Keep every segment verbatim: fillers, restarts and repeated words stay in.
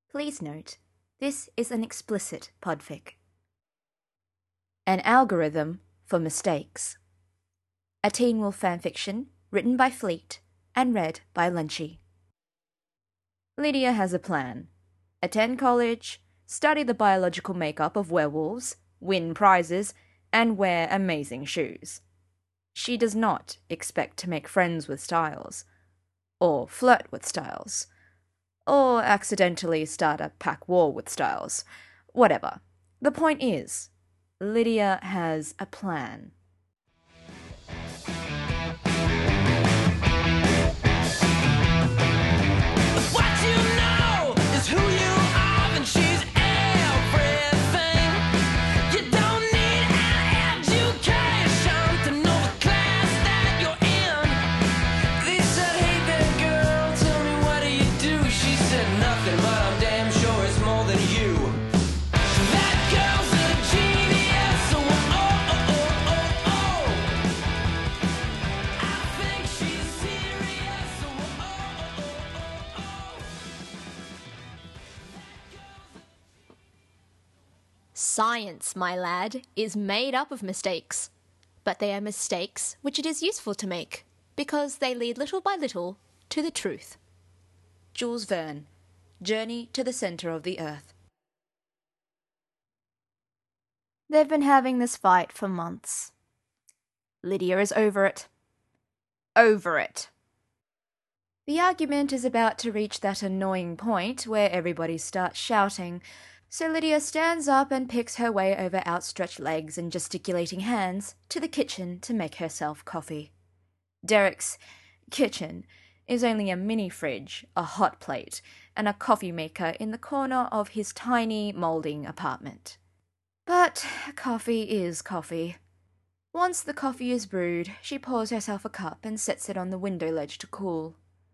Please note, this is an explicit podfic. An algorithm for mistakes. A Teen Wolf fanfiction written by Fleet and read by Lunchy. Lydia has a plan. Attend college, study the biological makeup of werewolves, win prizes, and wear amazing shoes. She does not expect to make friends with Styles, or flirt with Styles, or accidentally start a pack war with Styles. Whatever. The point is, Lydia has a plan. What you know is who you are, and she's everything. You don't need an education to know the class that you're in. They said, hey there girl, tell me what do you do? She said nothing, but I'm damn sure it's more than you. That girl's a genius, oh, oh, oh, oh, oh, oh. I think she's serious, oh, oh, oh, oh, oh. Science, my lad, is made up of mistakes. But they are mistakes which it is useful to make, because they lead little by little to the truth. Jules Verne, Journey to the Center of the Earth. They've been having this fight for months. Lydia is over it. Over it. The argument is about to reach that annoying point where everybody starts shouting, so Lydia stands up and picks her way over outstretched legs and gesticulating hands to the kitchen to make herself coffee. Derek's kitchen is only a mini fridge, a hot plate, and a coffee maker in the corner of his tiny moulding apartment. But coffee is coffee. Once the coffee is brewed, she pours herself a cup and sets it on the window ledge to cool.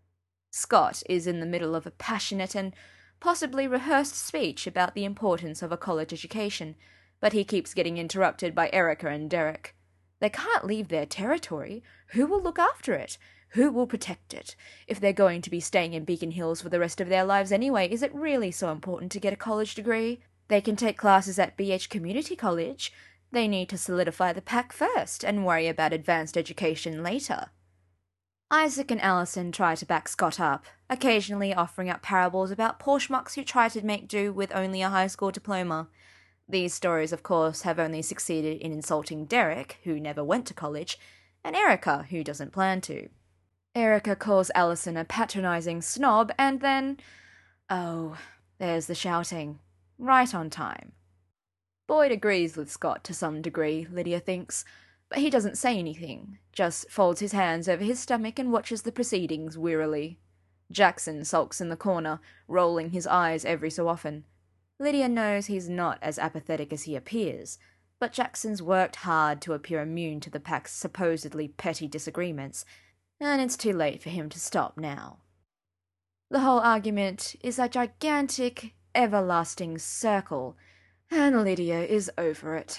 Scott is in the middle of a passionate and possibly rehearsed speech about the importance of a college education, but he keeps getting interrupted by Erica and Derek. They can't leave their territory. Who will look after it? Who will protect it? If they're going to be staying in Beacon Hills for the rest of their lives anyway, is it really so important to get a college degree? They can take classes at B H Community College. They need to solidify the pack first and worry about advanced education later. Isaac and Allison try to back Scott up, occasionally offering up parables about poor schmucks who try to make do with only a high school diploma. These stories, of course, have only succeeded in insulting Derek, who never went to college, and Erica, who doesn't plan to. Erica calls Allison a patronizing snob, and then... oh, there's the shouting. Right on time. Boyd agrees with Scott to some degree, Lydia thinks, but he doesn't say anything, just folds his hands over his stomach and watches the proceedings wearily. Jackson sulks in the corner, rolling his eyes every so often. Lydia knows he's not as apathetic as he appears, but Jackson's worked hard to appear immune to the pack's supposedly petty disagreements, and it's too late for him to stop now. The whole argument is a gigantic, everlasting circle, and Lydia is over it.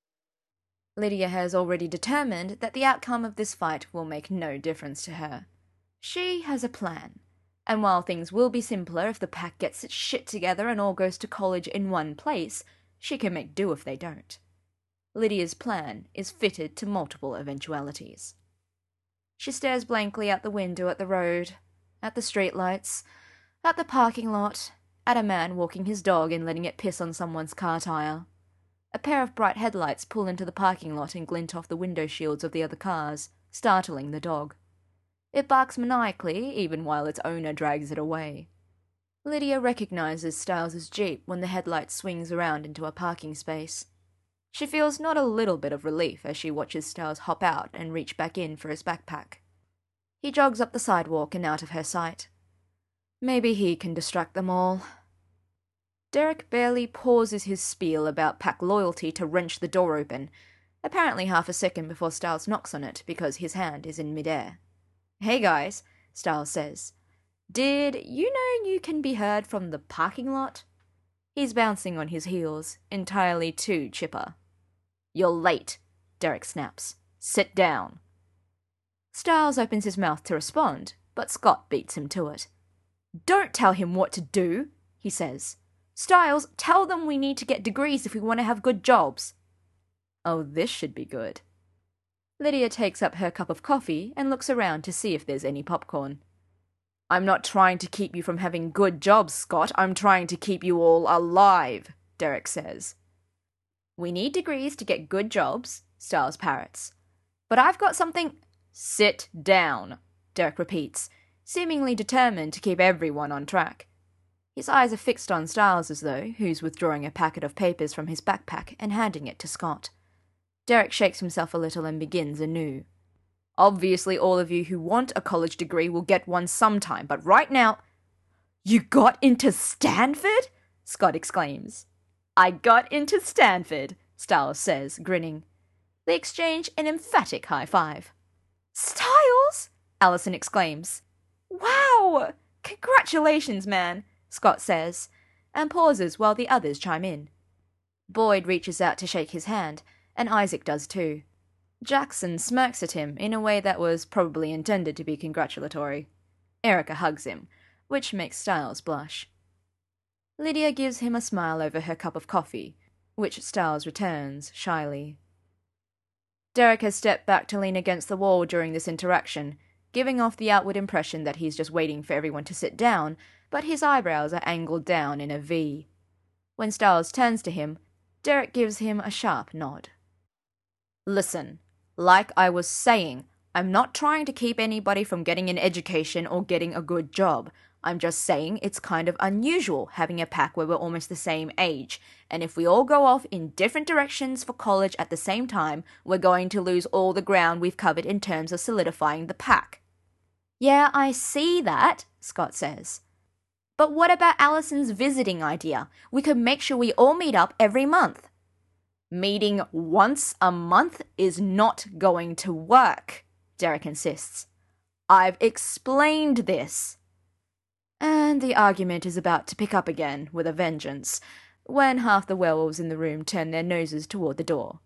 Lydia has already determined that the outcome of this fight will make no difference to her. She has a plan, and while things will be simpler if the pack gets its shit together and all goes to college in one place, she can make do if they don't. Lydia's plan is fitted to multiple eventualities. She stares blankly out the window at the road, at the streetlights, at the parking lot, at a man walking his dog and letting it piss on someone's car tire. A pair of bright headlights pull into the parking lot and glint off the window shields of the other cars, startling the dog. It barks maniacally, even while its owner drags it away. Lydia recognizes Styles' Jeep when the headlight swings around into a parking space. She feels not a little bit of relief as she watches Styles hop out and reach back in for his backpack. He jogs up the sidewalk and out of her sight. Maybe he can distract them all. Derek barely pauses his spiel about pack loyalty to wrench the door open, apparently half a second before Styles knocks on it because his hand is in midair. "Hey guys," Styles says. "Did you know you can be heard from the parking lot?" He's bouncing on his heels, entirely too chipper. "You're late," Derek snaps. "Sit down." Styles opens his mouth to respond, but Scott beats him to it. "Don't tell him what to do," he says. Styles, tell them we need to get degrees if we want to have good jobs. Oh, this should be good. Lydia takes up her cup of coffee and looks around to see if there's any popcorn. I'm not trying to keep you from having good jobs, Scott. I'm trying to keep you all alive, Derek says. We need degrees to get good jobs, Styles parrots. But I've got something... Sit down, Derek repeats, seemingly determined to keep everyone on track. His eyes are fixed on Styles as though, who's withdrawing a packet of papers from his backpack and handing it to Scott. Derek shakes himself a little and begins anew. Obviously all of you who want a college degree will get one sometime, but right now... You got into Stanford? Scott exclaims. I got into Stanford, Styles says, grinning. They exchange an emphatic high five. Styles? Allison exclaims. Wow! Congratulations, man, Scott says, and pauses while the others chime in. Boyd reaches out to shake his hand, and Isaac does too. Jackson smirks at him in a way that was probably intended to be congratulatory. Erica hugs him, which makes Styles blush. Lydia gives him a smile over her cup of coffee, which Styles returns shyly. Derek has stepped back to lean against the wall during this interaction, giving off the outward impression that he's just waiting for everyone to sit down, but his eyebrows are angled down in a V. When Styles turns to him, Derek gives him a sharp nod. Listen, like I was saying, I'm not trying to keep anybody from getting an education or getting a good job. I'm just saying it's kind of unusual having a pack where we're almost the same age, and if we all go off in different directions for college at the same time, we're going to lose all the ground we've covered in terms of solidifying the pack. Yeah, I see that, Scott says. But what about Allison's visiting idea? We could make sure we all meet up every month. Meeting once a month is not going to work, Derek insists. I've explained this. And the argument is about to pick up again with a vengeance, when half the werewolves in the room turn their noses toward the door.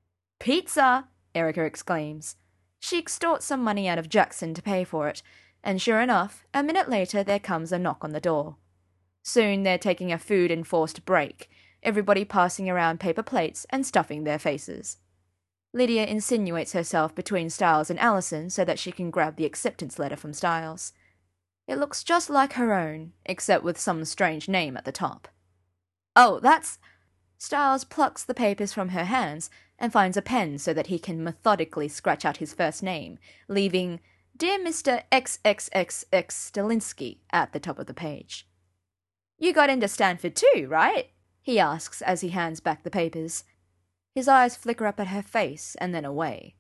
Pizza! Erica exclaims. She extorts some money out of Jackson to pay for it, and sure enough, a minute later there comes a knock on the door. Soon they're taking a food-enforced break, everybody passing around paper plates and stuffing their faces. Lydia insinuates herself between Styles and Allison so that she can grab the acceptance letter from Styles. It looks just like her own, except with some strange name at the top. Oh, that's... Styles plucks the papers from her hands and finds a pen so that he can methodically scratch out his first name, leaving Dear Mister X X X X Stalinsky at the top of the page. You got into Stanford too, right? He asks as he hands back the papers. His eyes flicker up at her face and then away.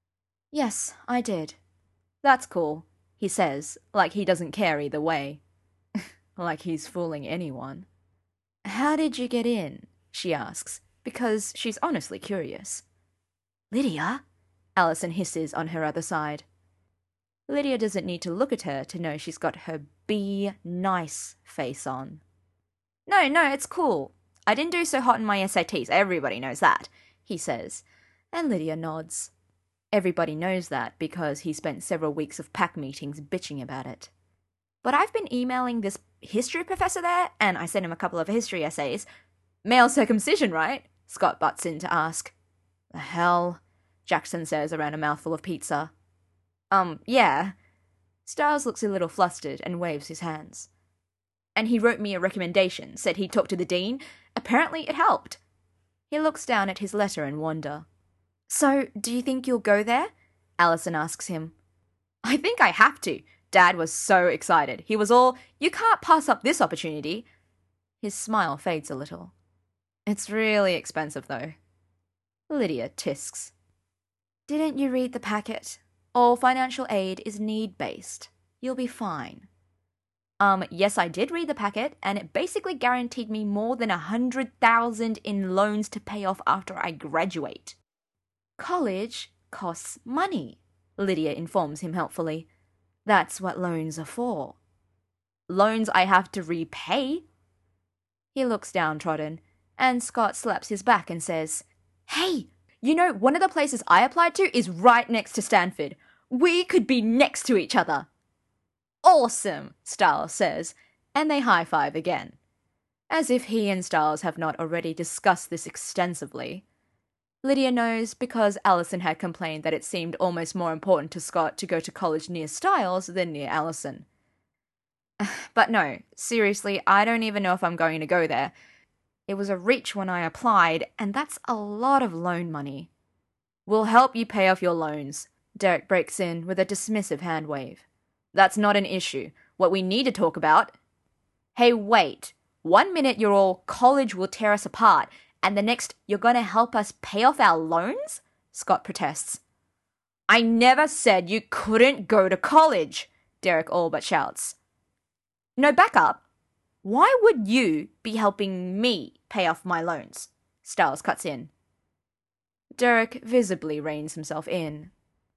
Yes, I did. That's cool, he says, like he doesn't care either way. Like he's fooling anyone. How did you get in? She asks, because she's honestly curious. Lydia? Allison hisses on her other side. Lydia doesn't need to look at her to know she's got her be nice face on. No, no, it's cool. I didn't do so hot in my S A Ts, everybody knows that, he says, and Lydia nods. Everybody knows that because he spent several weeks of pack meetings bitching about it. But I've been emailing this history professor there, and I sent him a couple of history essays. Male circumcision, right? Scott butts in to ask. The hell? Jackson says around a mouthful of pizza. Um, yeah. Styles looks a little flustered and waves his hands. And he wrote me a recommendation, said he'd talk to the dean. Apparently it helped. He looks down at his letter in wonder. So, do you think you'll go there? Allison asks him. I think I have to. Dad was so excited. He was all, you can't pass up this opportunity. His smile fades a little. It's really expensive, though. Lydia tisks. Didn't you read the packet? All financial aid is need-based. You'll be fine. Um, yes, I did read the packet, and it basically guaranteed me more than a hundred thousand in loans to pay off after I graduate. College costs money, Lydia informs him helpfully. That's what loans are for. Loans I have to repay? He looks downtrodden, and Scott slaps his back and says, Hey, you know, one of the places I applied to is right next to Stanford. We could be next to each other. Awesome, Styles says, and they high-five again. As if he and Styles have not already discussed this extensively. Lydia knows because Allison had complained that it seemed almost more important to Scott to go to college near Styles than near Allison. But no, seriously, I don't even know if I'm going to go there. It was a reach when I applied, and that's a lot of loan money. We'll help you pay off your loans, Derek breaks in with a dismissive hand wave. That's not an issue. What we need to talk about... Hey, wait. One minute you're all, college will tear us apart, and the next you're going to help us pay off our loans? Scott protests. I never said you couldn't go to college, Derek all but shouts. No, back up. Why would you be helping me pay off my loans? Styles cuts in. Derek visibly reins himself in.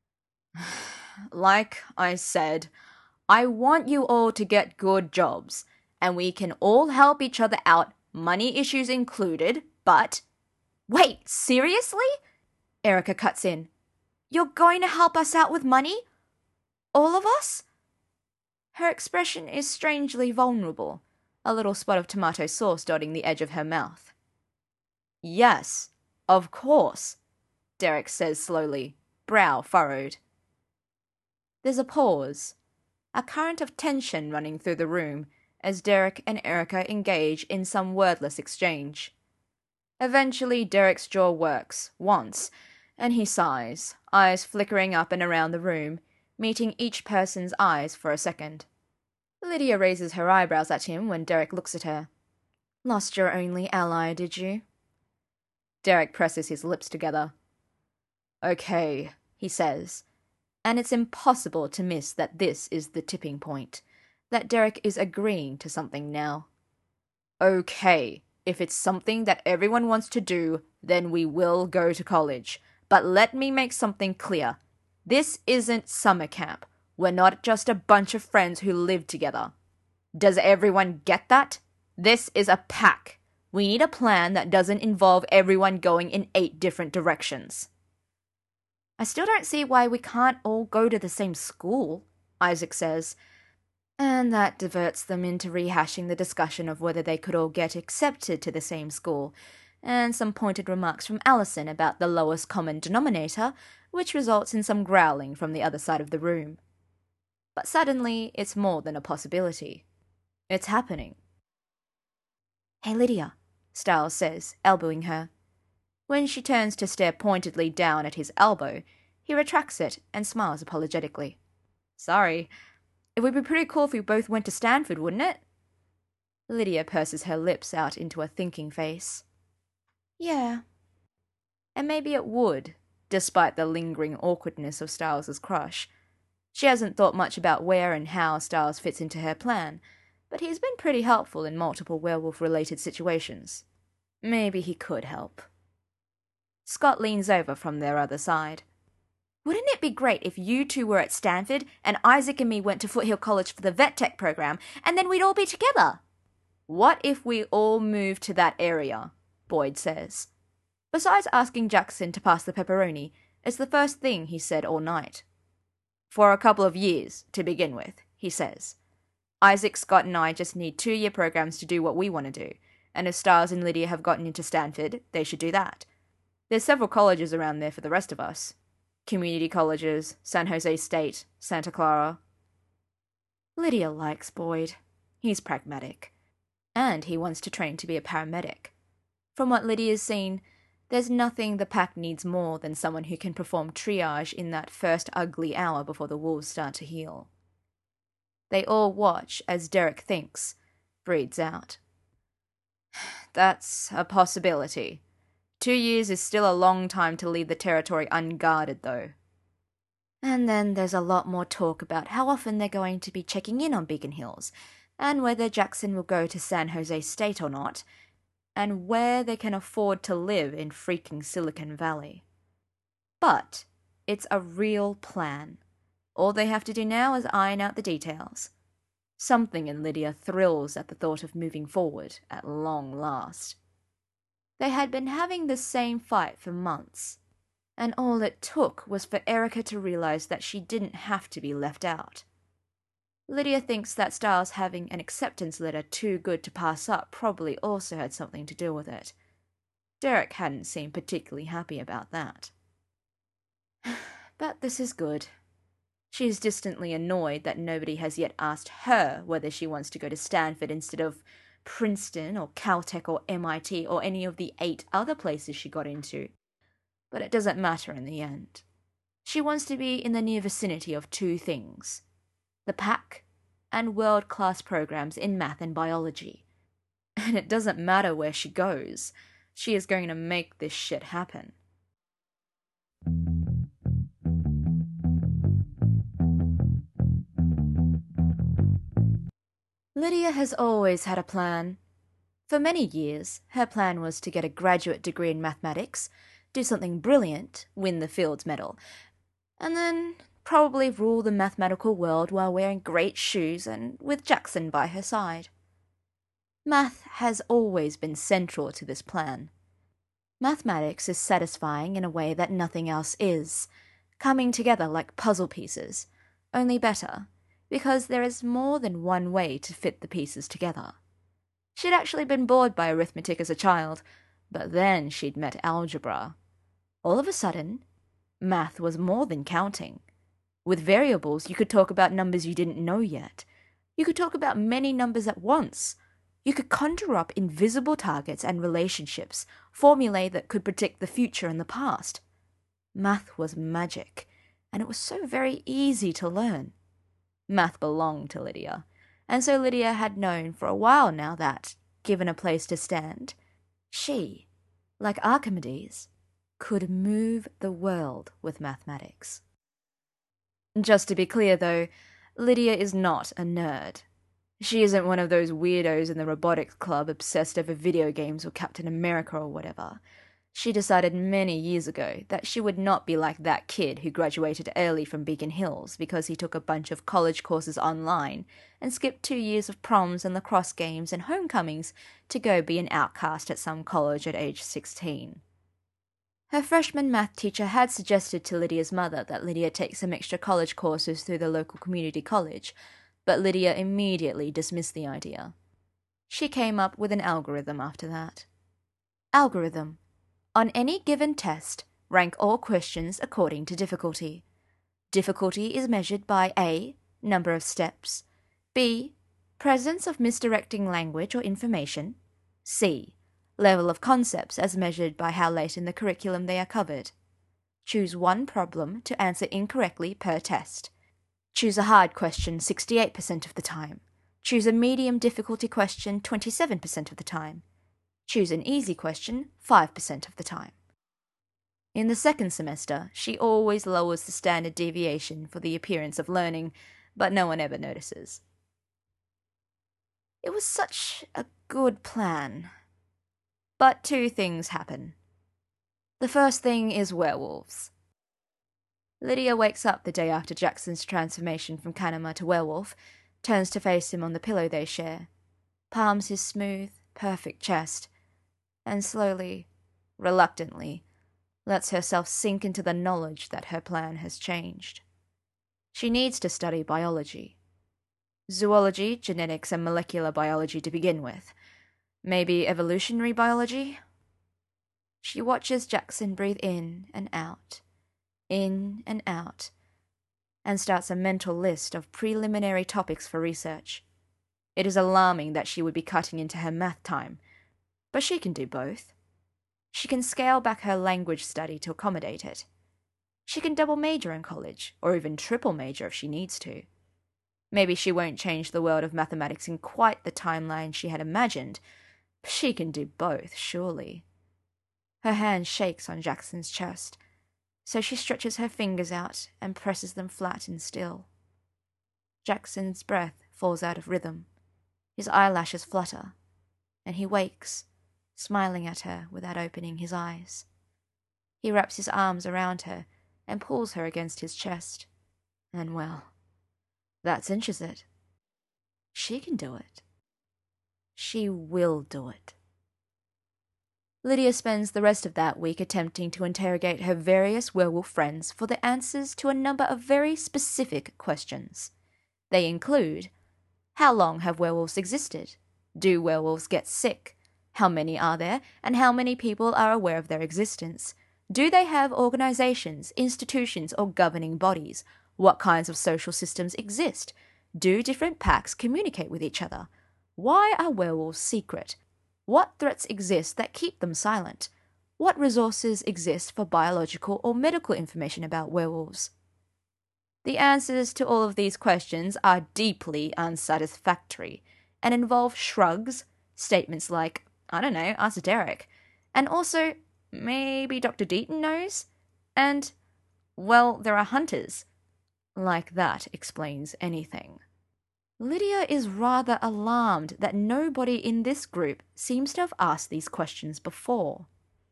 Like I said, I want you all to get good jobs, and we can all help each other out, money issues included, but... Wait, seriously? Erica cuts in. You're going to help us out with money? All of us? Her expression is strangely vulnerable, a little spot of tomato sauce dotting the edge of her mouth. Yes, of course, Derek says slowly, brow furrowed. There's a pause, a current of tension running through the room as Derek and Erica engage in some wordless exchange. Eventually, Derek's jaw works, once, and he sighs, eyes flickering up and around the room, meeting each person's eyes for a second. Lydia raises her eyebrows at him when Derek looks at her. Lost your only ally, did you? Derek presses his lips together. Okay, he says, and it's impossible to miss that this is the tipping point, that Derek is agreeing to something now. Okay, if it's something that everyone wants to do, then we will go to college. But let me make something clear. This isn't summer camp. We're not just a bunch of friends who live together. Does everyone get that? This is a pack. We need a plan that doesn't involve everyone going in eight different directions. I still don't see why we can't all go to the same school, Isaac says, and that diverts them into rehashing the discussion of whether they could all get accepted to the same school, and some pointed remarks from Allison about the lowest common denominator, which results in some growling from the other side of the room. But suddenly, it's more than a possibility. It's happening. Hey, Lydia, Styles says, elbowing her. When she turns to stare pointedly down at his elbow, he retracts it and smiles apologetically. Sorry. It would be pretty cool if we both went to Stanford, wouldn't it? Lydia purses her lips out into a thinking face. Yeah. And maybe it would, despite the lingering awkwardness of Styles's crush. She hasn't thought much about where and how Styles fits into her plan, but he's been pretty helpful in multiple werewolf-related situations. Maybe he could help. Scott leans over from their other side. Wouldn't it be great if you two were at Stanford and Isaac and me went to Foothill College for the Vet Tech program, and then we'd all be together? What if we all moved to that area? Boyd says. Besides asking Jackson to pass the pepperoni, it's the first thing he said all night. For a couple of years, to begin with, he says. Isaac, Scott, and I just need two-year programs to do what we want to do, and if Styles and Lydia have gotten into Stanford, they should do that. There's several colleges around there for the rest of us. Community colleges, San Jose State, Santa Clara. Lydia likes Boyd. He's pragmatic. And he wants to train to be a paramedic. From what Lydia's seen, there's nothing the pack needs more than someone who can perform triage in that first ugly hour before the wolves start to heal. They all watch as Derek thinks, breathes out. That's a possibility. Two years is still a long time to leave the territory unguarded, though. And then there's a lot more talk about how often they're going to be checking in on Beacon Hills, and whether Jackson will go to San Jose State or not, and where they can afford to live in freaking Silicon Valley. But it's a real plan. All they have to do now is iron out the details. Something in Lydia thrills at the thought of moving forward at long last. They had been having the same fight for months, and all it took was for Erica to realize that she didn't have to be left out. Lydia thinks that Styles having an acceptance letter too good to pass up probably also had something to do with it. Derek hadn't seemed particularly happy about that. But this is good. She is distantly annoyed that nobody has yet asked her whether she wants to go to Stanford instead of Princeton or Caltech or M I T or any of the eight other places she got into. But it doesn't matter in the end. She wants to be in the near vicinity of two things: the pack and world-class programs in math and biology. And it doesn't matter where she goes. She is going to make this shit happen. Lydia has always had a plan. For many years, her plan was to get a graduate degree in mathematics, do something brilliant, win the Fields Medal, and then probably rule the mathematical world while wearing great shoes and with Jackson by her side. Math has always been central to this plan. Mathematics is satisfying in a way that nothing else is, coming together like puzzle pieces, only better, because there is more than one way to fit the pieces together. She'd actually been bored by arithmetic as a child, but then she'd met algebra. All of a sudden, math was more than counting. With variables, you could talk about numbers you didn't know yet. You could talk about many numbers at once. You could conjure up invisible targets and relationships, formulae that could predict the future and the past. Math was magic, and it was so very easy to learn. Math belonged to Lydia, and so Lydia had known for a while now that, given a place to stand, she, like Archimedes, could move the world with mathematics. Just to be clear, though, Lydia is not a nerd. She isn't one of those weirdos in the robotics club obsessed over video games or Captain America or whatever. She decided many years ago that she would not be like that kid who graduated early from Beacon Hills because he took a bunch of college courses online and skipped two years of proms and lacrosse games and homecomings to go be an outcast at some college at age sixteen. Her freshman math teacher had suggested to Lydia's mother that Lydia take some extra college courses through the local community college, but Lydia immediately dismissed the idea. She came up with an algorithm after that. Algorithm. On any given test, rank all questions according to difficulty. Difficulty is measured by A. Number of steps, B. Presence of misdirecting language or information, C. Level of concepts as measured by how late in the curriculum they are covered. Choose one problem to answer incorrectly per test. Choose a hard question sixty-eight percent of the time. Choose a medium difficulty question twenty-seven percent of the time. Choose an easy question five percent of the time. In the second semester, she always lowers the standard deviation for the appearance of learning, but no one ever notices. It was such a good plan. But two things happen. The first thing is werewolves. Lydia wakes up the day after Jackson's transformation from Kanama to werewolf, turns to face him on the pillow they share, palms his smooth, perfect chest, and slowly, reluctantly, lets herself sink into the knowledge that her plan has changed. She needs to study biology. Zoology, genetics, and molecular biology to begin with. Maybe evolutionary biology? She watches Jackson breathe in and out, in and out, and starts a mental list of preliminary topics for research. It is alarming that she would be cutting into her math time, but she can do both. She can scale back her language study to accommodate it. She can double major in college, or even triple major if she needs to. Maybe she won't change the world of mathematics in quite the timeline she had imagined, but she can do both, surely. Her hand shakes on Jackson's chest, so she stretches her fingers out and presses them flat and still. Jackson's breath falls out of rhythm. His eyelashes flutter, and he wakes, smiling at her without opening his eyes. He wraps his arms around her and pulls her against his chest. And well, that cinches it. She can do it. She will do it. Lydia spends the rest of that week attempting to interrogate her various werewolf friends for the answers to a number of very specific questions. They include: how long have werewolves existed? Do werewolves get sick? How many are there, and how many people are aware of their existence? Do they have organizations, institutions, or governing bodies? What kinds of social systems exist? Do different packs communicate with each other? Why are werewolves secret? What threats exist that keep them silent? What resources exist for biological or medical information about werewolves? The answers to all of these questions are deeply unsatisfactory and involve shrugs, statements like, I don't know, ask Derek, and also, maybe Doctor Deaton knows, and, well, there are hunters. Like that explains anything. Lydia is rather alarmed that nobody in this group seems to have asked these questions before.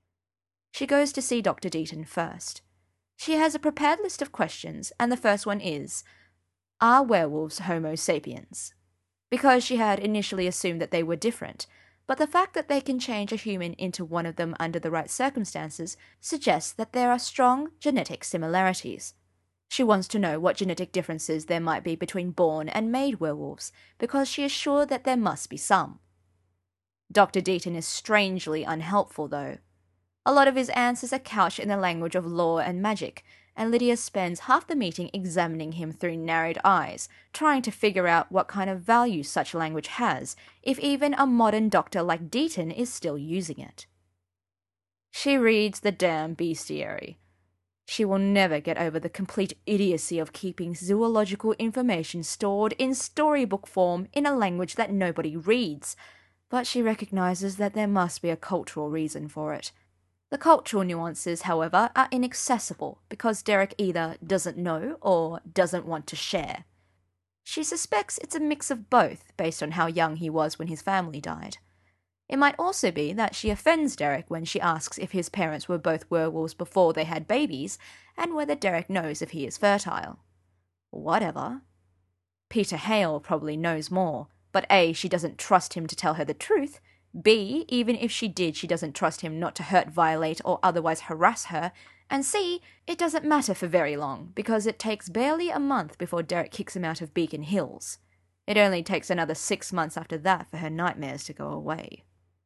She goes to see Doctor Deaton first. She has a prepared list of questions, and the first one is, are werewolves Homo sapiens? Because she had initially assumed that they were different, but the fact that they can change a human into one of them under the right circumstances suggests that there are strong genetic similarities. She wants to know what genetic differences there might be between born and made werewolves, because she is sure that there must be some. Doctor Deaton is strangely unhelpful, though. A lot of his answers are couched in the language of law and magic, and Lydia spends half the meeting examining him through narrowed eyes, trying to figure out what kind of value such language has, if even a modern doctor like Deaton is still using it. She reads the damn bestiary. She will never get over the complete idiocy of keeping zoological information stored in storybook form in a language that nobody reads, but she recognizes that there must be a cultural reason for it. The cultural nuances, however, are inaccessible because Derek either doesn't know or doesn't want to share. She suspects it's a mix of both based on how young he was when his family died. It might also be that she offends Derek when she asks if his parents were both werewolves before they had babies, and whether Derek knows if he is fertile. Whatever. Peter Hale probably knows more, but A, she doesn't trust him to tell her the truth, B, even if she did, she doesn't trust him not to hurt, violate, or otherwise harass her, and C, it doesn't matter for very long, because it takes barely a month before Derek kicks him out of Beacon Hills. It only takes another six months after that for her nightmares to go away.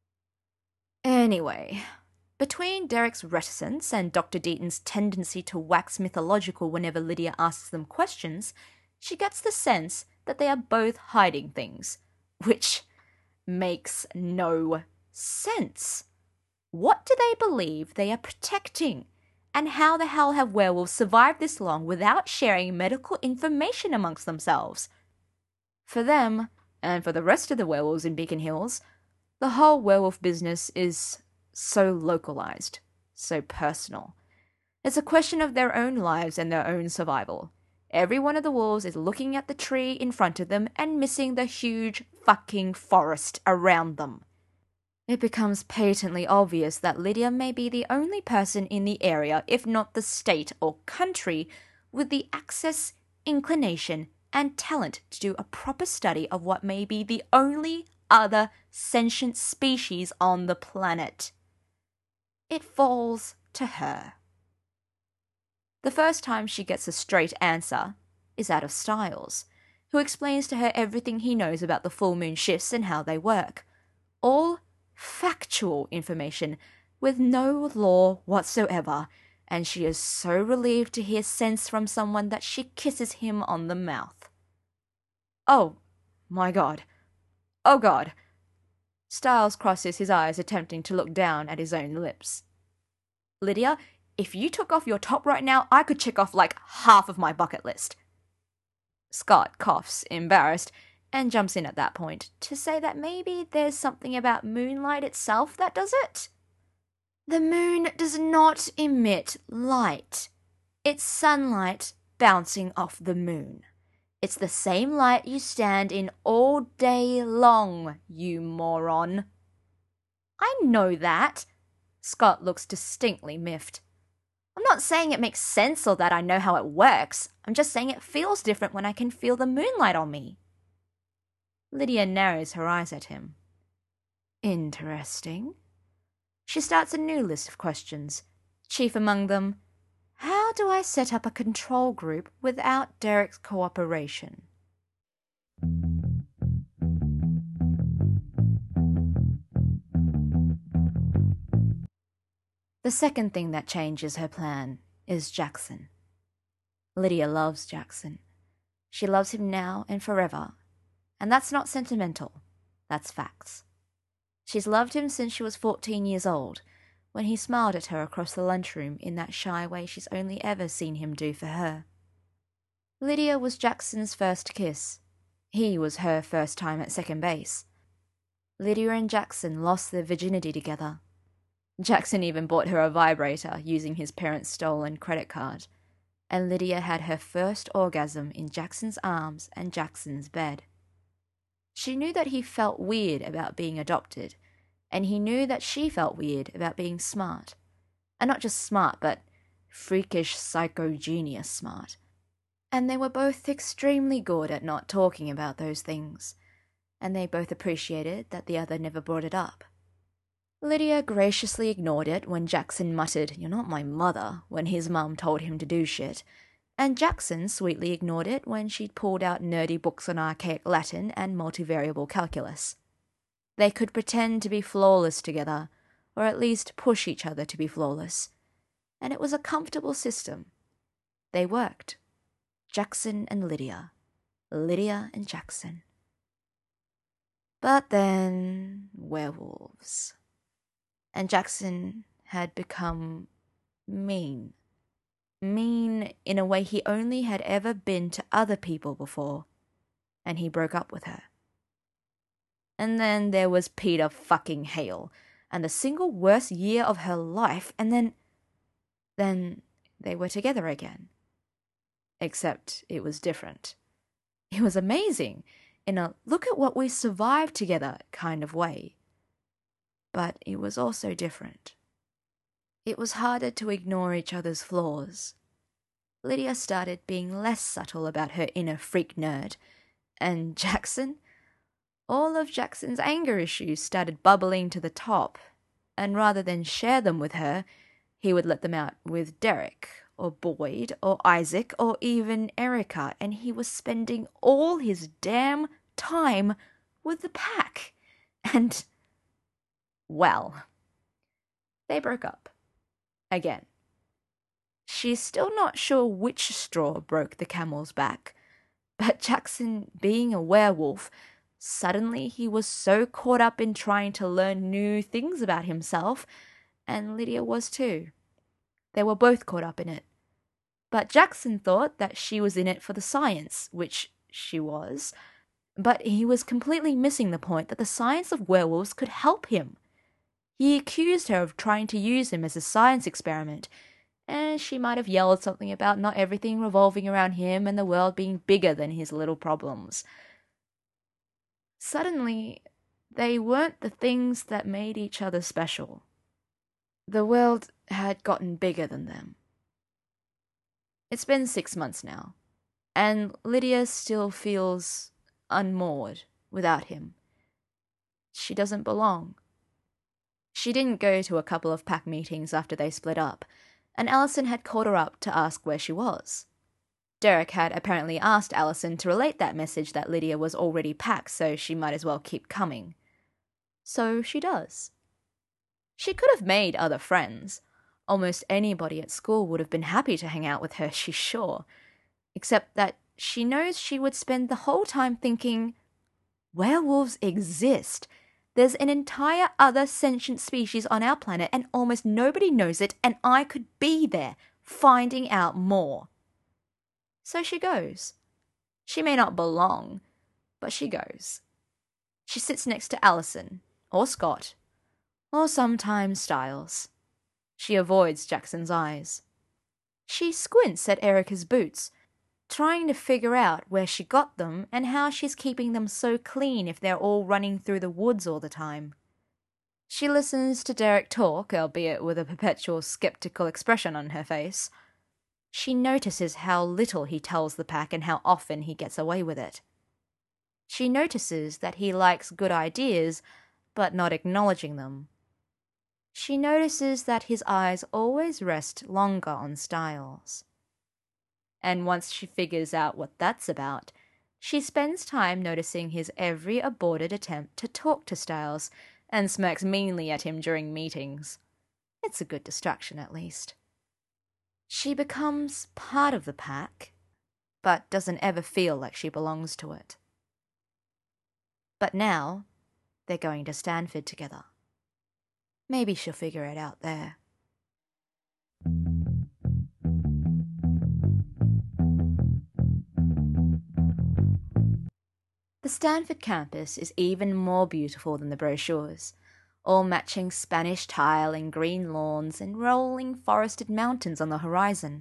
Anyway, between Derek's reticence and Doctor Deaton's tendency to wax mythological whenever Lydia asks them questions, she gets the sense that they are both hiding things, which makes no sense. What do they believe they are protecting? And how the hell have werewolves survived this long without sharing medical information amongst themselves? For them, and for the rest of the werewolves in Beacon Hills, the whole werewolf business is so localized, so personal. It's a question of their own lives and their own survival. Every one of the wolves is looking at the tree in front of them and missing the huge fucking forest around them. It becomes patently obvious that Lydia may be the only person in the area, if not the state or country, with the access, inclination, and talent to do a proper study of what may be the only other sentient species on the planet. It falls to her. The first time she gets a straight answer is out of Styles, who explains to her everything he knows about the full moon shifts and how they work. All factual information with no law whatsoever, and she is so relieved to hear sense from someone that she kisses him on the mouth. Oh, my God. Oh, God. Styles crosses his eyes, attempting to look down at his own lips. Lydia, if you took off your top right now, I could check off like half of my bucket list. Scott coughs, embarrassed, and jumps in at that point to say that maybe there's something about moonlight itself that does it. The moon does not emit light. It's sunlight bouncing off the moon. It's the same light you stand in all day long, you moron. I know that. Scott looks distinctly miffed. I'm not saying it makes sense or that I know how it works. I'm just saying it feels different when I can feel the moonlight on me. Lydia narrows her eyes at him. Interesting. She starts a new list of questions, chief among them, how do I set up a control group without Derek's cooperation? The second thing that changes her plan is Jackson. Lydia loves Jackson. She loves him now and forever. And that's not sentimental. That's facts. She's loved him since she was fourteen years old, when he smiled at her across the lunchroom in that shy way she's only ever seen him do for her. Lydia was Jackson's first kiss. He was her first time at second base. Lydia and Jackson lost their virginity together. Jackson even bought her a vibrator using his parents' stolen credit card, and Lydia had her first orgasm in Jackson's arms and Jackson's bed. She knew that he felt weird about being adopted, and he knew that she felt weird about being smart. And not just smart, but freakish psycho-genius smart. And they were both extremely good at not talking about those things, and they both appreciated that the other never brought it up. Lydia graciously ignored it when Jackson muttered, "You're not my mother," when his mum told him to do shit, and Jackson sweetly ignored it when she'd pulled out nerdy books on archaic Latin and multivariable calculus. They could pretend to be flawless together, or at least push each other to be flawless, and it was a comfortable system. They worked. Jackson and Lydia. Lydia and Jackson. But then, werewolves. And Jackson had become mean. Mean in a way he only had ever been to other people before, and he broke up with her. And then there was Peter fucking Hale, and the single worst year of her life, and then... Then they were together again. Except it was different. It was amazing, in a look at what we survived together kind of way. But it was also different. It was harder to ignore each other's flaws. Lydia started being less subtle about her inner freak nerd, and Jackson? All of Jackson's anger issues started bubbling to the top, and rather than share them with her, he would let them out with Derek, or Boyd, or Isaac, or even Erica, and he was spending all his damn time with the pack. And, well, they broke up. Again. She's still not sure which straw broke the camel's back, but Jackson, being a werewolf, suddenly he was so caught up in trying to learn new things about himself, and Lydia was too. They were both caught up in it. But Jackson thought that she was in it for the science, which she was, but he was completely missing the point that the science of werewolves could help him. He accused her of trying to use him as a science experiment, and she might have yelled something about not everything revolving around him and the world being bigger than his little problems. Suddenly, they weren't the things that made each other special. The world had gotten bigger than them. It's been six months now, and Lydia still feels unmoored without him. She doesn't belong. She didn't go to a couple of pack meetings after they split up, and Allison had called her up to ask where she was. Derek had apparently asked Allison to relate that message that Lydia was already packed, so she might as well keep coming. So she does. She could have made other friends. Almost anybody at school would have been happy to hang out with her, she's sure. Except that she knows she would spend the whole time thinking, werewolves exist. There's an entire other sentient species on our planet and almost nobody knows it, and I could be there, finding out more. So she goes. She may not belong, but she goes. She sits next to Allison, or Scott, or sometimes Styles. She avoids Jackson's eyes. She squints at Erica's boots, trying to figure out where she got them and how she's keeping them so clean if they're all running through the woods all the time. She listens to Derek talk, albeit with a perpetual skeptical expression on her face. She notices how little he tells the pack and how often he gets away with it. She notices that he likes good ideas, but not acknowledging them. She notices that his eyes always rest longer on Styles. And once she figures out what that's about, she spends time noticing his every aborted attempt to talk to Styles and smirks meanly at him during meetings. It's a good distraction, at least. She becomes part of the pack, but doesn't ever feel like she belongs to it. But now, they're going to Stanford together. Maybe she'll figure it out there. The Stanford campus is even more beautiful than the brochures, all matching Spanish tile and green lawns and rolling forested mountains on the horizon.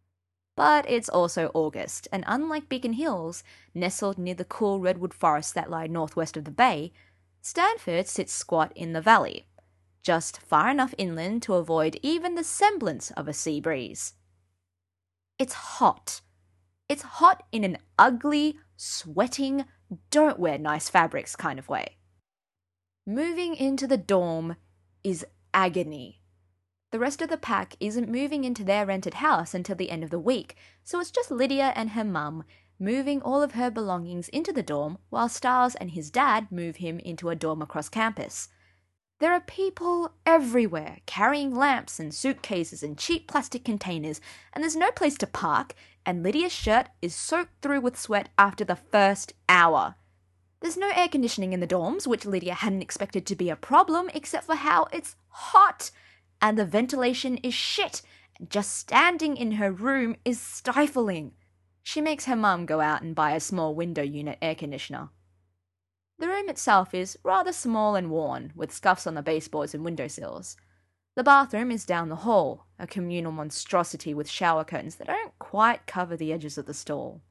But it's also August, and unlike Beacon Hills, nestled near the cool redwood forests that lie northwest of the bay, Stanford sits squat in the valley, just far enough inland to avoid even the semblance of a sea breeze. It's hot. It's hot in an ugly, sweating, don't wear nice fabrics kind of way. Moving into the dorm is agony. The rest of the pack isn't moving into their rented house until the end of the week, so it's just Lydia and her mum moving all of her belongings into the dorm while Stiles and his dad move him into a dorm across campus. There are people everywhere carrying lamps and suitcases and cheap plastic containers, and there's no place to park, and Lydia's shirt is soaked through with sweat after the first hour. There's no air conditioning in the dorms, which Lydia hadn't expected to be a problem, except for how it's hot, and the ventilation is shit, and just standing in her room is stifling. She makes her mum go out and buy a small window unit air conditioner. The room itself is rather small and worn, with scuffs on the baseboards and windowsills. The bathroom is down the hall, a communal monstrosity with shower curtains that don't quite cover the edges of the stall.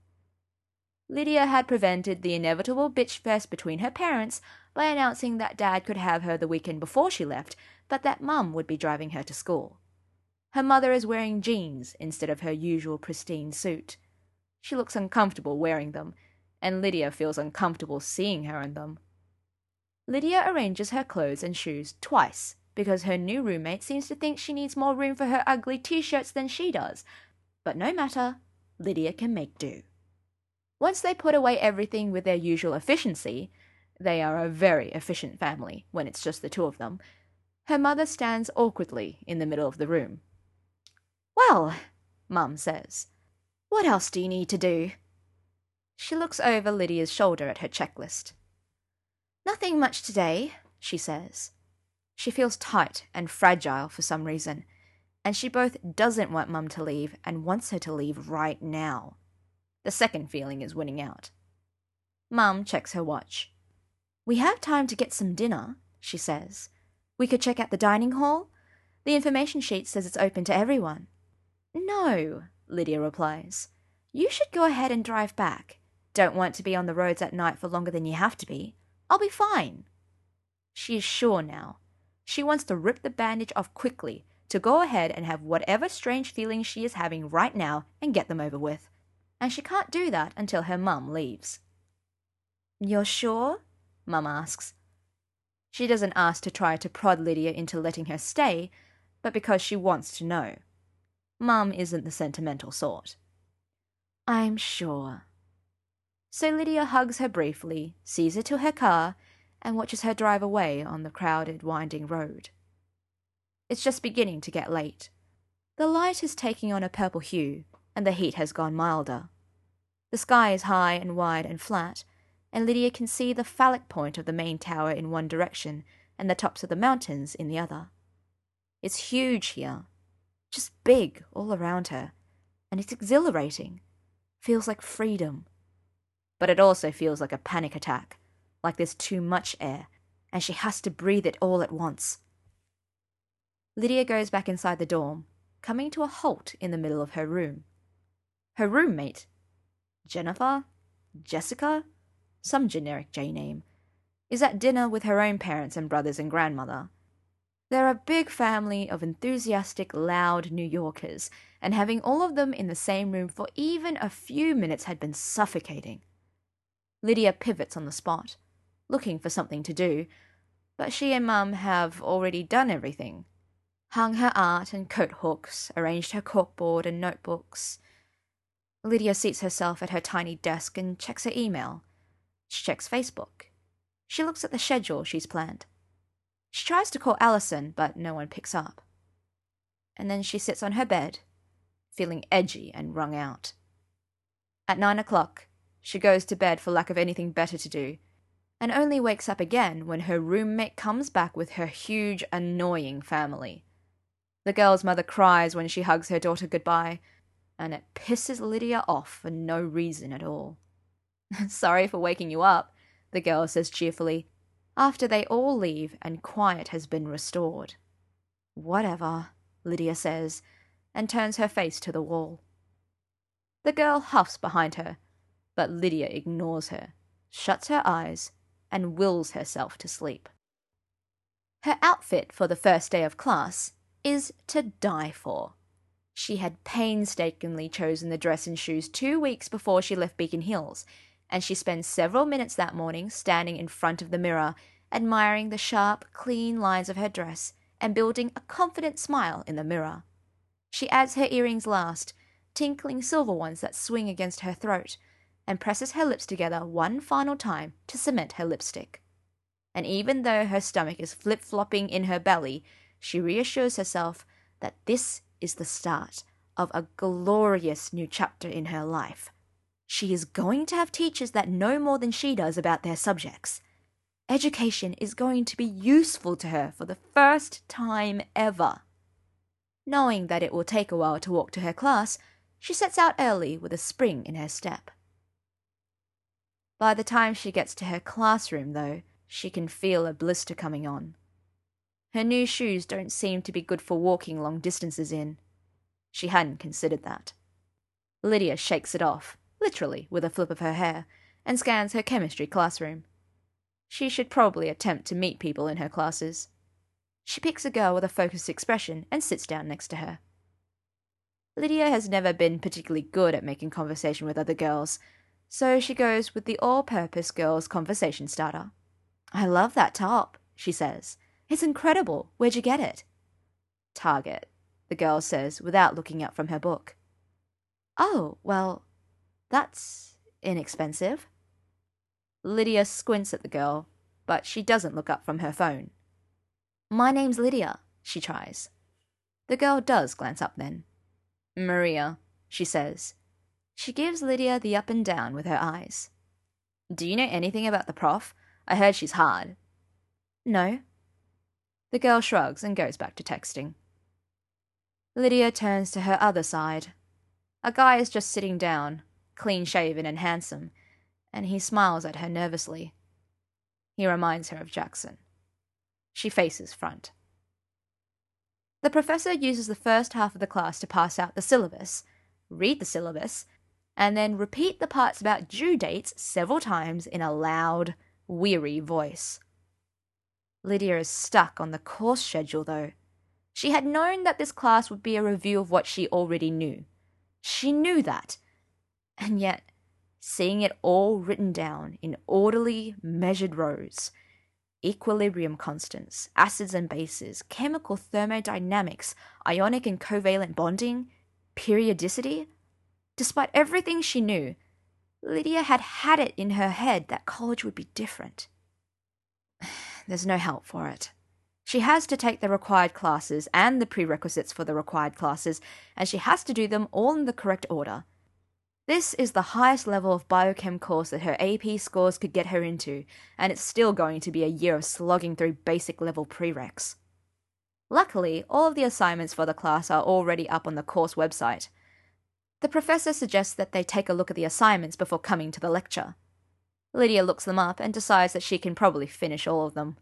Lydia had prevented the inevitable bitch fest between her parents by announcing that Dad could have her the weekend before she left, but that Mum would be driving her to school. Her mother is wearing jeans instead of her usual pristine suit. She looks uncomfortable wearing them, and Lydia feels uncomfortable seeing her in them. Lydia arranges her clothes and shoes twice, because her new roommate seems to think she needs more room for her ugly t-shirts than she does. But no matter, Lydia can make do. Once they put away everything with their usual efficiency, they are a very efficient family when it's just the two of them, her mother stands awkwardly in the middle of the room. "Well," Mum says, "what else do you need to do?" She looks over Lydia's shoulder at her checklist. "Nothing much today," she says. She feels tight and fragile for some reason, and she both doesn't want Mum to leave and wants her to leave right now. The second feeling is winning out. Mum checks her watch. "We have time to get some dinner," she says. "We could check out the dining hall. The information sheet says it's open to everyone." "No," Lydia replies. "You should go ahead and drive back. Don't want to be on the roads at night for longer than you have to be. I'll be fine." She is sure now. She wants to rip the bandage off quickly, to go ahead and have whatever strange feelings she is having right now and get them over with. And she can't do that until her mum leaves. "You're sure?" Mum asks. She doesn't ask to try to prod Lydia into letting her stay, but because she wants to know. Mum isn't the sentimental sort. "I'm sure." So Lydia hugs her briefly, sees her to her car, and watches her drive away on the crowded, winding road. It's just beginning to get late. The light is taking on a purple hue, and the heat has gone milder. The sky is high and wide and flat, and Lydia can see the phallic point of the main tower in one direction and the tops of the mountains in the other. It's huge here, just big all around her, and it's exhilarating. Feels like freedom. But it also feels like a panic attack, like there's too much air, and she has to breathe it all at once. Lydia goes back inside the dorm, coming to a halt in the middle of her room. Her roommate, Jennifer, Jessica, some generic J name, is at dinner with her own parents and brothers and grandmother. They're a big family of enthusiastic, loud New Yorkers, and having all of them in the same room for even a few minutes had been suffocating. Lydia pivots on the spot, looking for something to do, but she and Mum have already done everything. Hung her art and coat hooks, arranged her corkboard and notebooks. Lydia seats herself at her tiny desk and checks her email. She checks Facebook. She looks at the schedule she's planned. She tries to call Allison, but no one picks up. and then she sits on her bed, feeling edgy and wrung out. At nine o'clock, she goes to bed for lack of anything better to do, and only wakes up again when her roommate comes back with her huge, annoying family. The girl's mother cries when she hugs her daughter goodbye, and it pisses Lydia off for no reason at all. "Sorry for waking you up," the girl says cheerfully, after they all leave and quiet has been restored. "Whatever," Lydia says, and turns her face to the wall. The girl huffs behind her, but Lydia ignores her, shuts her eyes, and wills herself to sleep. Her outfit for the first day of class is to die for. She had painstakingly chosen the dress and shoes two weeks before she left Beacon Hills, and she spends several minutes that morning standing in front of the mirror, admiring the sharp, clean lines of her dress and building a confident smile in the mirror. She adds her earrings last, tinkling silver ones that swing against her throat, and presses her lips together one final time to cement her lipstick. And even though her stomach is flip-flopping in her belly, she reassures herself that this is the start of a glorious new chapter in her life. She is going to have teachers that know more than she does about their subjects. Education is going to be useful to her for the first time ever. Knowing that it will take a while to walk to her class, she sets out early with a spring in her step. By the time she gets to her classroom, though, she can feel a blister coming on. Her new shoes don't seem to be good for walking long distances in. She hadn't considered that. Lydia shakes it off, literally with a flip of her hair, and scans her chemistry classroom. She should probably attempt to meet people in her classes. She picks a girl with a focused expression and sits down next to her. Lydia has never been particularly good at making conversation with other girls, so she goes with the all-purpose girl's conversation starter. "I love that top," she says. "It's incredible. Where'd you get it?" "Target," the girl says without looking up from her book. "Oh, well, that's inexpensive." Lydia squints at the girl, but she doesn't look up from her phone. "My name's Lydia," she tries. The girl does glance up then. "Maria," she says. She gives Lydia the up and down with her eyes. "Do you know anything about the prof? I heard she's hard." "No." The girl shrugs and goes back to texting. Lydia turns to her other side. A guy is just sitting down, clean-shaven and handsome, and he smiles at her nervously. He reminds her of Jackson. She faces front. The professor uses the first half of the class to pass out the syllabus, read the syllabus, and then repeat the parts about due dates several times in a loud, weary voice. Lydia is stuck on the course schedule, though. She had known that this class would be a review of what she already knew. She knew that. And yet, seeing it all written down in orderly, measured rows, equilibrium constants, acids and bases, chemical thermodynamics, ionic and covalent bonding, periodicity, despite everything she knew, Lydia had had it in her head that college would be different. There's no help for it. She has to take the required classes and the prerequisites for the required classes, and she has to do them all in the correct order. This is the highest level of biochem course that her A P scores could get her into, and it's still going to be a year of slogging through basic level prereqs. Luckily, all of the assignments for the class are already up on the course website. The professor suggests that they take a look at the assignments before coming to the lecture. Lydia looks them up and decides that she can probably finish all of them.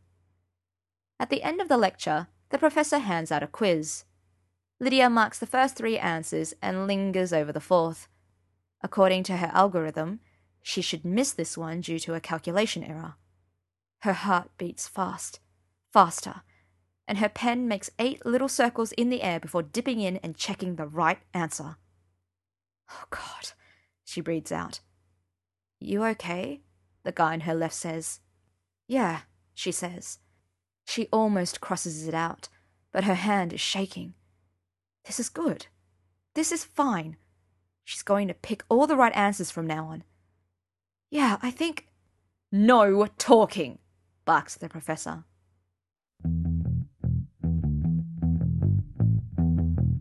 At the end of the lecture, the professor hands out a quiz. Lydia marks the first three answers and lingers over the fourth. According to her algorithm, she should miss this one due to a calculation error. Her heart beats fast, faster, and her pen makes eight little circles in the air before dipping in and checking the right answer. "Oh, God," she breathes out. "You okay?" the guy on her left says. "Yeah," she says. She almost crosses it out, but her hand is shaking. This is good. This is fine. She's going to pick all the right answers from now on. "Yeah, I think—" "No talking," barks the professor.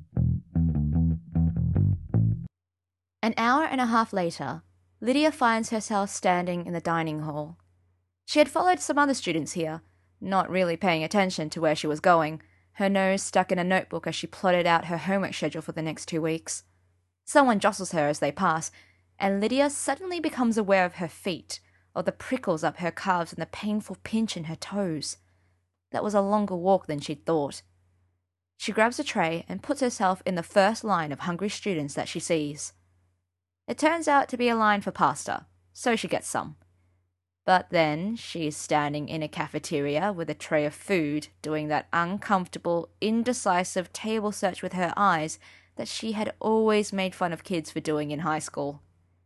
An hour and a half later, Lydia finds herself standing in the dining hall. She had followed some other students here, not really paying attention to where she was going, her nose stuck in a notebook as she plotted out her homework schedule for the next two weeks. Someone jostles her as they pass, and Lydia suddenly becomes aware of her feet, of the prickles up her calves and the painful pinch in her toes. That was a longer walk than she'd thought. She grabs a tray and puts herself in the first line of hungry students that she sees. It turns out to be a line for pasta, so she gets some. But then she's standing in a cafeteria with a tray of food, doing that uncomfortable, indecisive table search with her eyes that she had always made fun of kids for doing in high school.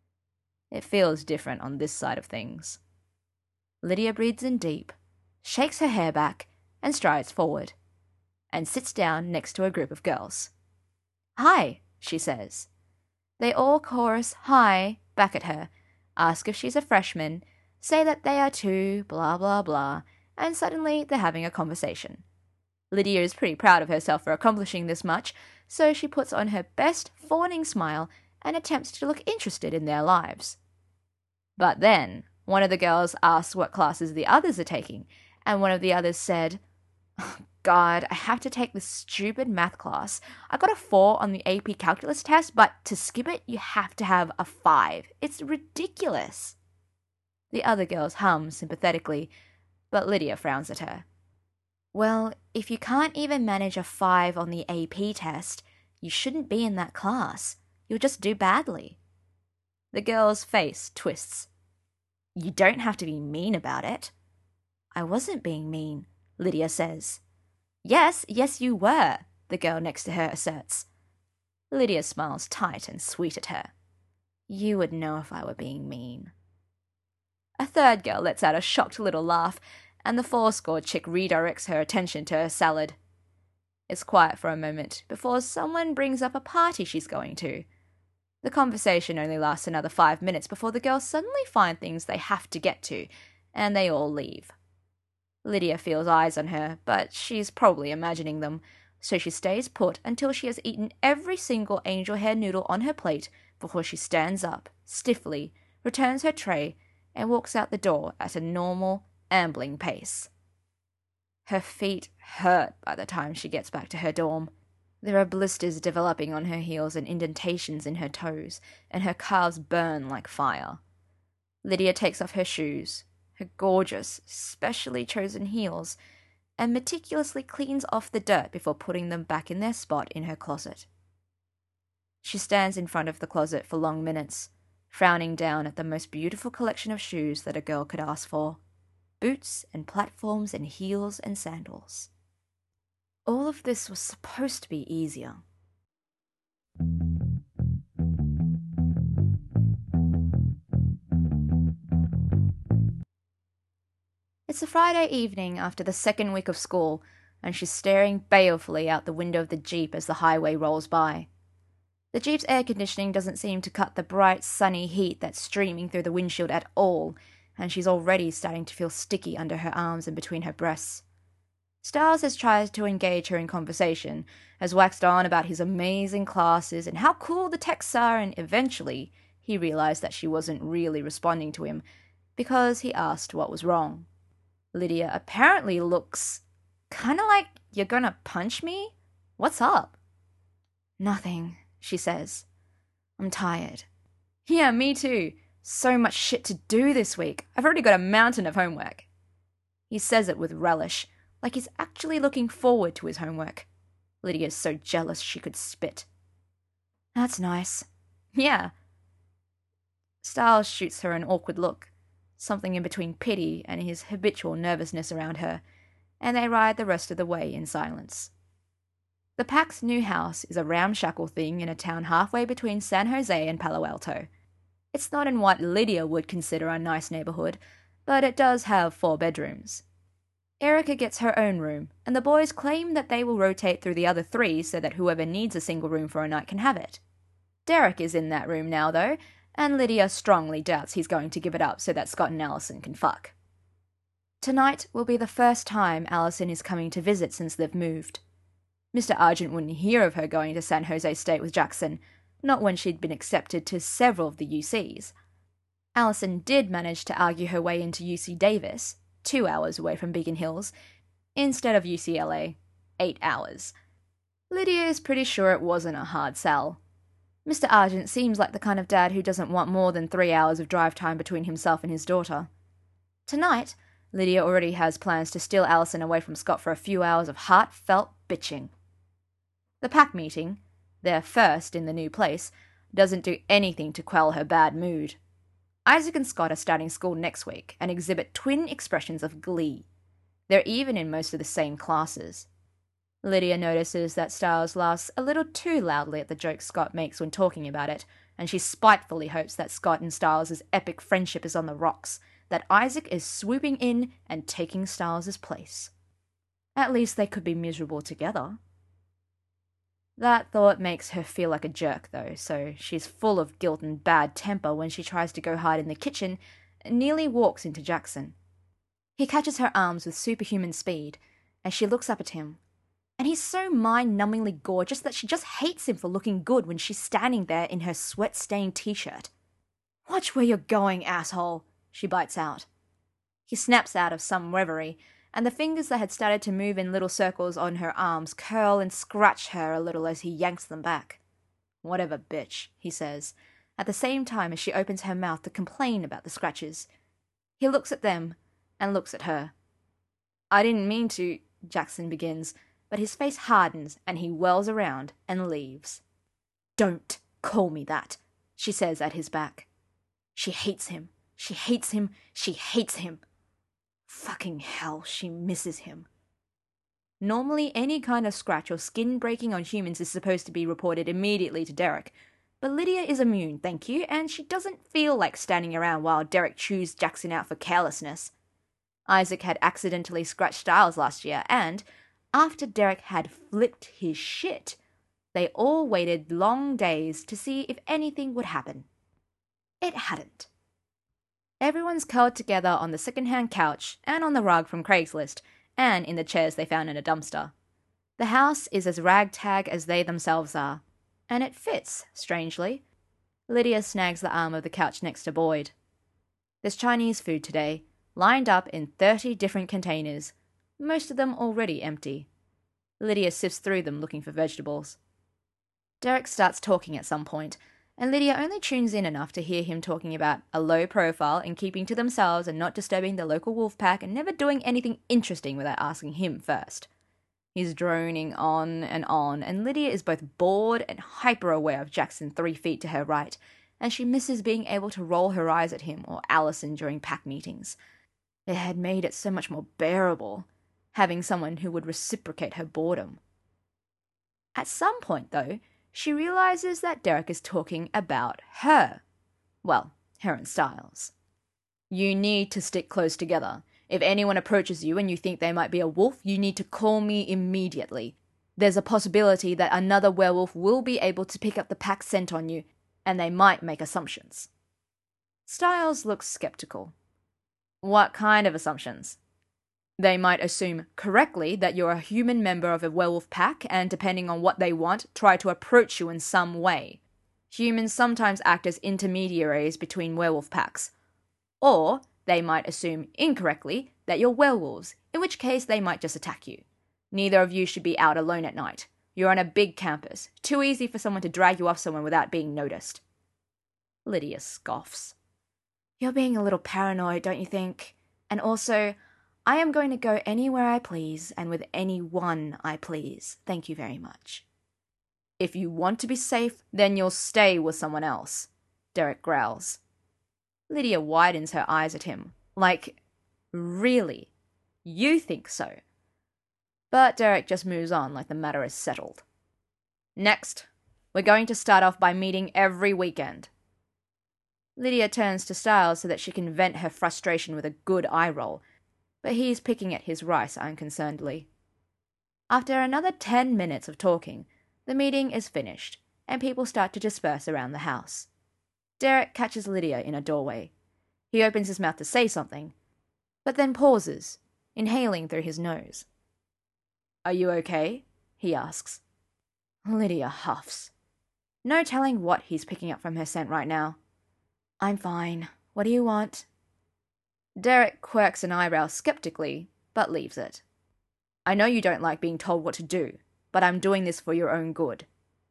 It feels different on this side of things. Lydia breathes in deep, shakes her hair back, and strides forward, and sits down next to a group of girls. "Hi," she says. They all chorus "hi" back at her, ask if she's a freshman, say that they are too, blah blah blah, and suddenly they're having a conversation. Lydia is pretty proud of herself for accomplishing this much, so she puts on her best fawning smile and attempts to look interested in their lives. But then, one of the girls asks what classes the others are taking, and one of the others said, "Oh, God, I have to take this stupid math class. I got a four on the A P calculus test, but to skip it, you have to have a five. It's ridiculous." The other girls hum sympathetically, but Lydia frowns at her. "Well, if you can't even manage a five on the A P test, you shouldn't be in that class. You'll just do badly." The girl's face twists. "You don't have to be mean about it." "I wasn't being mean," Lydia says. "Yes, yes you were," the girl next to her asserts. Lydia smiles tight and sweet at her. "You would know if I were being mean." A third girl lets out a shocked little laugh, and the four-score chick redirects her attention to her salad. It's quiet for a moment before someone brings up a party she's going to. The conversation only lasts another five minutes before the girls suddenly find things they have to get to, and they all leave. Lydia feels eyes on her, but she's probably imagining them, so she stays put until she has eaten every single angel hair noodle on her plate before she stands up, stiffly, returns her tray, and walks out the door at a normal, ambling pace. Her feet hurt by the time she gets back to her dorm. There are blisters developing on her heels and indentations in her toes, and her calves burn like fire. Lydia takes off her shoes, her gorgeous, specially chosen heels, and meticulously cleans off the dirt before putting them back in their spot in her closet. She stands in front of the closet for long minutes, frowning down at the most beautiful collection of shoes that a girl could ask for. Boots and platforms and heels and sandals. All of this was supposed to be easier. It's a Friday evening after the second week of school, and she's staring balefully out the window of the Jeep as the highway rolls by. The Jeep's air conditioning doesn't seem to cut the bright, sunny heat that's streaming through the windshield at all, and she's already starting to feel sticky under her arms and between her breasts. Stiles has tried to engage her in conversation, has waxed on about his amazing classes and how cool the texts are, and eventually he realized that she wasn't really responding to him because he asked what was wrong. Lydia apparently looks kinda like, "You're gonna punch me? What's up?" "Nothing," she says. "I'm tired." "Yeah, me too. So much shit to do this week. I've already got a mountain of homework." He says it with relish, like he's actually looking forward to his homework. Lydia's so jealous she could spit. "That's nice." "Yeah." Stiles shoots her an awkward look, something in between pity and his habitual nervousness around her, and they ride the rest of the way in silence. The Pack's new house is a ramshackle thing in a town halfway between San Jose and Palo Alto. It's not in what Lydia would consider a nice neighborhood, but it does have four bedrooms. Erica gets her own room, and the boys claim that they will rotate through the other three so that whoever needs a single room for a night can have it. Derek is in that room now, though, and Lydia strongly doubts he's going to give it up so that Scott and Allison can fuck. Tonight will be the first time Allison is coming to visit since they've moved. Mister Argent wouldn't hear of her going to San Jose State with Jackson, not when she'd been accepted to several of the U Cs. Allison did manage to argue her way into U C Davis, two hours away from Beacon Hills, instead of U C L A, eight hours. Lydia is pretty sure it wasn't a hard sell. Mister Argent seems like the kind of dad who doesn't want more than three hours of drive time between himself and his daughter. Tonight, Lydia already has plans to steal Allison away from Scott for a few hours of heartfelt bitching. The pack meeting, their first in the new place, doesn't do anything to quell her bad mood. Isaac and Scott are starting school next week and exhibit twin expressions of glee. They're even in most of the same classes. Lydia notices that Styles laughs a little too loudly at the jokes Scott makes when talking about it, and she spitefully hopes that Scott and Styles' epic friendship is on the rocks, that Isaac is swooping in and taking Styles' place. At least they could be miserable together. That thought makes her feel like a jerk, though, so she's full of guilt and bad temper when she tries to go hide in the kitchen and nearly walks into Jackson. He catches her arms with superhuman speed, and she looks up at him. And he's so mind-numbingly gorgeous that she just hates him for looking good when she's standing there in her sweat-stained t-shirt. "Watch where you're going, asshole," she bites out. He snaps out of some reverie, and the fingers that had started to move in little circles on her arms curl and scratch her a little as he yanks them back. "Whatever, bitch," he says, at the same time as she opens her mouth to complain about the scratches. He looks at them, and looks at her. "I didn't mean to," Jackson begins, but his face hardens and he whirls around and leaves. "Don't call me that," she says at his back. She hates him. She hates him. She hates him. Fucking hell, she misses him. Normally, any kind of scratch or skin breaking on humans is supposed to be reported immediately to Derek, but Lydia is immune, thank you, and she doesn't feel like standing around while Derek chews Jackson out for carelessness. Isaac had accidentally scratched Styles last year, and after Derek had flipped his shit, they all waited long days to see if anything would happen. It hadn't. Everyone's curled together on the second-hand couch and on the rug from Craigslist and in the chairs they found in a dumpster. The house is as ragtag as they themselves are, and it fits, strangely. Lydia snags the arm of the couch next to Boyd. There's Chinese food today, lined up in thirty different containers, most of them already empty. Lydia sifts through them looking for vegetables. Derek starts talking at some point, and Lydia only tunes in enough to hear him talking about a low profile and keeping to themselves and not disturbing the local wolf pack and never doing anything interesting without asking him first. He's droning on and on, and Lydia is both bored and hyper-aware of Jackson three feet to her right, and she misses being able to roll her eyes at him or Allison during pack meetings. It had made it so much more bearable, having someone who would reciprocate her boredom. At some point, though, she realizes that Derek is talking about her. Well, her and Styles. "You need to stick close together. If anyone approaches you and you think they might be a wolf, you need to call me immediately. There's a possibility that another werewolf will be able to pick up the pack scent on you, and they might make assumptions." Styles looks skeptical. "What kind of assumptions?" "They might assume correctly that you're a human member of a werewolf pack and, depending on what they want, try to approach you in some way. Humans sometimes act as intermediaries between werewolf packs. Or they might assume incorrectly that you're werewolves, in which case they might just attack you. Neither of you should be out alone at night. You're on a big campus, too easy for someone to drag you off somewhere without being noticed." Lydia scoffs. "You're being a little paranoid, don't you think? And also, I am going to go anywhere I please and with anyone I please. Thank you very much." "If you want to be safe, then you'll stay with someone else," Derek growls. Lydia widens her eyes at him, like, "Really? You think so?" But Derek just moves on like the matter is settled. "Next, we're going to start off by meeting every weekend." Lydia turns to Styles so that she can vent her frustration with a good eye roll, but he's picking at his rice unconcernedly. After another ten minutes of talking, the meeting is finished, and people start to disperse around the house. Derek catches Lydia in a doorway. He opens his mouth to say something, but then pauses, inhaling through his nose. "Are you okay?" he asks. Lydia huffs. No telling what he's picking up from her scent right now. I'm fine. What do you want? Derek quirks an eyebrow skeptically, but leaves it. I know you don't like being told what to do, but I'm doing this for your own good.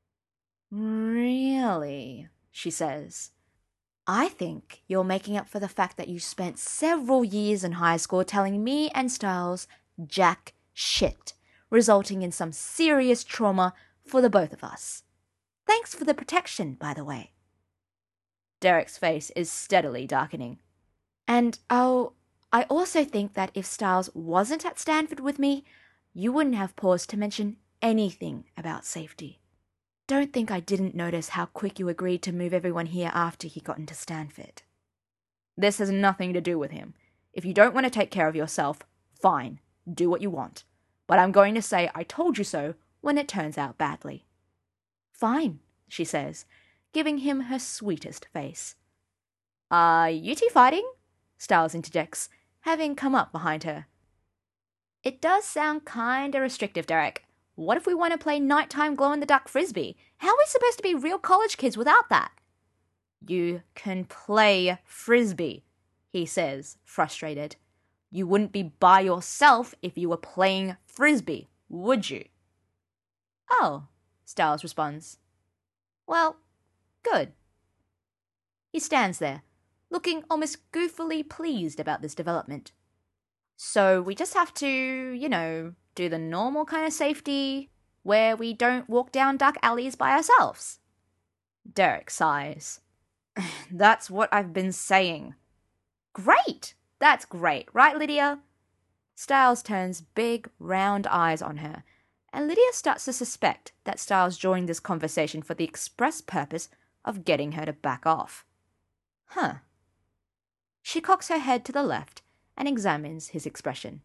Really? She says. I think you're making up for the fact that you spent several years in high school telling me and Styles jack shit, resulting in some serious trauma for the both of us. Thanks for the protection, by the way. Derek's face is steadily darkening. And, oh, I also think that if Styles wasn't at Stanford with me, you wouldn't have paused to mention anything about safety. Don't think I didn't notice how quick you agreed to move everyone here after he got into Stanford. This has nothing to do with him. If you don't want to take care of yourself, fine, do what you want. But I'm going to say I told you so when it turns out badly. Fine, she says, giving him her sweetest face. Are you two fighting? Styles interjects, having come up behind her. It does sound kinda restrictive, Derek. What if we want to play nighttime glow-in-the-dark frisbee? How are we supposed to be real college kids without that? You can play frisbee, he says, frustrated. You wouldn't be by yourself if you were playing frisbee, would you? Oh, Styles responds. Well, good. He stands there, looking almost goofily pleased about this development. So we just have to, you know, do the normal kind of safety where we don't walk down dark alleys by ourselves. Derek sighs. That's what I've been saying. Great! That's great, right, Lydia? Styles turns big, round eyes on her, and Lydia starts to suspect that Styles joined this conversation for the express purpose of getting her to back off. Huh. She cocks her head to the left and examines his expression.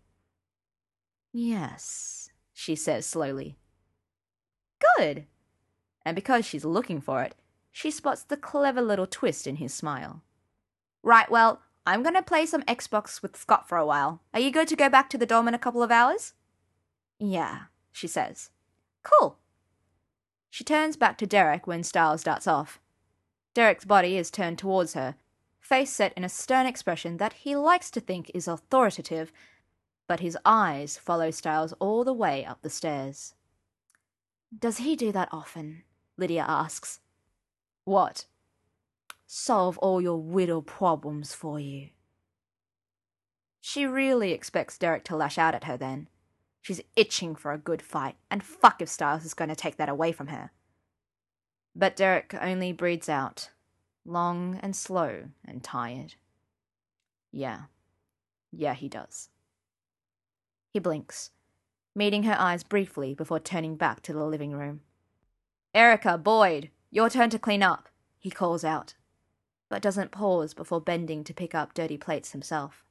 Yes, she says slowly. Good. And because she's looking for it, she spots the clever little twist in his smile. Right, well, I'm going to play some Xbox with Scott for a while. Are you good to go back to the dorm in a couple of hours? Yeah, she says. Cool. She turns back to Derek when Styles darts off. Derek's body is turned towards her, face set in a stern expression that he likes to think is authoritative, but his eyes follow Styles all the way up the stairs. Does he do that often? Lydia asks. What? Solve all your widow problems for you. She really expects Derek to lash out at her then. She's itching for a good fight, and fuck if Styles is going to take that away from her. But Derek only breathes out, long and slow and tired. Yeah. Yeah, he does. He blinks, meeting her eyes briefly before turning back to the living room. Erica, Boyd, your turn to clean up, he calls out, but doesn't pause before bending to pick up dirty plates himself.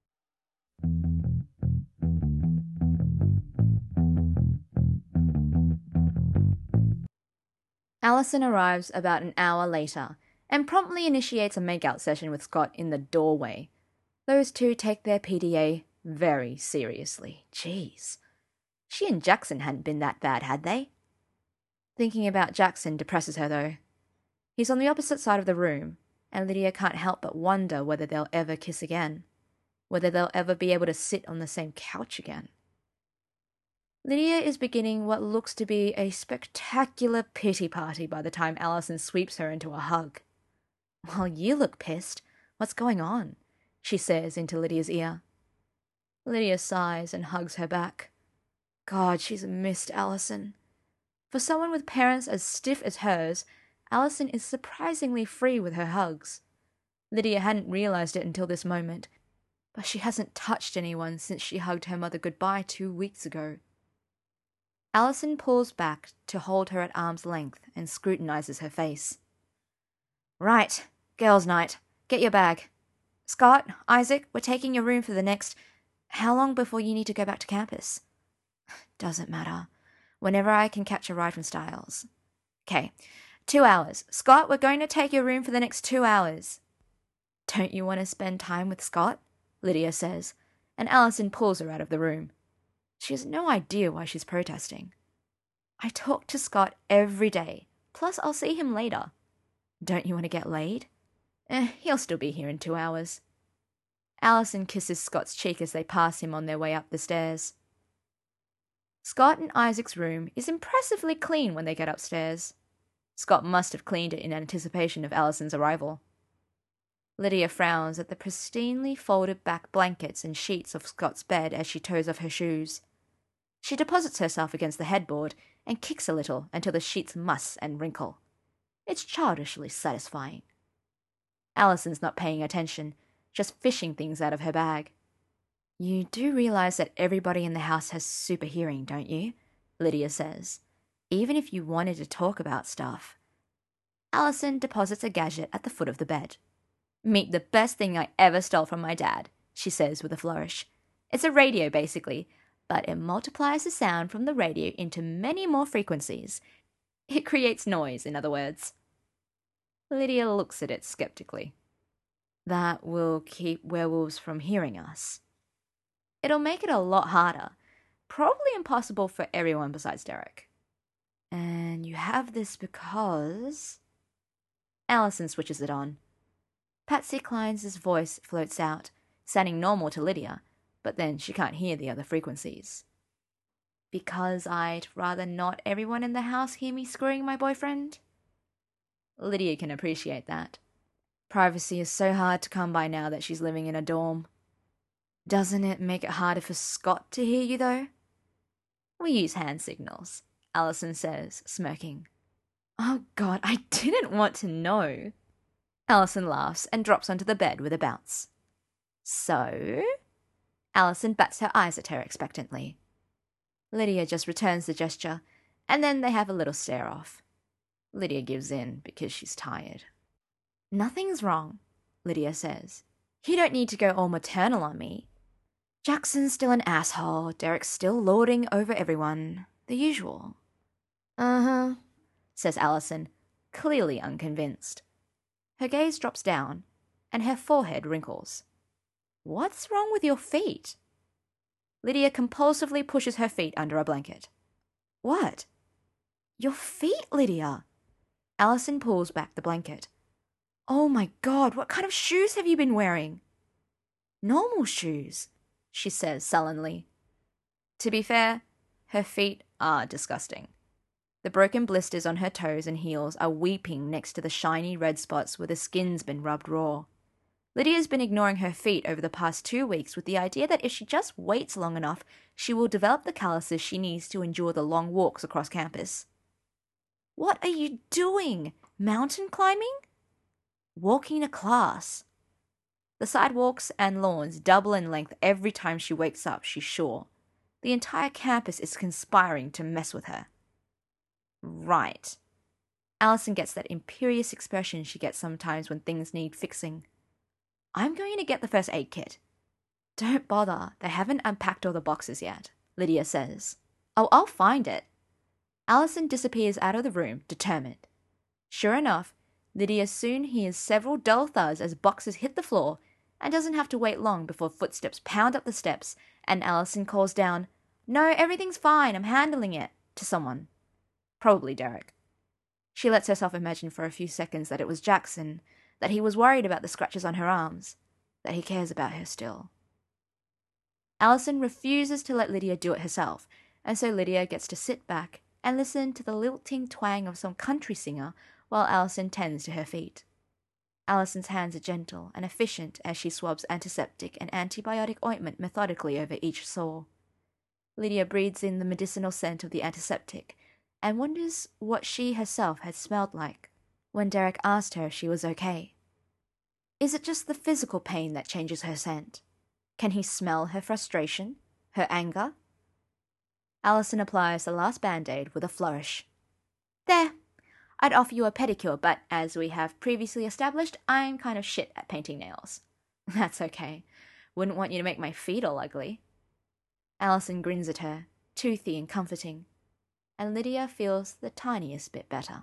Allison arrives about an hour later and promptly initiates a makeout session with Scott in the doorway. Those two take their P D A very seriously. Jeez. She and Jackson hadn't been that bad, had they? Thinking about Jackson depresses her, though. He's on the opposite side of the room, and Lydia can't help but wonder whether they'll ever kiss again, whether they'll ever be able to sit on the same couch again. Lydia is beginning what looks to be a spectacular pity party by the time Allison sweeps her into a hug. Well, you look pissed. What's going on? She says into Lydia's ear. Lydia sighs and hugs her back. God, she's missed Allison. For someone with parents as stiff as hers, Allison is surprisingly free with her hugs. Lydia hadn't realized it until this moment, but she hasn't touched anyone since she hugged her mother goodbye two weeks ago. Allison pulls back to hold her at arm's length and scrutinizes her face. Right, girls' night. Get your bag. Scott, Isaac, we're taking your room for the next... How long before you need to go back to campus? Doesn't matter. Whenever I can catch a ride from Styles. Okay, two hours. Scott, we're going to take your room for the next two hours. Don't you want to spend time with Scott? Lydia says, and Allison pulls her out of the room. She has no idea why she's protesting. I talk to Scott every day, Plus, I'll see him later. Don't you want to get laid? Eh, he'll still be here in two hours. Allison kisses Scott's cheek as they pass him on their way up the stairs. Scott and Isaac's room is impressively clean when they get upstairs. Scott must have cleaned it in anticipation of Allison's arrival. Lydia frowns at the pristinely folded back blankets and sheets of Scott's bed as she toes off her shoes. She deposits herself against the headboard and kicks a little until the sheets muss and wrinkle. It's childishly satisfying. Allison's not paying attention, just fishing things out of her bag. You do realize that everybody in the house has super hearing, don't you? Lydia says. Even if you wanted to talk about stuff. Allison deposits a gadget at the foot of the bed. Meet the best thing I ever stole from my dad, she says with a flourish. It's a radio, basically, but it multiplies the sound from the radio into many more frequencies. It creates noise, in other words. Lydia looks at it skeptically. That will keep werewolves from hearing us. It'll make it a lot harder. Probably impossible for everyone besides Derek. And you have this because... Allison switches it on. Patsy Clines' voice floats out, sounding normal to Lydia, but then she can't hear the other frequencies. Because I'd rather not everyone in the house hear me screwing my boyfriend? Lydia can appreciate that. Privacy is so hard to come by now that she's living in a dorm. Doesn't it make it harder for Scott to hear you, though? We use hand signals, Allison says, smirking. Oh God, I didn't want to know. Allison laughs and drops onto the bed with a bounce. So? Allison bats her eyes at her expectantly. Lydia just returns the gesture, and then they have a little stare-off. Lydia gives in because she's tired. Nothing's wrong, Lydia says. You don't need to go all maternal on me. Jackson's still an asshole, Derek's still lording over everyone. The usual. Uh-huh, says Allison, clearly unconvinced. Her gaze drops down, and her forehead wrinkles. What's wrong with your feet? Lydia compulsively pushes her feet under a blanket. What? Your feet, Lydia? Allison pulls back the blanket. Oh my God, what kind of shoes have you been wearing? Normal shoes, she says sullenly. To be fair, her feet are disgusting. The broken blisters on her toes and heels are weeping next to the shiny red spots where the skin's been rubbed raw. Lydia's been ignoring her feet over the past two weeks with the idea that if she just waits long enough, she will develop the calluses she needs to endure the long walks across campus. What are you doing? Mountain climbing? Walking to class. The sidewalks and lawns double in length every time she wakes up, she's sure. The entire campus is conspiring to mess with her. Right. Allison gets that imperious expression she gets sometimes when things need fixing. I'm going to get the first aid kit. Don't bother, they haven't unpacked all the boxes yet, Lydia says. Oh, I'll find it. Allison disappears out of the room, determined. Sure enough, Lydia soon hears several dull thuds as boxes hit the floor and doesn't have to wait long before footsteps pound up the steps and Allison calls down, No, everything's fine, I'm handling it, to someone. Probably Derek. She lets herself imagine for a few seconds that it was Jackson, that he was worried about the scratches on her arms, that he cares about her still. Allison refuses to let Lydia do it herself, and so Lydia gets to sit back and listen to the lilting twang of some country singer while Allison tends to her feet. Allison's hands are gentle and efficient as she swabs antiseptic and antibiotic ointment methodically over each sore. Lydia breathes in the medicinal scent of the antiseptic and wonders what she herself had smelled like when Derek asked her if she was okay. Is it just the physical pain that changes her scent? Can he smell her frustration, her anger? Allison applies the last band-aid with a flourish. There, I'd offer you a pedicure, but as we have previously established, I'm kind of shit at painting nails. That's okay. Wouldn't want you to make my feet all ugly. Allison grins at her, toothy and comforting, and Lydia feels the tiniest bit better.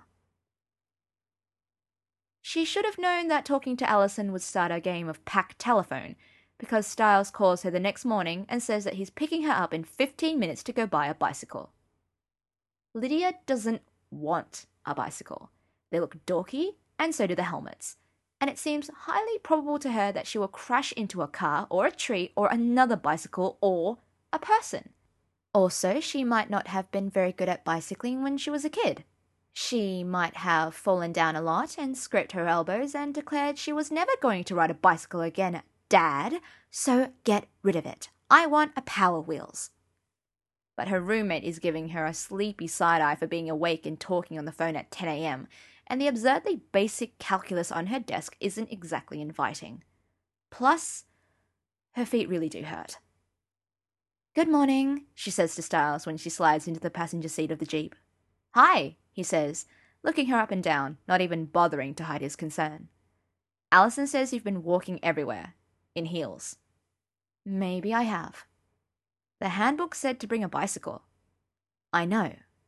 She should have known that talking to Allison would start a game of pack telephone, because Styles calls her the next morning and says that he's picking her up in fifteen minutes to go buy a bicycle. Lydia doesn't want a bicycle. They look dorky, and so do the helmets. And it seems highly probable to her that she will crash into a car or a tree or another bicycle or a person. Also, she might not have been very good at bicycling when she was a kid. She might have fallen down a lot and scraped her elbows and declared she was never going to ride a bicycle again, Dad, so get rid of it. I want a Power Wheels. But her roommate is giving her a sleepy side-eye for being awake and talking on the phone at ten a.m., and the absurdly basic calculus on her desk isn't exactly inviting. Plus, her feet really do hurt. Good morning, she says to Styles when she slides into the passenger seat of the Jeep. Hi, he says, looking her up and down, not even bothering to hide his concern. Allison says you've been walking everywhere, in heels. Maybe I have. The handbook said to bring a bicycle. I know.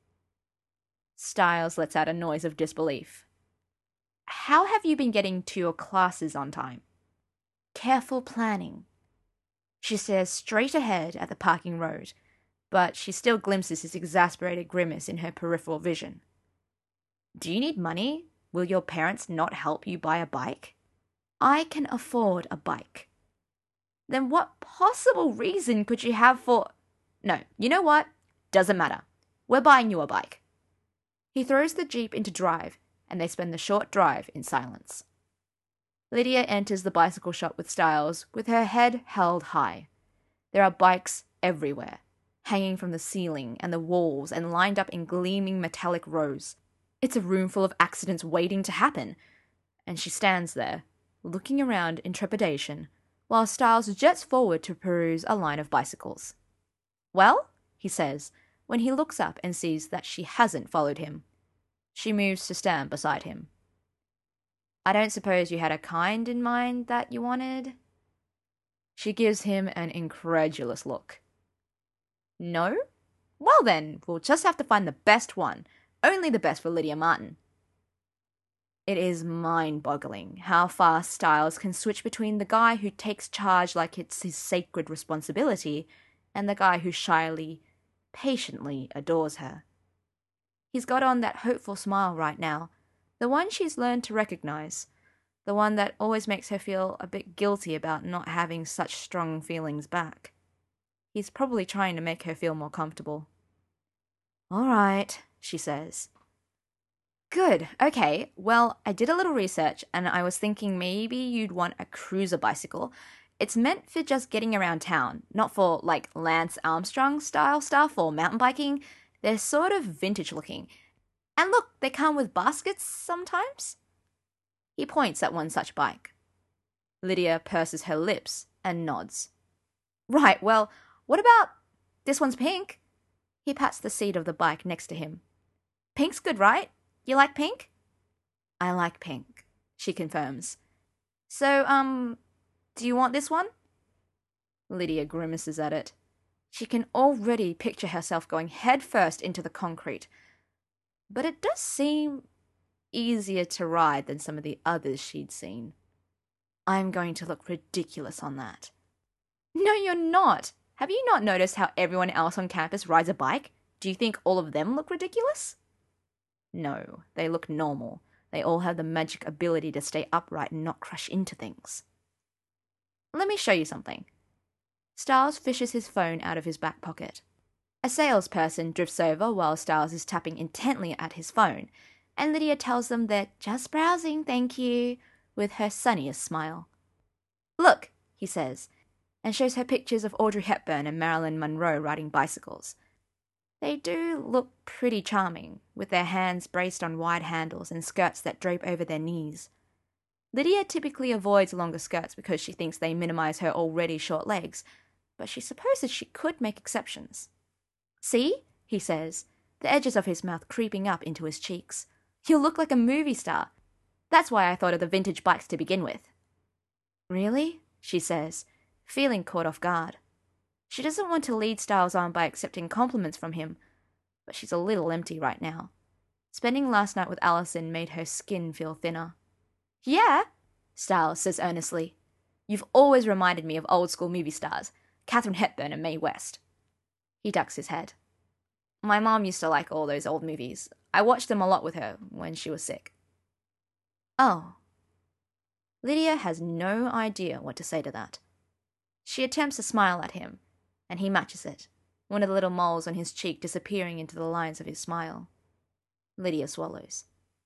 Styles lets out a noise of disbelief. How have you been getting to your classes on time? Careful planning. She stares straight ahead at the parking road, but she still glimpses his exasperated grimace in her peripheral vision. Do you need money? Will your parents not help you buy a bike? I can afford a bike. Then what possible reason could you have for... No, you know what? Doesn't matter. We're buying you a bike. He throws the Jeep into drive, and they spend the short drive in silence. Lydia enters the bicycle shop with Styles, with her head held high. There are bikes everywhere, hanging from the ceiling and the walls and lined up in gleaming metallic rows. It's a room full of accidents waiting to happen, and she stands there, looking around in trepidation, while Styles jets forward to peruse a line of bicycles. Well, he says, when he looks up and sees that she hasn't followed him. She moves to stand beside him. I don't suppose you had a kind in mind that you wanted? She gives him an incredulous look. No? Well then, we'll just have to find the best one. Only the best for Lydia Martin. It is mind-boggling how fast Styles can switch between the guy who takes charge like it's his sacred responsibility and the guy who shyly, patiently adores her. He's got on that hopeful smile right now, the one she's learned to recognize, the one that always makes her feel a bit guilty about not having such strong feelings back. He's probably trying to make her feel more comfortable. All right, she says. Good, okay, well, I did a little research and I was thinking maybe you'd want a cruiser bicycle. It's meant for just getting around town, not for, like, Lance Armstrong style stuff or mountain biking. They're sort of vintage looking. And look, they come with baskets sometimes. He points at one such bike. Lydia purses her lips and nods. Right, well, what about... this one's pink? He pats the seat of the bike next to him. Pink's good, right? You like pink? I like pink, she confirms. So, um, do you want this one? Lydia grimaces at it. She can already picture herself going headfirst into the concrete. But it does seem easier to ride than some of the others she'd seen. I'm going to look ridiculous on that. No, you're not. Have you not noticed how everyone else on campus rides a bike? Do you think all of them look ridiculous? No, they look normal. They all have the magic ability to stay upright and not crash into things. Let me show you something. Styles fishes his phone out of his back pocket. A salesperson drifts over while Styles is tapping intently at his phone, and Lydia tells them they're just browsing, thank you, with her sunniest smile. Look, he says, and shows her pictures of Audrey Hepburn and Marilyn Monroe riding bicycles. They do look pretty charming, with their hands braced on wide handles and skirts that drape over their knees. Lydia typically avoids longer skirts because she thinks they minimize her already short legs, but she supposes she could make exceptions. See, he says, the edges of his mouth creeping up into his cheeks. You'll look like a movie star. That's why I thought of the vintage bikes to begin with. Really? She says, feeling caught off guard. She doesn't want to lead Styles on by accepting compliments from him, but she's a little empty right now. Spending last night with Allison made her skin feel thinner. Yeah, Styles says earnestly. You've always reminded me of old school movie stars, Katharine Hepburn and Mae West. He ducks his head. My mom used to like all those old movies. I watched them a lot with her when she was sick. Oh. Lydia has no idea what to say to that. She attempts a smile at him, and he matches it, one of the little moles on his cheek disappearing into the lines of his smile. Lydia swallows.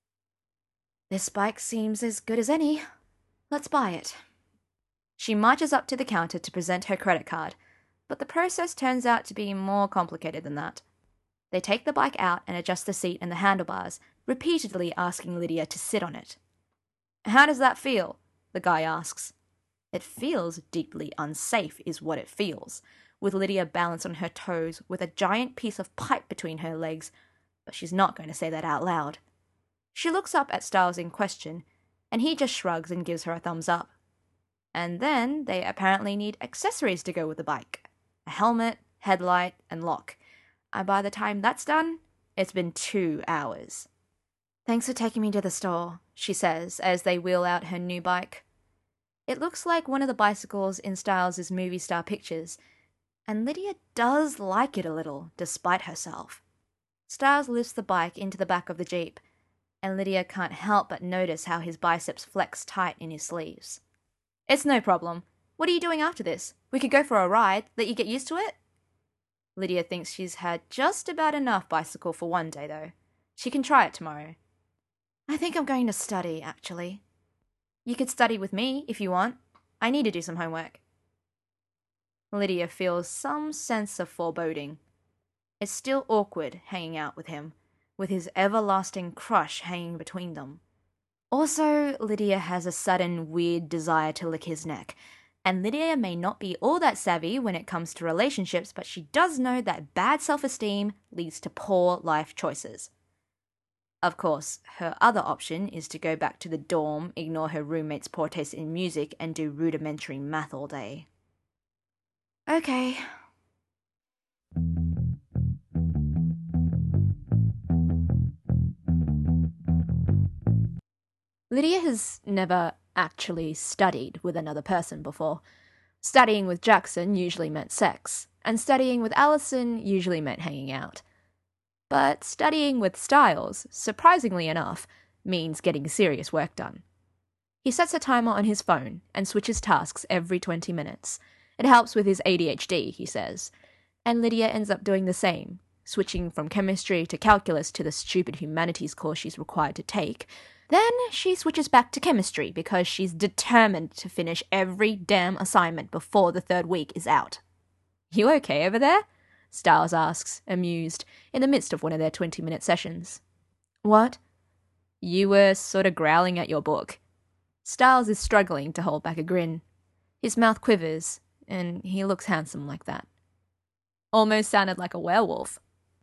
This bike seems as good as any. Let's buy it. She marches up to the counter to present her credit card, but the process turns out to be more complicated than that. They take the bike out and adjust the seat and the handlebars, repeatedly asking Lydia to sit on it. How does that feel? The guy asks. It feels deeply unsafe, is what it feels, with Lydia balanced on her toes with a giant piece of pipe between her legs, but she's not going to say that out loud. She looks up at Stiles in question, and he just shrugs and gives her a thumbs up. And then they apparently need accessories to go with the bike. A helmet, headlight, and lock. And by the time that's done, it's been two hours. Thanks for taking me to the store, she says as they wheel out her new bike. It looks like one of the bicycles in Stiles' movie star pictures, and Lydia does like it a little, despite herself. Stiles lifts the bike into the back of the Jeep, and Lydia can't help but notice how his biceps flex tight in his sleeves. It's no problem. What are you doing after this? We could go for a ride, let you get used to it? Lydia thinks she's had just about enough bicycle for one day, though. She can try it tomorrow. I think I'm going to study, actually. You could study with me, if you want. I need to do some homework. Lydia feels some sense of foreboding. It's still awkward hanging out with him, with his everlasting crush hanging between them. Also, Lydia has a sudden weird desire to lick his neck, and Lydia may not be all that savvy when it comes to relationships, but she does know that bad self-esteem leads to poor life choices. Of course, her other option is to go back to the dorm, ignore her roommate's poor taste in music, and do rudimentary math all day. Okay. Lydia has never actually studied with another person before. Studying with Jackson usually meant sex, and studying with Allison usually meant hanging out. But studying with Stiles, surprisingly enough, means getting serious work done. He sets a timer on his phone and switches tasks every twenty minutes. It helps with his A D H D, he says, and Lydia ends up doing the same, switching from chemistry to calculus to the stupid humanities course she's required to take. Then she switches back to chemistry because she's determined to finish every damn assignment before the third week is out. You okay over there? Stiles asks, amused, in the midst of one of their twenty-minute sessions. What? You were sort of growling at your book. Stiles is struggling to hold back a grin. His mouth quivers, and he looks handsome like that. Almost sounded like a werewolf.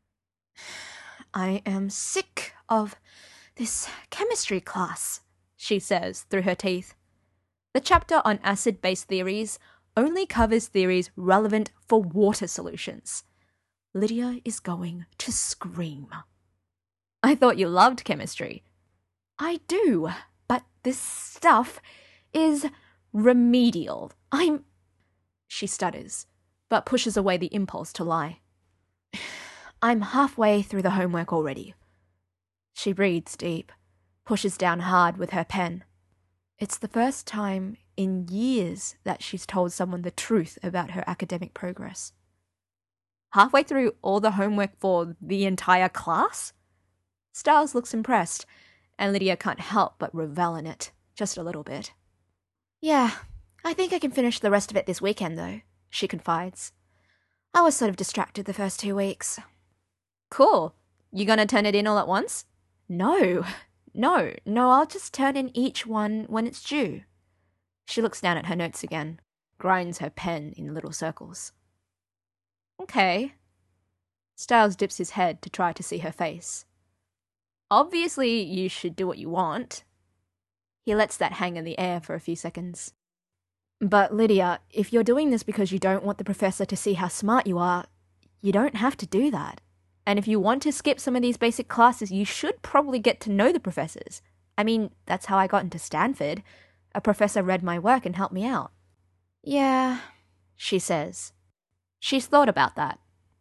I am sick of this chemistry class, she says through her teeth. The chapter on acid-base theories only covers theories relevant for water solutions. Lydia is going to scream. I thought you loved chemistry. I do, but this stuff is remedial. I'm... She stutters, but pushes away the impulse to lie. I'm halfway through the homework already. She breathes deep, pushes down hard with her pen. It's the first time in years that she's told someone the truth about her academic progress. Halfway through all the homework for the entire class? Stiles looks impressed, and Lydia can't help but revel in it, just a little bit. Yeah, I think I can finish the rest of it this weekend, though, she confides. I was sort of distracted the first two weeks. Cool. You gonna turn it in all at once? No, no, no, I'll just turn in each one when it's due. She looks down at her notes again, grinds her pen in little circles. Okay. Stiles dips his head to try to see her face. Obviously, you should do what you want. He lets that hang in the air for a few seconds. But Lydia, if you're doing this because you don't want the professor to see how smart you are, you don't have to do that. And if you want to skip some of these basic classes, you should probably get to know the professors. I mean, that's how I got into Stanford. A professor read my work and helped me out. Yeah, she says. She's thought about that.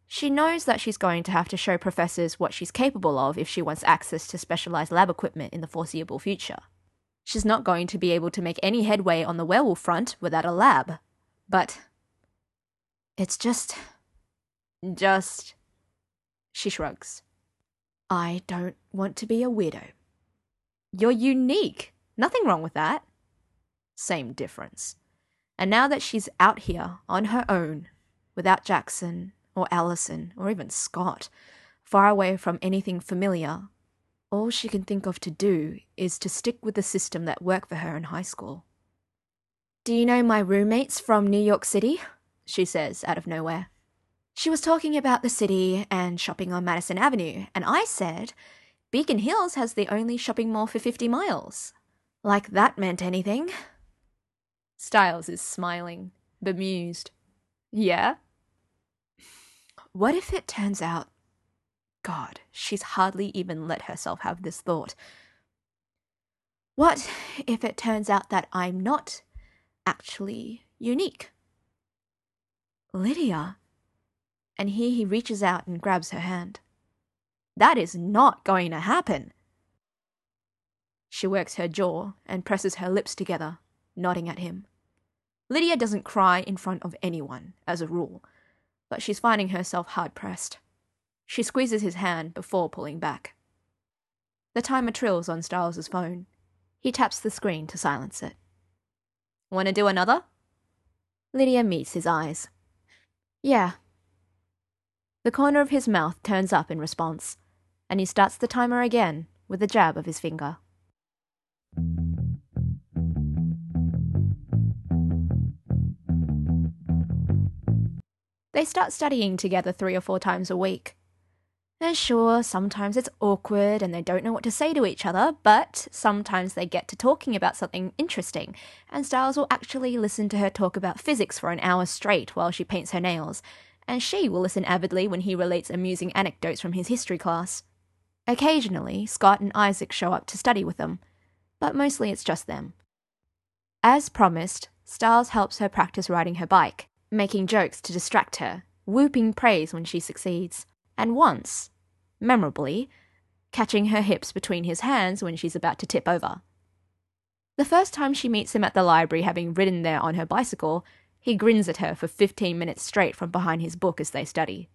She knows that she's going to have to show professors what she's capable of if she wants access to specialized lab equipment in the foreseeable future. She's not going to be able to make any headway on the werewolf front without a lab. But it's just... just... She shrugs. I don't want to be a weirdo. You're unique. Nothing wrong with that. Same difference. And now that she's out here on her own, without Jackson or Allison or even Scott, far away from anything familiar, all she can think of to do is to stick with the system that worked for her in high school. Do you know my roommates from New York City? She says out of nowhere. She was talking about the city and shopping on Madison Avenue, and I said, Beacon Hills has the only shopping mall for fifty miles. Like that meant anything. Styles is smiling, bemused. Yeah? What if it turns out... God, she's hardly even let herself have this thought. What if it turns out that I'm not actually unique? Lydia... And here he reaches out and grabs her hand. That is not going to happen. She works her jaw and presses her lips together, nodding at him. Lydia doesn't cry in front of anyone, as a rule, but she's finding herself hard-pressed. She squeezes his hand before pulling back. The timer trills on Styles' phone. He taps the screen to silence it. Want to do another? Lydia meets his eyes. Yeah. The corner of his mouth turns up in response, and he starts the timer again with a jab of his finger. They start studying together three or four times a week. And sure, sometimes it's awkward and they don't know what to say to each other, but sometimes they get to talking about something interesting, and Styles will actually listen to her talk about physics for an hour straight while she paints her nails, and she will listen avidly when he relates amusing anecdotes from his history class. Occasionally, Scott and Isaac show up to study with them, but mostly it's just them. As promised, Styles helps her practice riding her bike, making jokes to distract her, whooping praise when she succeeds, and once, memorably, catching her hips between his hands when she's about to tip over. The first time she meets him at the library having ridden there on her bicycle, he grins at her for fifteen minutes straight from behind his book as they study.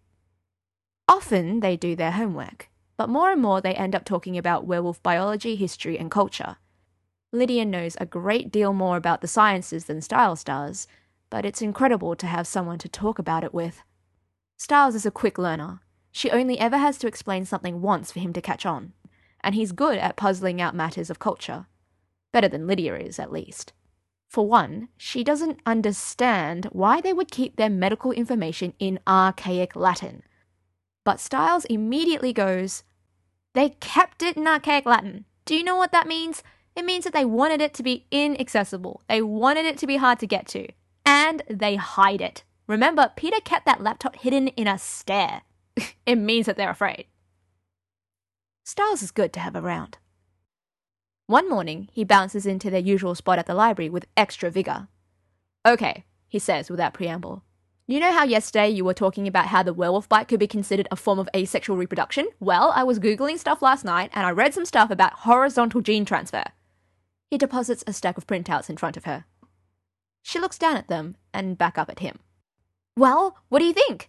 Often they do their homework, but more and more they end up talking about werewolf biology, history, and culture. Lydia knows a great deal more about the sciences than Styles does, but it's incredible to have someone to talk about it with. Styles is a quick learner. She only ever has to explain something once for him to catch on, and he's good at puzzling out matters of culture. Better than Lydia is, at least. For one, she doesn't understand why they would keep their medical information in archaic Latin. But Styles immediately goes, They kept it in archaic Latin. Do you know what that means? It means that they wanted it to be inaccessible. They wanted it to be hard to get to. And they hide it. Remember, Peter kept that laptop hidden in a stair. It means that they're afraid. Styles is good to have around. One morning, he bounces into their usual spot at the library with extra vigor. Okay, he says without preamble. You know how yesterday you were talking about how the werewolf bite could be considered a form of asexual reproduction? Well, I was Googling stuff last night and I read some stuff about horizontal gene transfer. He deposits a stack of printouts in front of her. She looks down at them and back up at him. Well, what do you think?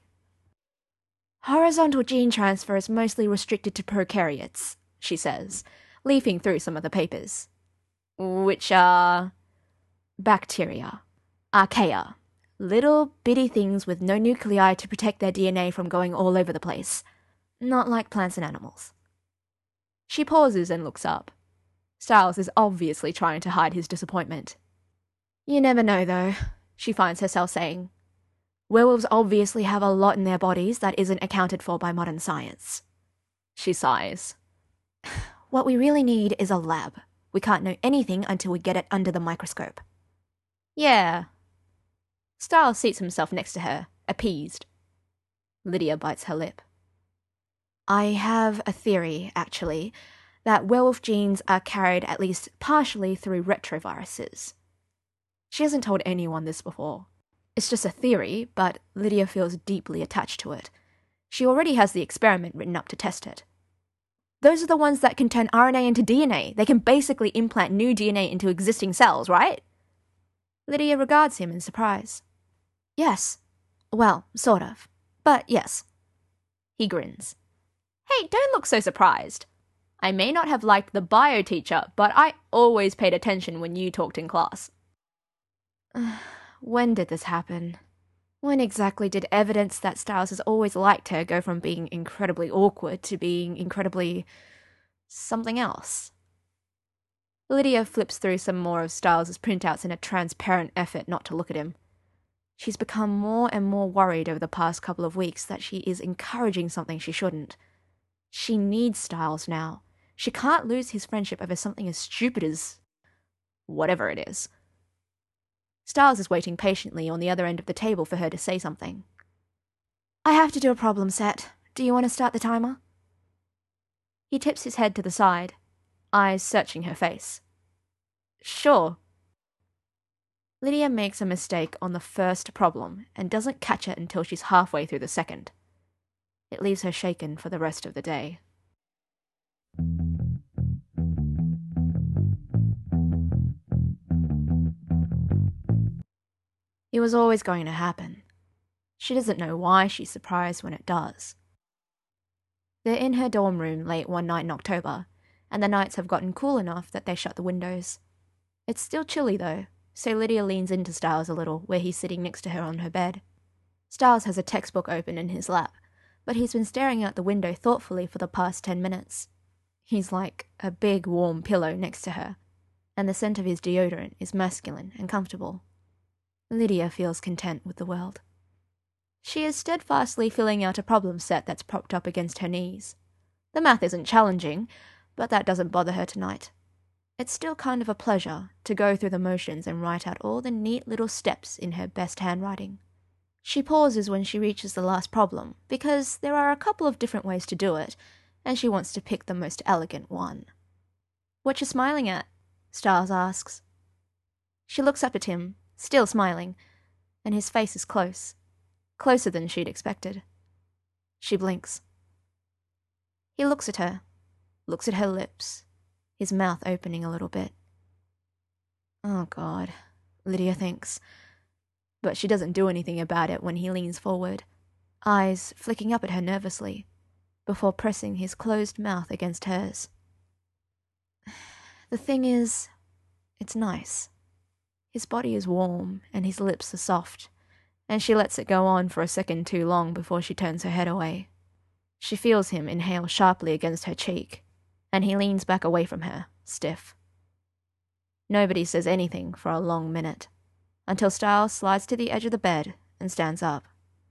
Horizontal gene transfer is mostly restricted to prokaryotes, she says, leafing through some of the papers. Which are... bacteria. Archaea. Little bitty things with no nuclei to protect their D N A from going all over the place. Not like plants and animals. She pauses and looks up. Styles is obviously trying to hide his disappointment. You never know, though, she finds herself saying. Werewolves obviously have a lot in their bodies that isn't accounted for by modern science. She sighs. What we really need is a lab. We can't know anything until we get it under the microscope. Yeah. Styles seats himself next to her, appeased. Lydia bites her lip. I have a theory, actually, that werewolf genes are carried at least partially through retroviruses. She hasn't told anyone this before. It's just a theory, but Lydia feels deeply attached to it. She already has the experiment written up to test it. Those are the ones that can turn R N A into D N A. They can basically implant new D N A into existing cells, right? Lydia regards him in surprise. Yes. Well, sort of. But yes. He grins. Hey, don't look so surprised. I may not have liked the bio teacher, but I always paid attention when you talked in class. When did this happen? When exactly did evidence that Stiles has always liked her go from being incredibly awkward to being incredibly something else? Lydia flips through some more of Stiles' printouts in a transparent effort not to look at him. She's become more and more worried over the past couple of weeks that she is encouraging something she shouldn't. She needs Stiles now. She can't lose his friendship over something as stupid as whatever it is. Stiles is waiting patiently on the other end of the table for her to say something. I have to do a problem set. Do you want to start the timer? He tips his head to the side, eyes searching her face. Sure. Lydia makes a mistake on the first problem and doesn't catch it until she's halfway through the second. It leaves her shaken for the rest of the day. It was always going to happen. She doesn't know why she's surprised when it does. They're in her dorm room late one night in October, and the nights have gotten cool enough that they shut the windows. It's still chilly though, so Lydia leans into Stiles a little where he's sitting next to her on her bed. Stiles has a textbook open in his lap, but he's been staring out the window thoughtfully for the past ten minutes. He's like a big warm pillow next to her, and the scent of his deodorant is masculine and comfortable. Lydia feels content with the world. She is steadfastly filling out a problem set that's propped up against her knees. The math isn't challenging, but that doesn't bother her tonight. It's still kind of a pleasure to go through the motions and write out all the neat little steps in her best handwriting. She pauses when she reaches the last problem, because there are a couple of different ways to do it, and she wants to pick the most elegant one. What you smiling at? Stiles asks. She looks up at him, still smiling, and his face is close. Closer than she'd expected. She blinks. He looks at her, looks at her lips, his mouth opening a little bit. Oh God, Lydia thinks. But she doesn't do anything about it when he leans forward, eyes flicking up at her nervously, before pressing his closed mouth against hers. The thing is, it's nice. His body is warm, and his lips are soft, and she lets it go on for a second too long before she turns her head away. She feels him inhale sharply against her cheek, and he leans back away from her, stiff. Nobody says anything for a long minute, until Stiles slides to the edge of the bed and stands up.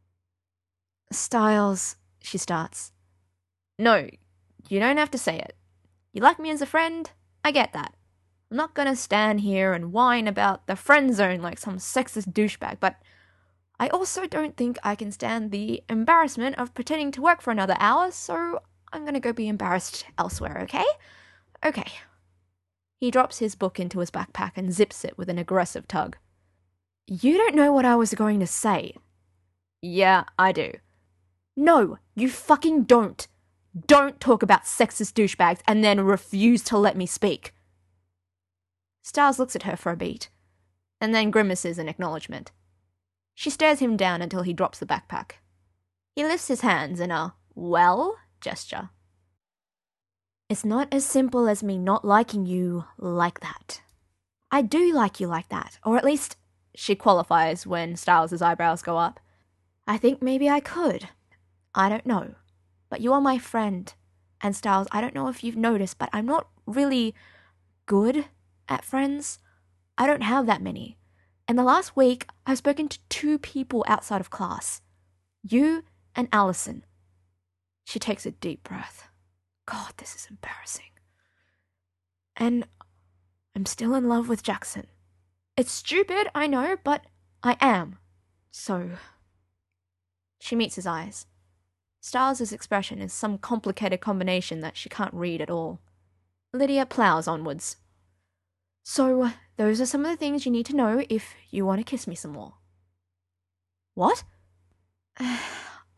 Stiles, she starts. No, you don't have to say it. You like me as a friend? I get that. I'm not gonna stand here and whine about the friend zone like some sexist douchebag, but I also don't think I can stand the embarrassment of pretending to work for another hour, so I'm gonna go be embarrassed elsewhere, okay? Okay. He drops his book into his backpack and zips it with an aggressive tug. You don't know what I was going to say. Yeah, I do. No, you fucking don't. Don't talk about sexist douchebags and then refuse to let me speak. Stiles looks at her for a beat, and then grimaces in acknowledgement. She stares him down until he drops the backpack. He lifts his hands in a, well, gesture. It's not as simple as me not liking you like that. I do like you like that, or at least, she qualifies when Stiles' eyebrows go up. I think maybe I could. I don't know. But you are my friend. And Stiles, I don't know if you've noticed, but I'm not really good at friends. I don't have that many. In the last week, I've spoken to two people outside of class. You and Allison. She takes a deep breath. God, this is embarrassing. And I'm still in love with Jackson. It's stupid, I know, but I am. So... She meets his eyes. Stiles' expression is some complicated combination that she can't read at all. Lydia plows onwards. So, those are some of the things you need to know if you want to kiss me some more. What? I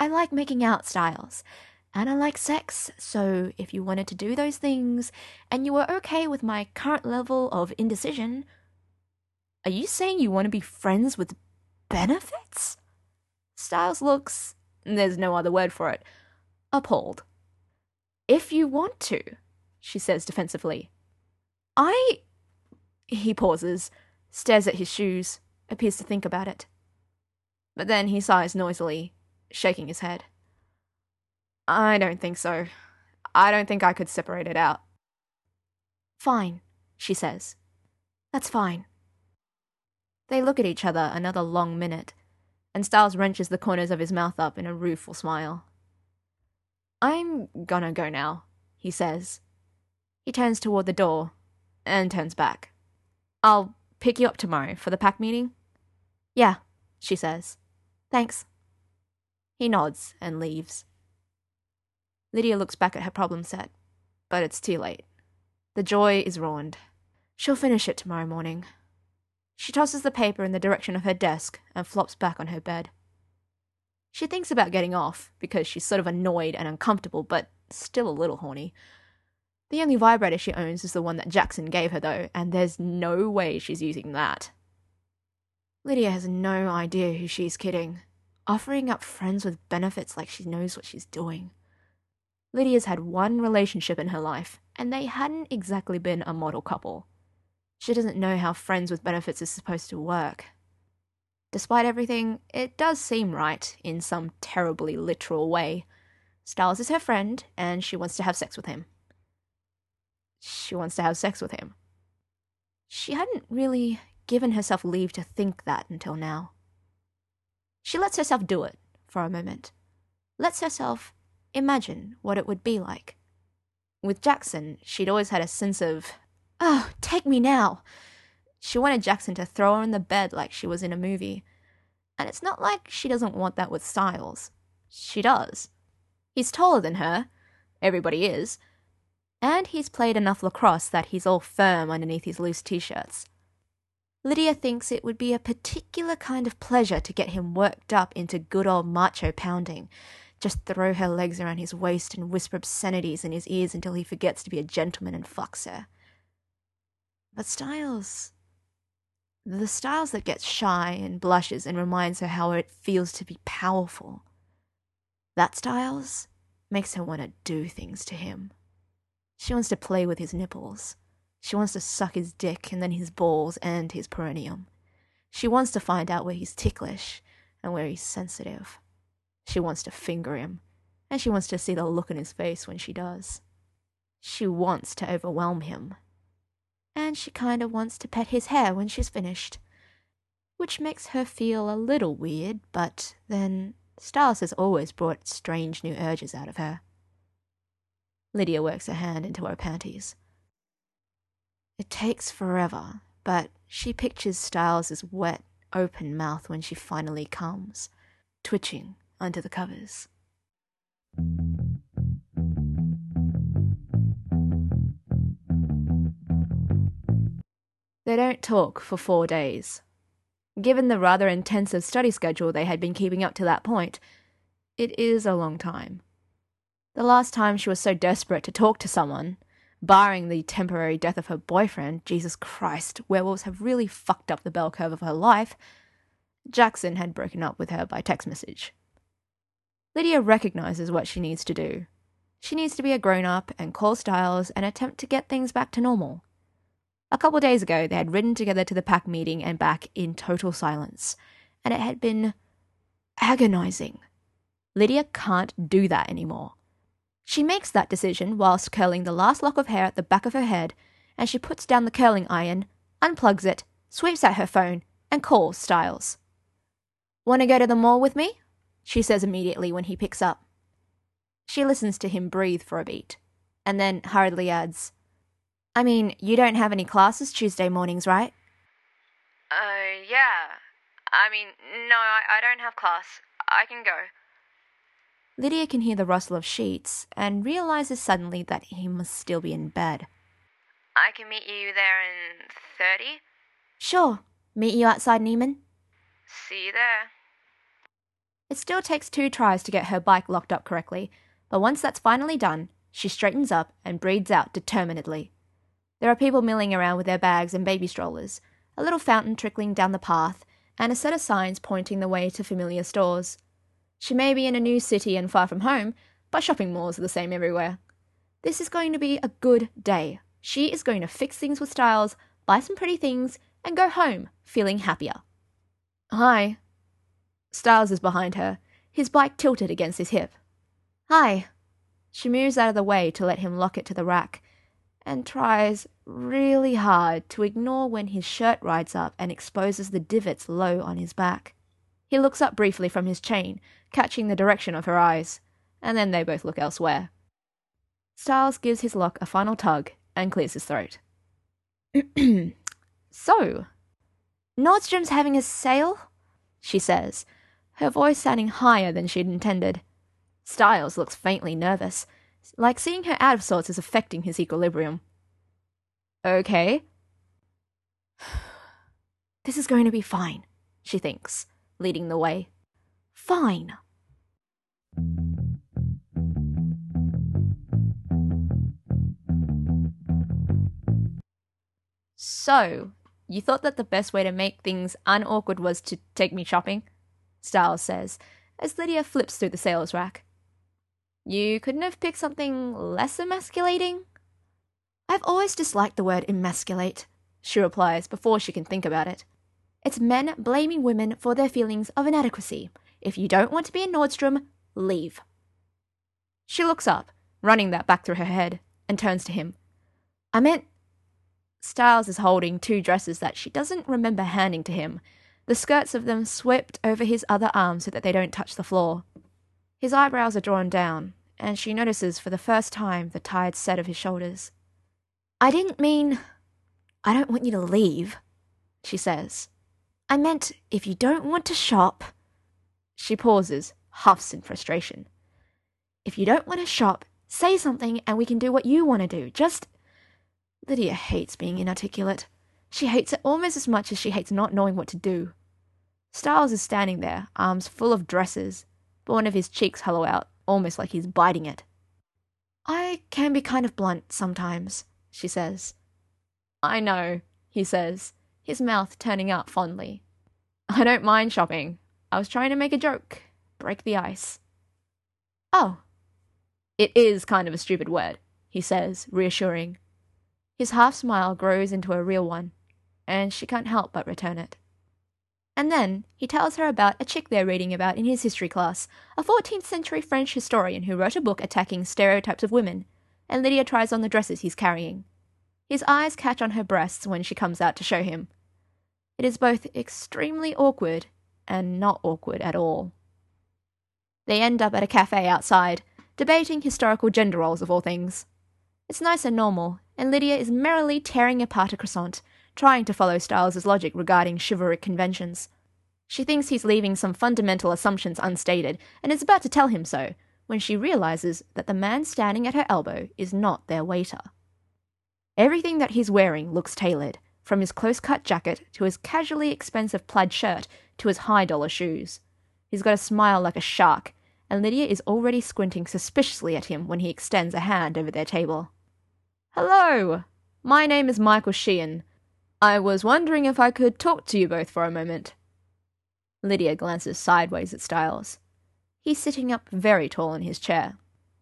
I like making out, Styles. And I like sex, so if you wanted to do those things, and you were okay with my current level of indecision... Are you saying you want to be friends with benefits? Styles looks, there's no other word for it, appalled. If you want to, she says defensively. I... He pauses, stares at his shoes, appears to think about it. But then he sighs noisily, shaking his head. I don't think so. I don't think I could separate it out. Fine, she says. That's fine. They look at each other another long minute, and Styles wrenches the corners of his mouth up in a rueful smile. I'm gonna go now, he says. He turns toward the door, and turns back. I'll pick you up tomorrow for the pack meeting? Yeah, she says. Thanks. He nods and leaves. Lydia looks back at her problem set, but it's too late. The joy is ruined. She'll finish it tomorrow morning. She tosses the paper in the direction of her desk and flops back on her bed. She thinks about getting off, because she's sort of annoyed and uncomfortable, but still a little horny. The only vibrator she owns is the one that Jackson gave her, though, and there's no way she's using that. Lydia has no idea who she's kidding, offering up friends with benefits like she knows what she's doing. Lydia's had one relationship in her life, and they hadn't exactly been a model couple. She doesn't know how friends with benefits is supposed to work. Despite everything, it does seem right, in some terribly literal way. Styles is her friend, and she wants to have sex with him. She wants to have sex with him. She hadn't really given herself leave to think that until now. She lets herself do it, for a moment. Lets herself imagine what it would be like. With Jackson, she'd always had a sense of, oh, take me now. She wanted Jackson to throw her in the bed like she was in a movie. And it's not like she doesn't want that with Styles. She does. He's taller than her. Everybody is. And he's played enough lacrosse that he's all firm underneath his loose t-shirts. Lydia thinks it would be a particular kind of pleasure to get him worked up into good old macho pounding. Just throw her legs around his waist and whisper obscenities in his ears until he forgets to be a gentleman and fucks her. But Styles... The Styles that gets shy and blushes and reminds her how it feels to be powerful. That Styles makes her want to do things to him. She wants to play with his nipples. She wants to suck his dick and then his balls and his perineum. She wants to find out where he's ticklish and where he's sensitive. She wants to finger him, and she wants to see the look in his face when she does. She wants to overwhelm him. And she kind of wants to pet his hair when she's finished. Which makes her feel a little weird, but then Styles has always brought strange new urges out of her. Lydia works her hand into her panties. It takes forever, but she pictures Styles' wet, open mouth when she finally comes, twitching under the covers. They don't talk for four days. Given the rather intensive study schedule they had been keeping up to that point, it is a long time. The last time she was so desperate to talk to someone, barring the temporary death of her boyfriend, Jesus Christ, werewolves have really fucked up the bell curve of her life, Jackson had broken up with her by text message. Lydia recognizes what she needs to do. She needs to be a grown-up and call Styles and attempt to get things back to normal. A couple days ago, they had ridden together to the pack meeting and back in total silence, and it had been agonizing. Lydia can't do that anymore. She makes that decision whilst curling the last lock of hair at the back of her head, and she puts down the curling iron, unplugs it, sweeps out her phone, and calls Styles. "Want to go to the mall with me?" she says immediately when he picks up. She listens to him breathe for a beat, and then hurriedly adds, "I mean, you don't have any classes Tuesday mornings, right?" Uh, yeah. I mean, no, I, I don't have class. I can go. Lydia can hear the rustle of sheets and realizes suddenly that he must still be in bed. I can meet you there in thirty? Sure. Meet you outside Neiman? See you there. It still takes two tries to get her bike locked up correctly, but once that's finally done, she straightens up and breathes out determinedly. There are people milling around with their bags and baby strollers, a little fountain trickling down the path, and a set of signs pointing the way to familiar stores. She may be in a new city and far from home, but shopping malls are the same everywhere. This is going to be a good day. She is going to fix things with Styles, buy some pretty things, and go home feeling happier. Hi. Styles is behind her, his bike tilted against his hip. Hi. She moves out of the way to let him lock it to the rack, and tries really hard to ignore when his shirt rides up and exposes the divots low on his back. He looks up briefly from his chain, catching the direction of her eyes, and then they both look elsewhere. Styles gives his lock a final tug and clears his throat. So, Nordstrom's having a sale? She says, her voice sounding higher than she'd intended. Styles looks faintly nervous, like seeing her out of sorts is affecting his equilibrium. Okay. This is going to be fine, she thinks, leading the way. Fine. So, you thought that the best way to make things unawkward was to take me shopping? Styles says, as Lydia flips through the sales rack. You couldn't have picked something less emasculating? I've always disliked the word emasculate, she replies before she can think about it. It's men blaming women for their feelings of inadequacy. If you don't want to be in Nordstrom, leave. She looks up, running that back through her head, and turns to him. I meant... Styles is holding two dresses that she doesn't remember handing to him, the skirts of them swept over his other arm so that they don't touch the floor. His eyebrows are drawn down, and she notices for the first time the tired set of his shoulders. I didn't mean... I don't want you to leave, she says. I meant if you don't want to shop... She pauses, huffs in frustration. If you don't want to shop, say something and we can do what you want to do. Just... Lydia hates being inarticulate. She hates it almost as much as she hates not knowing what to do. Styles is standing there, arms full of dresses, but one of his cheeks hollow out, almost like he's biting it. I can be kind of blunt sometimes, she says. I know, he says, his mouth turning up fondly. I don't mind shopping. I was trying to make a joke. Break the ice. Oh. It is kind of a stupid word, he says, reassuring. His half-smile grows into a real one, and she can't help but return it. And then he tells her about a chick they're reading about in his history class, a fourteenth century French historian who wrote a book attacking stereotypes of women, and Lydia tries on the dresses he's carrying. His eyes catch on her breasts when she comes out to show him. It is both extremely awkward and not awkward at all. They end up at a cafe outside, debating historical gender roles of all things. It's nice and normal, and Lydia is merrily tearing apart a croissant, trying to follow Styles' logic regarding chivalric conventions. She thinks he's leaving some fundamental assumptions unstated, and is about to tell him so, when she realizes that the man standing at her elbow is not their waiter. Everything that he's wearing looks tailored, from his close-cut jacket to his casually expensive plaid shirt to his high-dollar shoes. He's got a smile like a shark, and Lydia is already squinting suspiciously at him when he extends a hand over their table. Hello! My name is Michael Sheehan. I was wondering if I could talk to you both for a moment. Lydia glances sideways at Styles. He's sitting up very tall in his chair.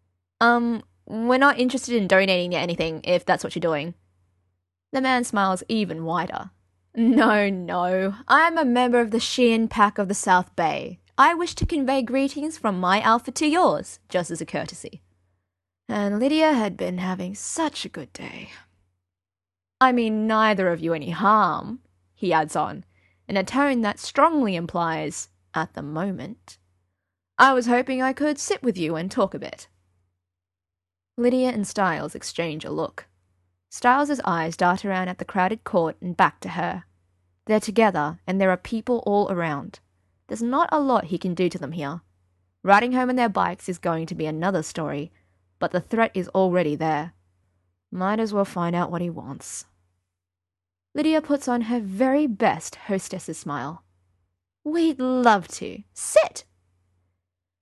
Um, we're not interested in donating to anything, if that's what you're doing. The man smiles even wider. No, no. I am a member of the Sheehan Pack of the South Bay. I wish to convey greetings from my outfit to yours, just as a courtesy. And Lydia had been having such a good day. I mean neither of you any harm, he adds on, in a tone that strongly implies, at the moment. I was hoping I could sit with you and talk a bit. Lydia and Styles exchange a look. Styles' eyes dart around at the crowded court and back to her. They're together, and there are people all around. There's not a lot he can do to them here. Riding home on their bikes is going to be another story, but the threat is already there. Might as well find out what he wants. Lydia puts on her very best hostess's smile. We'd love to. Sit!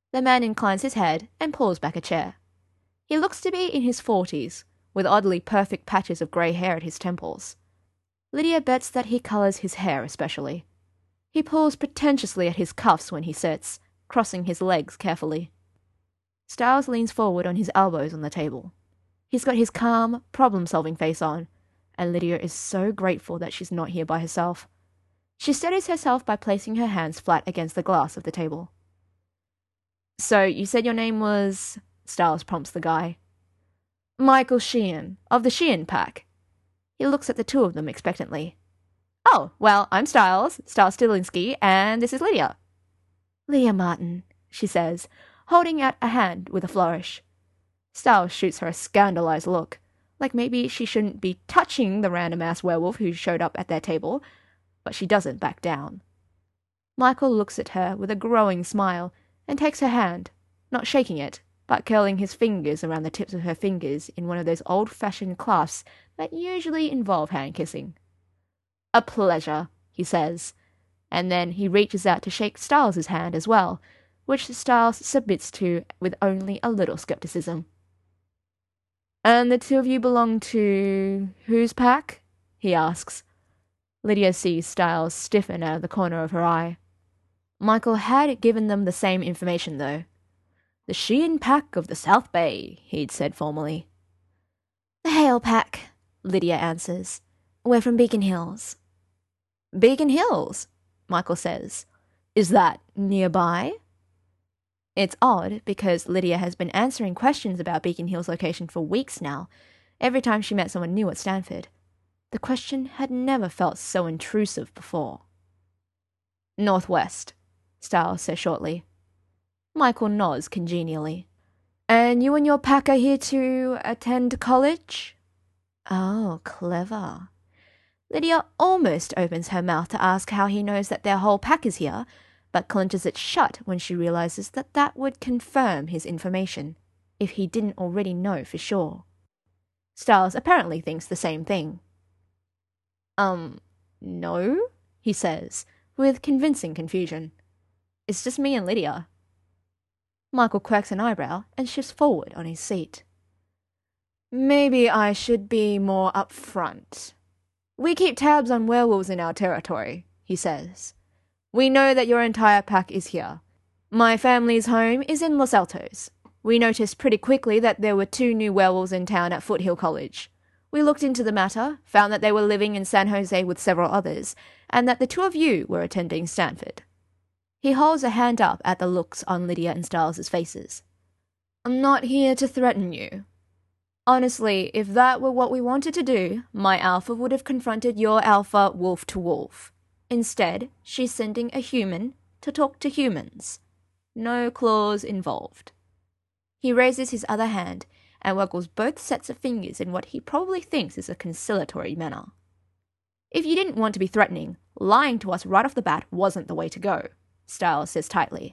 The man inclines his head and pulls back a chair. He looks to be in his forties, with oddly perfect patches of grey hair at his temples. Lydia bets that he colours his hair especially. He pulls pretentiously at his cuffs when he sits, crossing his legs carefully. Styles leans forward on his elbows on the table. He's got his calm, problem-solving face on, and Lydia is so grateful that she's not here by herself. She steadies herself by placing her hands flat against the glass of the table. "So, you said your name was..." Styles prompts the guy. "Michael Sheehan, of the Sheehan Pack." He looks at the two of them expectantly. "Oh, well, I'm Styles, Styles Stilinski, and this is Lydia." "Lydia Martin," she says, holding out a hand with a flourish. Styles shoots her a scandalized look, like maybe she shouldn't be touching the random-ass werewolf who showed up at their table, but she doesn't back down. Michael looks at her with a growing smile and takes her hand, not shaking it, but curling his fingers around the tips of her fingers in one of those old-fashioned clasps that usually involve hand-kissing. "A pleasure," he says, and then he reaches out to shake Styles' hand as well, which Styles submits to with only a little skepticism. "And the two of you belong to... whose pack?" he asks. Lydia sees Styles stiffen out of the corner of her eye. Michael had given them the same information, though. "The Sheehan Pack of the South Bay," he'd said formally. "The Hale Pack," Lydia answers. "We're from Beacon Hills." "Beacon Hills," Michael says. "Is that nearby?" It's odd, because Lydia has been answering questions about Beacon Hill's location for weeks now, every time she met someone new at Stanford. The question had never felt so intrusive before. "Northwest," Styles says shortly. Michael nods congenially. "And you and your pack are here to attend college?" Oh, clever. Lydia almost opens her mouth to ask how he knows that their whole pack is here, but clenches it shut when she realizes that that would confirm his information, if he didn't already know for sure. Styles apparently thinks the same thing. Um, no, he says, with convincing confusion. "It's just me and Lydia." Michael quirks an eyebrow and shifts forward on his seat. "Maybe I should be more upfront. We keep tabs on werewolves in our territory," he says. "We know that your entire pack is here. My family's home is in Los Altos. We noticed pretty quickly that there were two new werewolves in town at Foothill College. We looked into the matter, found that they were living in San Jose with several others, and that the two of you were attending Stanford." He holds a hand up at the looks on Lydia and Styles' faces. "I'm not here to threaten you. Honestly, if that were what we wanted to do, my alpha would have confronted your alpha wolf to wolf. Instead, she's sending a human to talk to humans. No claws involved." He raises his other hand and wiggles both sets of fingers in what he probably thinks is a conciliatory manner. "If you didn't want to be threatening, lying to us right off the bat wasn't the way to go," Styles says tightly.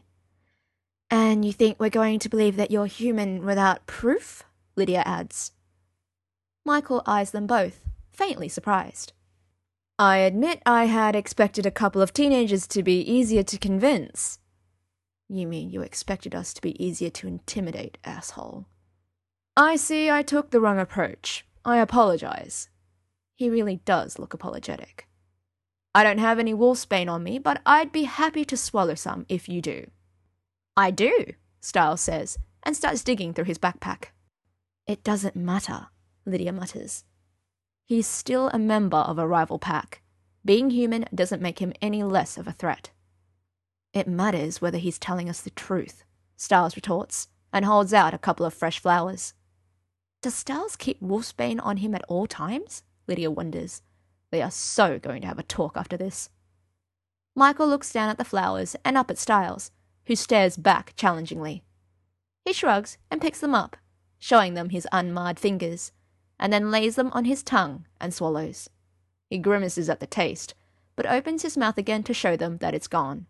"And you think we're going to believe that you're human without proof?" Lydia adds. Michael eyes them both, faintly surprised. "I admit I had expected a couple of teenagers to be easier to convince." "You mean you expected us to be easier to intimidate, asshole?" "I see I took the wrong approach. I apologize." He really does look apologetic. "I don't have any wolfsbane on me, but I'd be happy to swallow some if you do." "I do," Styles says, and starts digging through his backpack. "It doesn't matter," Lydia mutters. He's still a member of a rival pack. Being human doesn't make him any less of a threat. "It matters whether he's telling us the truth," Styles retorts, and holds out a couple of fresh flowers. Does Styles keep wolfsbane on him at all times? Lydia wonders. They are so going to have a talk after this. Michael looks down at the flowers and up at Styles, who stares back challengingly. He shrugs and picks them up, showing them his unmarred fingers, and then lays them on his tongue and swallows. He grimaces at the taste, but opens his mouth again to show them that it's gone.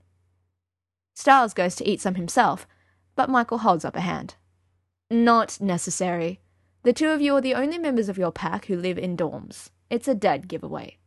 Styles goes to eat some himself, but Michael holds up a hand. "Not necessary. The two of you are the only members of your pack who live in dorms. It's a dead giveaway."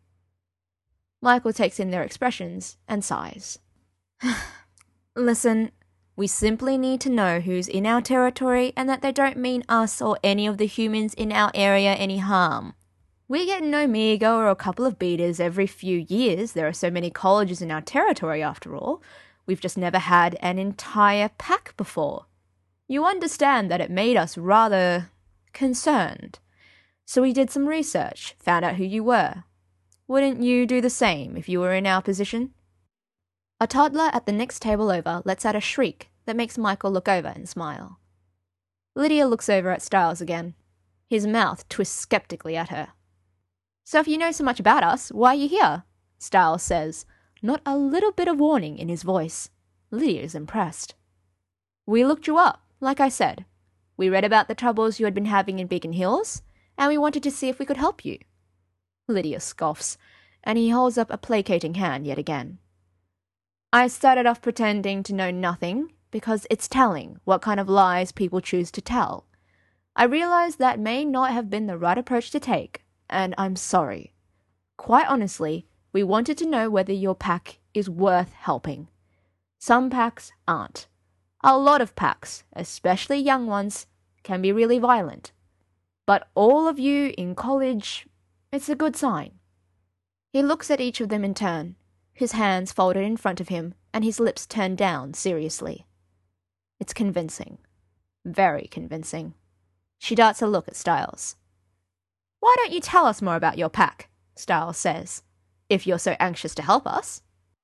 Michael takes in their expressions and sighs. "Listen, We simply need to know who's in our territory and that they don't mean us or any of the humans in our area any harm. We get an Omega or a couple of betas every few years. There are so many colleges in our territory after all. We've just never had an entire pack before. You understand that it made us rather concerned. So we did some research, found out who you were. Wouldn't you do the same if you were in our position? A toddler at the next table over lets out a shriek that makes Michael look over and smile. Lydia looks over at Styles again. His mouth twists skeptically at her. So if you know so much about us, why are you here? Styles says, not a little bit of warning in his voice. Lydia is impressed. We looked you up, like I said. We read about the troubles you had been having in Beacon Hills, and we wanted to see if we could help you. Lydia scoffs, and he holds up a placating hand yet again. I started off pretending to know nothing, because it's telling what kind of lies people choose to tell. I realized that may not have been the right approach to take, and I'm sorry. Quite honestly, we wanted to know whether your pack is worth helping. Some packs aren't. A lot of packs, especially young ones, can be really violent. But all of you in college, it's a good sign. He looks at each of them in turn, his hands folded in front of him and his lips turned down seriously. It's convincing. Very convincing. She darts a look at Styles. Why don't you tell us more about your pack? Styles says, if you're so anxious to help us.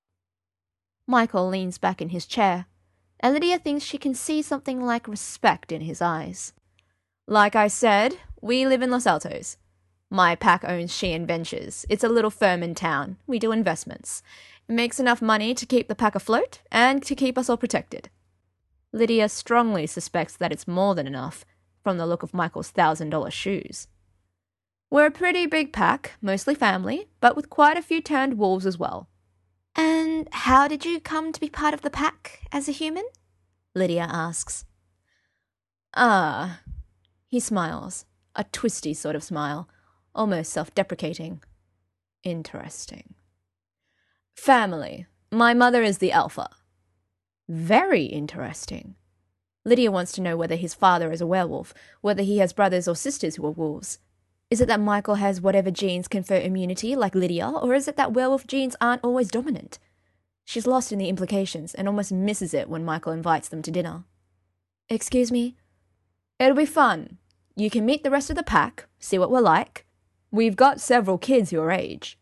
Michael leans back in his chair, and Lydia thinks she can see something like respect in his eyes. Like I said, we live in Los Altos. My pack owns Sheehan Ventures. It's a little firm in town. We do investments. It makes enough money to keep the pack afloat and to keep us all protected. Lydia strongly suspects that it's more than enough, from the look of Michael's thousand dollar shoes. We're a pretty big pack, mostly family, but with quite a few turned wolves as well. And how did you come to be part of the pack as a human? Lydia asks. Ah, he smiles, a twisty sort of smile, almost self-deprecating. Interesting. Family. My mother is the alpha. Very interesting. Lydia wants to know whether his father is a werewolf, whether he has brothers or sisters who are wolves. Is it that Michael has whatever genes confer immunity, like Lydia, or is it that werewolf genes aren't always dominant? She's lost in the implications and almost misses it when Michael invites them to dinner. Excuse me? It'll be fun. You can meet the rest of the pack, see what we're like. We've got several kids your age.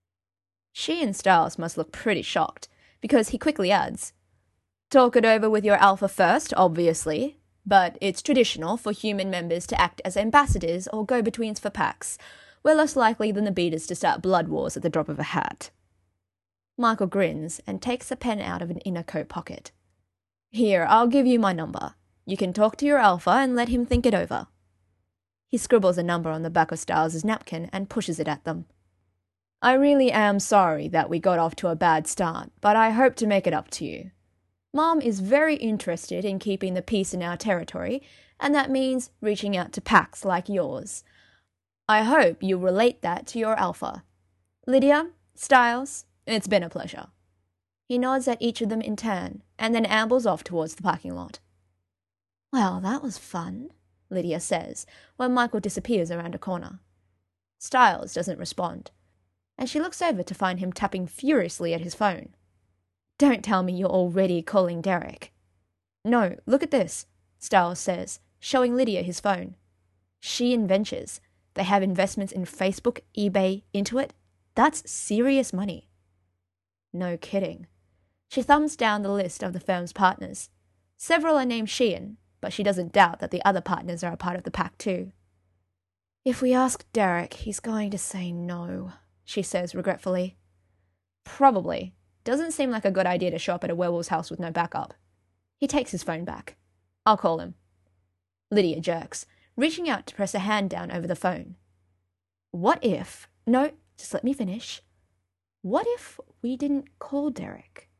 She and Styles must look pretty shocked, because he quickly adds, talk it over with your alpha first, obviously, but it's traditional for human members to act as ambassadors or go-betweens for packs. We're less likely than the beaters to start blood wars at the drop of a hat. Michael grins and takes a pen out of an inner coat pocket. Here, I'll give you my number. You can talk to your alpha and let him think it over. He scribbles a number on the back of Styles' napkin and pushes it at them. I really am sorry that we got off to a bad start, but I hope to make it up to you. Mom is very interested in keeping the peace in our territory, and that means reaching out to packs like yours. I hope you relate that to your alpha. Lydia, Styles, it's been a pleasure. He nods at each of them in turn, and then ambles off towards the parking lot. Well, that was fun, Lydia says, when Michael disappears around a corner. Styles doesn't respond, and she looks over to find him tapping furiously at his phone. Don't tell me you're already calling Derek. No, look at this, Styles says, showing Lydia his phone. Sheehan Ventures. They have investments in Facebook, eBay, Intuit. That's serious money. No kidding. She thumbs down the list of the firm's partners. Several are named Sheehan, but she doesn't doubt that the other partners are a part of the pack too. If we ask Derek, he's going to say no, she says regretfully. Probably. Doesn't seem like a good idea to show up at a werewolf's house with no backup. He takes his phone back. I'll call him. Lydia jerks, reaching out to press a hand down over the phone. What if... No, just let me finish. What if we didn't call Derek?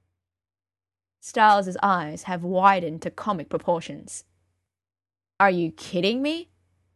Styles' eyes have widened to comic proportions. Are you kidding me?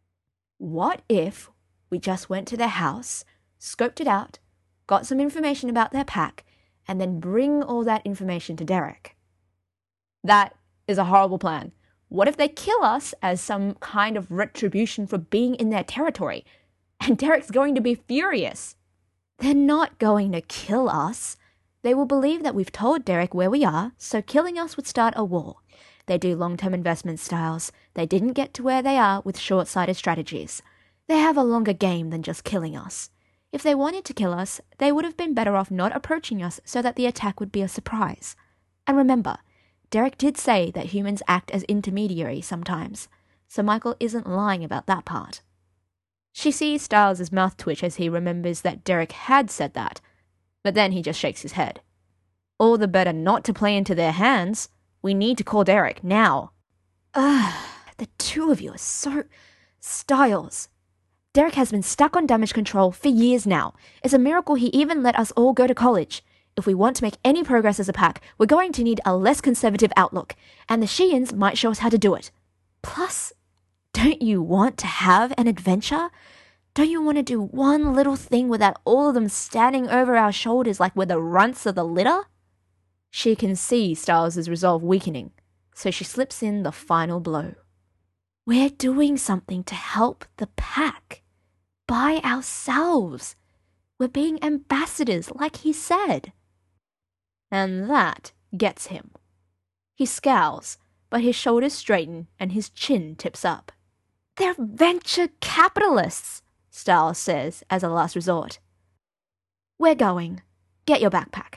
What if we just went to their house, scoped it out, got some information about their pack, and then bring all that information to Derek? That is a horrible plan. What if they kill us as some kind of retribution for being in their territory? And Derek's going to be furious. They're not going to kill us. They will believe that we've told Derek where we are, so killing us would start a war. They do long-term investment styles. They didn't get to where they are with short-sighted strategies. They have a longer game than just killing us. If they wanted to kill us, they would have been better off not approaching us so that the attack would be a surprise. And remember, Derek did say that humans act as intermediaries sometimes, so Michael isn't lying about that part. She sees Stiles' mouth twitch as he remembers that Derek had said that, but then he just shakes his head. All the better not to play into their hands. We need to call Derek now. Ugh, the two of you are so... Stiles. Derek has been stuck on damage control for years now. It's a miracle he even let us all go to college. If we want to make any progress as a pack, we're going to need a less conservative outlook, and the Sheeans might show us how to do it. Plus, don't you want to have an adventure? Don't you want to do one little thing without all of them standing over our shoulders like we're the runts of the litter? She can see Stiles' resolve weakening, so she slips in the final blow. We're doing something to help the pack. By ourselves. We're being ambassadors, like he said. And that gets him. He scowls, but his shoulders straighten and his chin tips up. They're venture capitalists, Stiles says as a last resort. We're going. Get your backpack.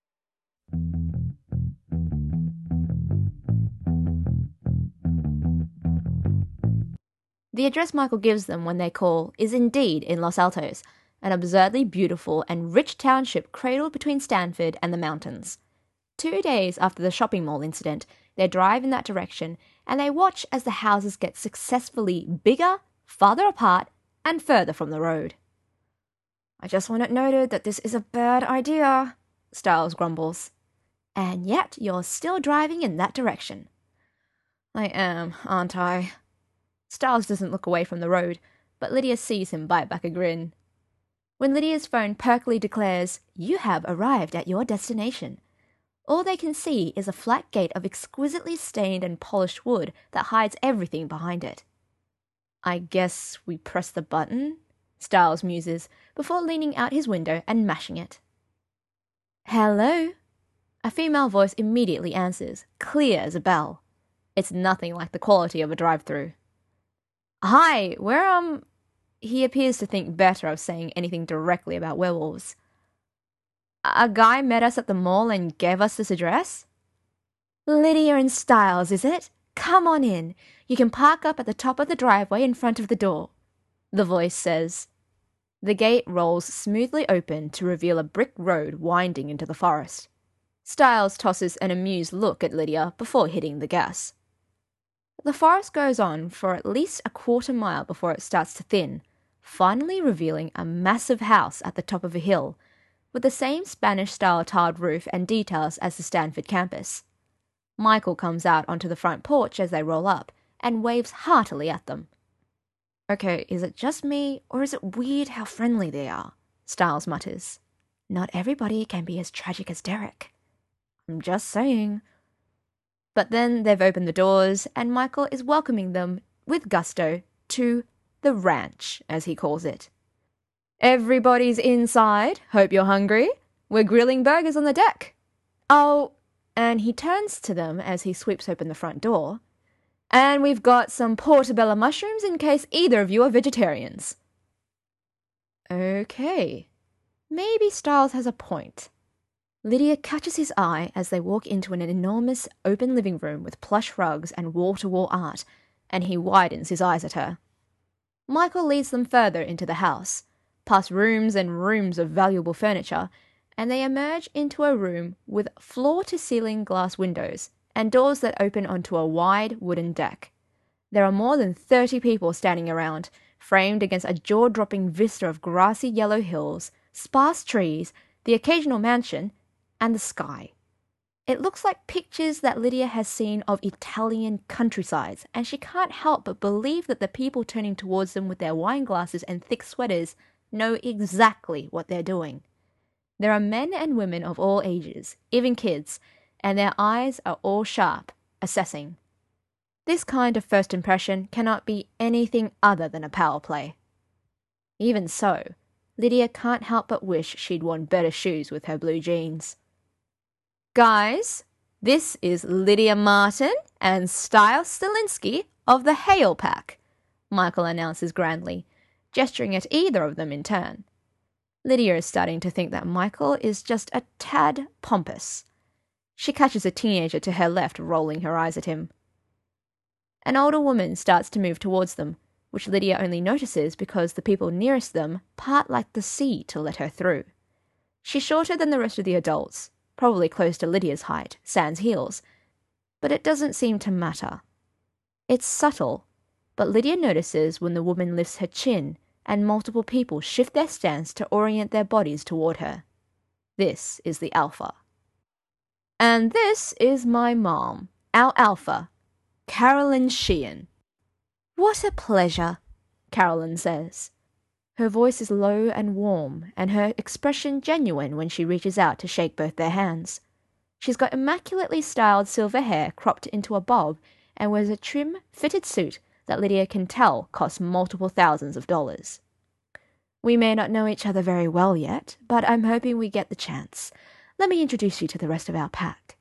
The address Michael gives them when they call is indeed in Los Altos, an absurdly beautiful and rich township cradled between Stanford and the mountains. Two days after the shopping mall incident, they drive in that direction and they watch as the houses get successfully bigger, farther apart, and further from the road. I just want it noted that this is a bad idea, Stiles grumbles. And yet you're still driving in that direction. I am, aren't I? Stiles doesn't look away from the road, but Lydia sees him bite back a grin. When Lydia's phone perkily declares, "You have arrived at your destination," all they can see is a flat gate of exquisitely stained and polished wood that hides everything behind it. I guess we press the button, Stiles muses, before leaning out his window and mashing it. Hello? A female voice immediately answers, clear as a bell. It's nothing like the quality of a drive-through. Hi, where, um... He appears to think better of saying anything directly about werewolves. A guy met us at the mall and gave us this address? Lydia and Stiles, is it? Come on in. You can park up at the top of the driveway in front of the door, the voice says. The gate rolls smoothly open to reveal a brick road winding into the forest. Stiles tosses an amused look at Lydia before hitting the gas. The forest goes on for at least a quarter mile before it starts to thin, finally revealing a massive house at the top of a hill, with the same Spanish-style tiled roof and details as the Stanford campus. Michael comes out onto the front porch as they roll up, and waves heartily at them. Okay, is it just me, or is it weird how friendly they are? Stiles mutters. Not everybody can be as tragic as Derek. I'm just saying. But then they've opened the doors, and Michael is welcoming them, with gusto, to the ranch, as he calls it. Everybody's inside. Hope you're hungry. We're grilling burgers on the deck. Oh, and he turns to them as he sweeps open the front door. And we've got some portobello mushrooms in case either of you are vegetarians. Okay. Maybe Stiles has a point. Lydia catches his eye as they walk into an enormous open living room with plush rugs and wall-to-wall art, and he widens his eyes at her. Michael leads them further into the house, past rooms and rooms of valuable furniture, and they emerge into a room with floor-to-ceiling glass windows and doors that open onto a wide wooden deck. There are more than thirty people standing around, framed against a jaw-dropping vista of grassy yellow hills, sparse trees, the occasional mansion, and the sky. It looks like pictures that Lydia has seen of Italian countrysides, and she can't help but believe that the people turning towards them with their wine glasses and thick sweaters know exactly what they're doing. There are men and women of all ages, even kids, and their eyes are all sharp, assessing. This kind of first impression cannot be anything other than a power play. Even so, Lydia can't help but wish she'd worn better shoes with her blue jeans. Guys, this is Lydia Martin and Styles Stilinski of the Hale Pack, Michael announces grandly, gesturing at either of them in turn. Lydia is starting to think that Michael is just a tad pompous. She catches a teenager to her left rolling her eyes at him. An older woman starts to move towards them, which Lydia only notices because the people nearest them part like the sea to let her through. She's shorter than the rest of the adults, probably close to Lydia's height, sans heels, but it doesn't seem to matter. It's subtle, but Lydia notices when the woman lifts her chin and multiple people shift their stance to orient their bodies toward her. This is the alpha. And this is my mom, our alpha, Carolyn Sheehan. What a pleasure, Carolyn says. Her voice is low and warm, and her expression genuine when she reaches out to shake both their hands. She's got immaculately styled silver hair cropped into a bob and wears a trim, fitted suit that Lydia can tell costs multiple thousands of dollars. We may not know each other very well yet, but I'm hoping we get the chance. Let me introduce you to the rest of our pack.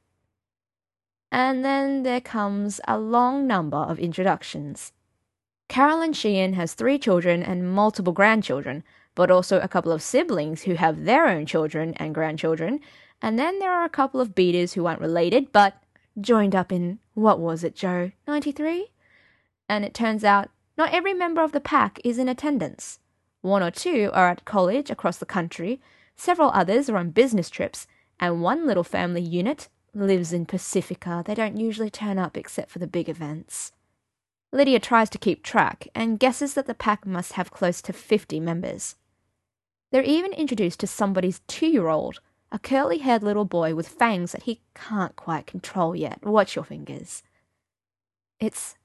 And then there comes a long number of introductions. Carolyn Sheehan has three children and multiple grandchildren, but also a couple of siblings who have their own children and grandchildren, and then there are a couple of beaters who aren't related, but joined up in, what was it, Joe, ninety-three? And it turns out not every member of the pack is in attendance. One or two are at college across the country, several others are on business trips, and one little family unit lives in Pacifica. They don't usually turn up except for the big events. Lydia tries to keep track and guesses that the pack must have close to fifty members. They're even introduced to somebody's two-year-old, a curly-haired little boy with fangs that he can't quite control yet. Watch your fingers. It's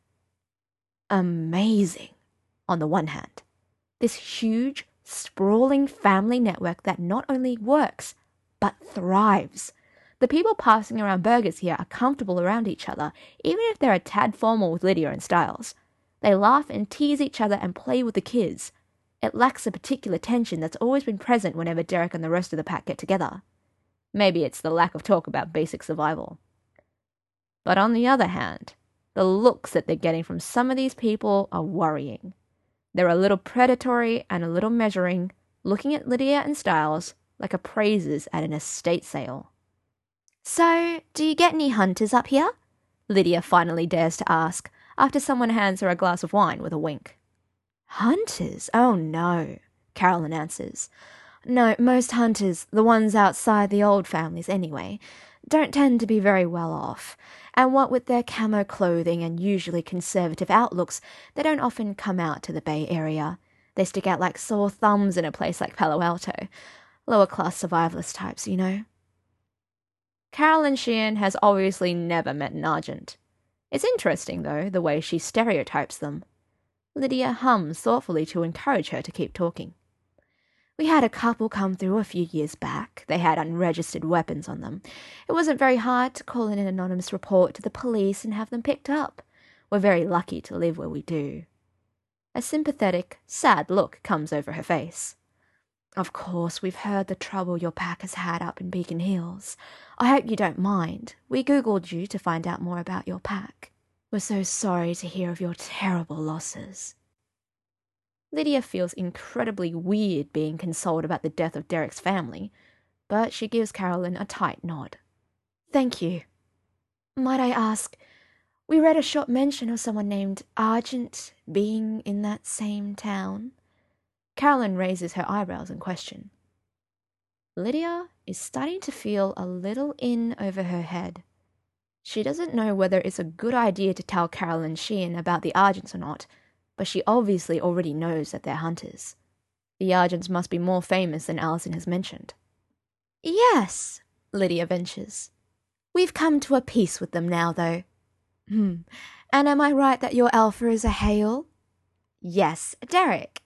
amazing, on the one hand. This huge, sprawling family network that not only works, but thrives. The people passing around burgers here are comfortable around each other, even if they're a tad formal with Lydia and Styles. They laugh and tease each other and play with the kids. It lacks a particular tension that's always been present whenever Derek and the rest of the pack get together. Maybe it's the lack of talk about basic survival. But on the other hand, the looks that they're getting from some of these people are worrying. They're a little predatory and a little measuring, looking at Lydia and Styles like appraisers at an estate sale. So, do you get any hunters up here? Lydia finally dares to ask, after someone hands her a glass of wine with a wink. Hunters? Oh no, Carolyn answers. No, most hunters, the ones outside the old families anyway, don't tend to be very well off, and what with their camo clothing and usually conservative outlooks, they don't often come out to the Bay Area. They stick out like sore thumbs in a place like Palo Alto. Lower-class survivalist types, you know. Carolyn Sheehan has obviously never met an Argent. It's interesting, though, the way she stereotypes them. Lydia hums thoughtfully to encourage her to keep talking. We had a couple come through a few years back. They had unregistered weapons on them. It wasn't very hard to call in an anonymous report to the police and have them picked up. We're very lucky to live where we do. A sympathetic, sad look comes over her face. Of course, we've heard the trouble your pack has had up in Beacon Hills. I hope you don't mind. We Googled you to find out more about your pack. We're so sorry to hear of your terrible losses. Lydia feels incredibly weird being consoled about the death of Derek's family, but she gives Carolyn a tight nod. Thank you. Might I ask, we read a short mention of someone named Argent being in that same town. Carolyn raises her eyebrows in question. Lydia is starting to feel a little in over her head. She doesn't know whether it's a good idea to tell Carolyn Sheehan about the Argents or not, but she obviously already knows that they're hunters. The Argents must be more famous than Allison has mentioned. Yes, Lydia ventures. We've come to a peace with them now, though. Hmm. And am I right that your alpha is a Hale? Yes, Derek.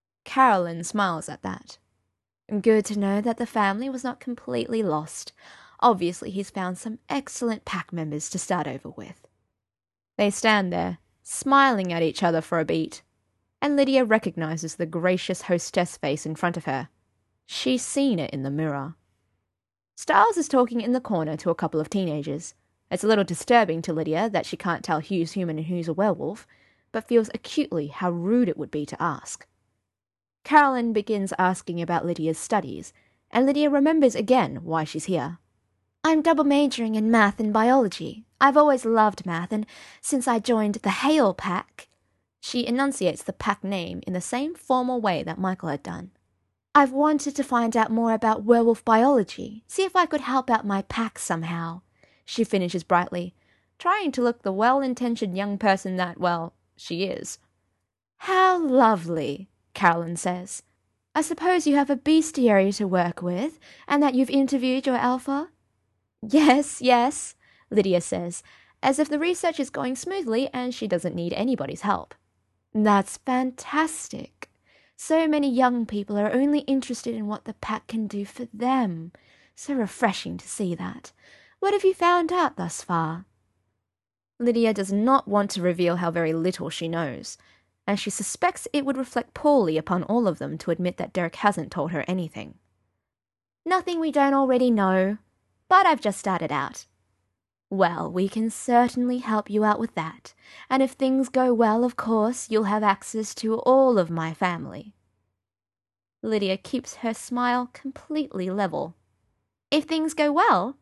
Carolyn smiles at that. Good to know that the family was not completely lost. Obviously, he's found some excellent pack members to start over with. They stand there, smiling at each other for a beat, and Lydia recognizes the gracious hostess face in front of her. She's seen it in the mirror. Styles is talking in the corner to a couple of teenagers. It's a little disturbing to Lydia that she can't tell who's human and who's a werewolf, but feels acutely how rude it would be to ask. Carolyn begins asking about Lydia's studies, and Lydia remembers again why she's here. I'm double majoring in math and biology. I've always loved math, and since I joined the Hale Pack... She enunciates the pack name in the same formal way that Michael had done. I've wanted to find out more about werewolf biology, see if I could help out my pack somehow. She finishes brightly, trying to look the well-intentioned young person that, well, she is. How lovely, Carolyn says. I suppose you have a bestiary to work with, and that you've interviewed your alpha? Yes, yes, Lydia says, as if the research is going smoothly and she doesn't need anybody's help. That's fantastic. So many young people are only interested in what the pack can do for them. So refreshing to see that. What have you found out thus far? Lydia does not want to reveal how very little she knows, and she suspects it would reflect poorly upon all of them to admit that Derek hasn't told her anything. Nothing we don't already know, but I've just started out. Well, we can certainly help you out with that, and if things go well, of course, you'll have access to all of my family. Lydia keeps her smile completely level. If things go well?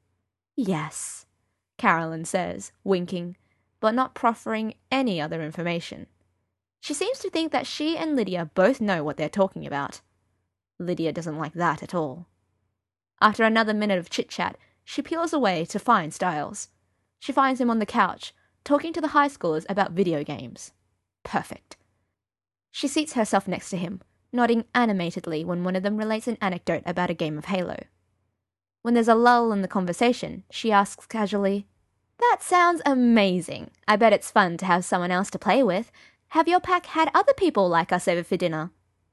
Yes, Carolyn says, winking, but not proffering any other information. She seems to think that she and Lydia both know what they're talking about. Lydia doesn't like that at all. After another minute of chit-chat, she peels away to find Styles. She finds him on the couch, talking to the high schoolers about video games. Perfect. She seats herself next to him, nodding animatedly when one of them relates an anecdote about a game of Halo. When there's a lull in the conversation, she asks casually, That sounds amazing. I bet it's fun to have someone else to play with. Have your pack had other people like us over for dinner?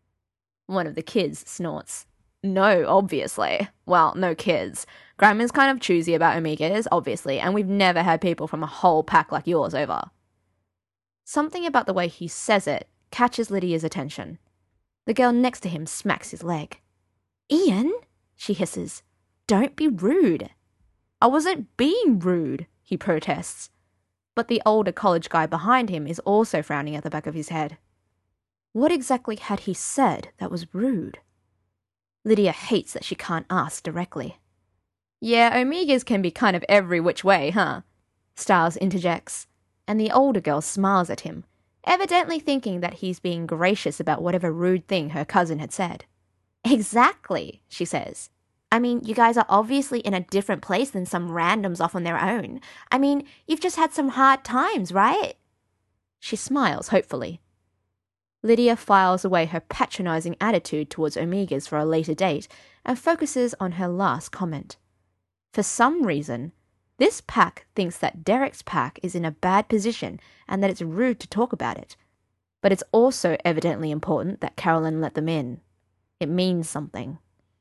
One of the kids snorts. No, obviously. Well, no kids. Grandma's kind of choosy about Omegas, obviously, and we've never had people from a whole pack like yours over. Something about the way he says it catches Lydia's attention. The girl next to him smacks his leg. Ian, she hisses, don't be rude. I wasn't being rude, he protests. But the older college guy behind him is also frowning at the back of his head. What exactly had he said that was rude? Lydia hates that she can't ask directly. Yeah, Omegas can be kind of every which way, huh? Styles interjects, and the older girl smiles at him, evidently thinking that he's being gracious about whatever rude thing her cousin had said. Exactly, she says. I mean, you guys are obviously in a different place than some randoms off on their own. I mean, you've just had some hard times, right? She smiles hopefully. Lydia files away her patronizing attitude towards Omegas for a later date and focuses on her last comment. For some reason, this pack thinks that Derek's pack is in a bad position and that it's rude to talk about it. But it's also evidently important that Carolyn let them in. It means something.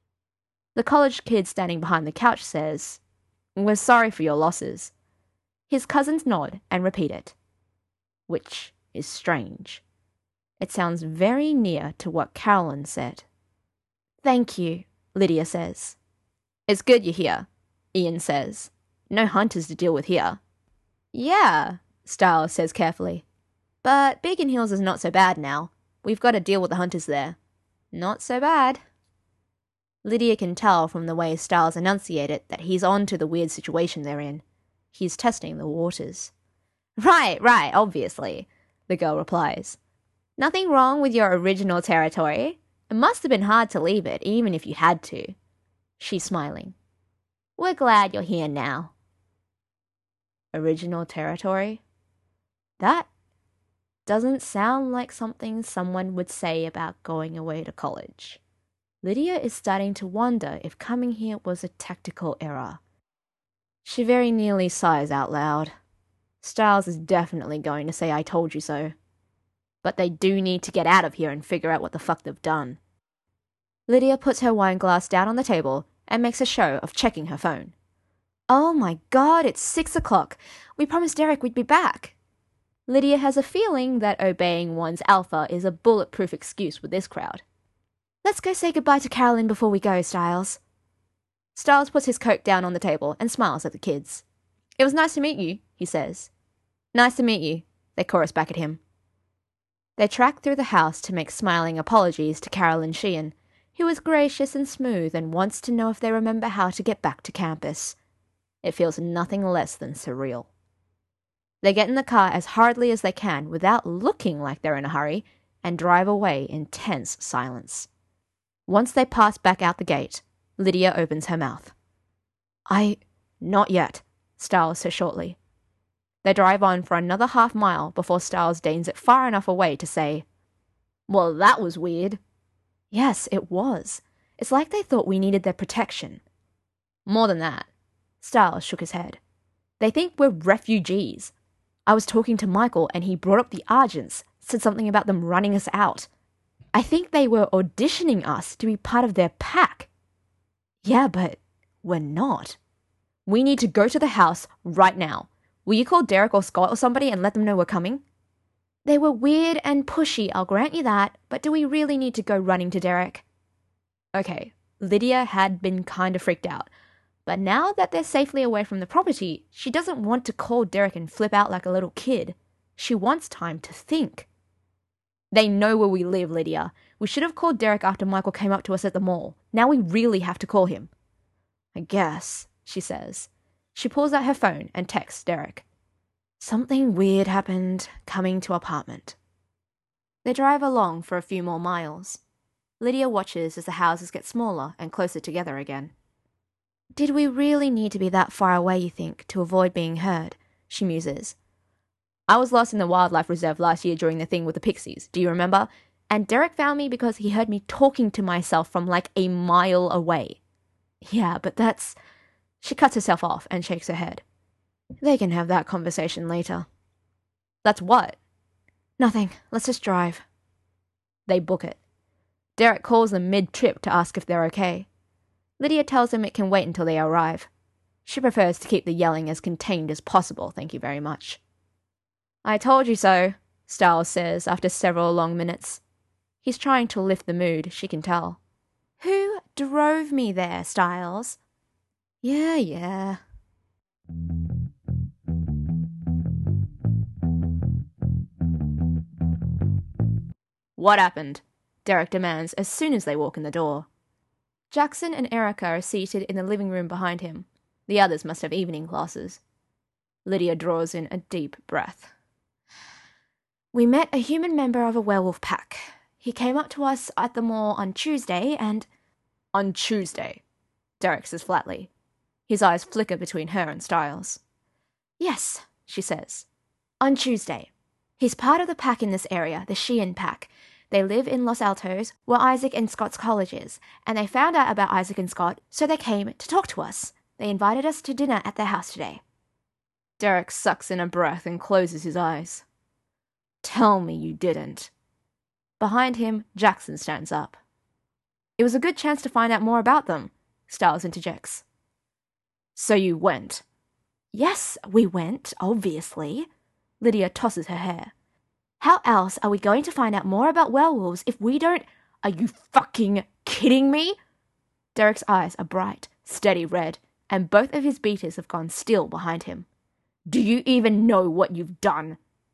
The college kid standing behind the couch says, We're sorry for your losses. His cousins nod and repeat it, which is strange. It sounds very near to what Carolyn said. Thank you, Lydia says. It's good you're here, Ian says. No hunters to deal with here. Yeah, Styles says carefully. But Beacon Hills is not so bad now. We've got to deal with the hunters there. Not so bad. Lydia can tell from the way Styles enunciate it that he's on to the weird situation they're in. He's testing the waters. Right, right, obviously, the girl replies. Nothing wrong with your original territory. It must have been hard to leave it, even if you had to. She's smiling. We're glad you're here now. Original territory? That doesn't sound like something someone would say about going away to college. Lydia is starting to wonder if coming here was a tactical error. She very nearly sighs out loud. Styles is definitely going to say I told you so. But they do need to get out of here and figure out what the fuck they've done. Lydia puts her wine glass down on the table and makes a show of checking her phone. Oh my god, it's six o'clock. We promised Derek we'd be back. Lydia has a feeling that obeying one's alpha is a bulletproof excuse with this crowd. Let's go say goodbye to Carolyn before we go, Styles. Styles puts his coat down on the table and smiles at the kids. It was nice to meet you, he says. Nice to meet you, they chorus back at him. They track through the house to make smiling apologies to Carolyn Sheehan, who is gracious and smooth and wants to know if they remember how to get back to campus. It feels nothing less than surreal. They get in the car as hurriedly as they can without looking like they're in a hurry and drive away in tense silence. Once they pass back out the gate, Lydia opens her mouth. I... not yet, Styles says shortly. They drive on for another half mile before Styles deigns it far enough away to say, Well, that was weird. Yes, it was. It's like they thought we needed their protection. More than that. Styles shook his head. They think we're refugees. I was talking to Michael and he brought up the Argents, said something about them running us out. I think they were auditioning us to be part of their pack. Yeah, but we're not. We need to go to the house right now. Will you call Derek or Scott or somebody and let them know we're coming? They were weird and pushy, I'll grant you that, but do we really need to go running to Derek? Okay, Lydia had been kind of freaked out, but now that they're safely away from the property, she doesn't want to call Derek and flip out like a little kid. She wants time to think. They know where we live, Lydia. We should have called Derek after Michael came up to us at the mall. Now we really have to call him. I guess, she says. She pulls out her phone and texts Derek. Something weird happened coming to apartment. They drive along for a few more miles. Lydia watches as the houses get smaller and closer together again. Did we really need to be that far away, you think, to avoid being heard? She muses. I was lost in the wildlife reserve last year during the thing with the pixies, do you remember? And Derek found me because he heard me talking to myself from like a mile away. Yeah, but that's... She cuts herself off and shakes her head. They can have that conversation later. That's what? Nothing. Let's just drive. They book it. Derek calls them mid-trip to ask if they're okay. Lydia tells him it can wait until they arrive. She prefers to keep the yelling as contained as possible, thank you very much. I told you so, Styles says after several long minutes. He's trying to lift the mood, she can tell. Who drove me there, Styles? Yeah, yeah. What happened? Derek demands as soon as they walk in the door. Jackson and Erica are seated in the living room behind him. The others must have evening classes. Lydia draws in a deep breath. We met a human member of a werewolf pack. He came up to us at the mall on Tuesday and... On Tuesday, Derek says flatly. His eyes flicker between her and Styles. Yes, she says. On Tuesday. He's part of the pack in this area, the Sheehan pack. They live in Los Altos, where Isaac and Scott's college is, and they found out about Isaac and Scott, so they came to talk to us. They invited us to dinner at their house today. Derek sucks in a breath and closes his eyes. Tell me you didn't. Behind him, Jackson stands up. It was a good chance to find out more about them, Styles interjects. So you went? Yes, we went, obviously. Lydia tosses her hair. How else are we going to find out more about werewolves if we don't... Are you fucking kidding me? Derek's eyes are bright, steady red, and both of his beaters have gone still behind him. Do you even know what you've done?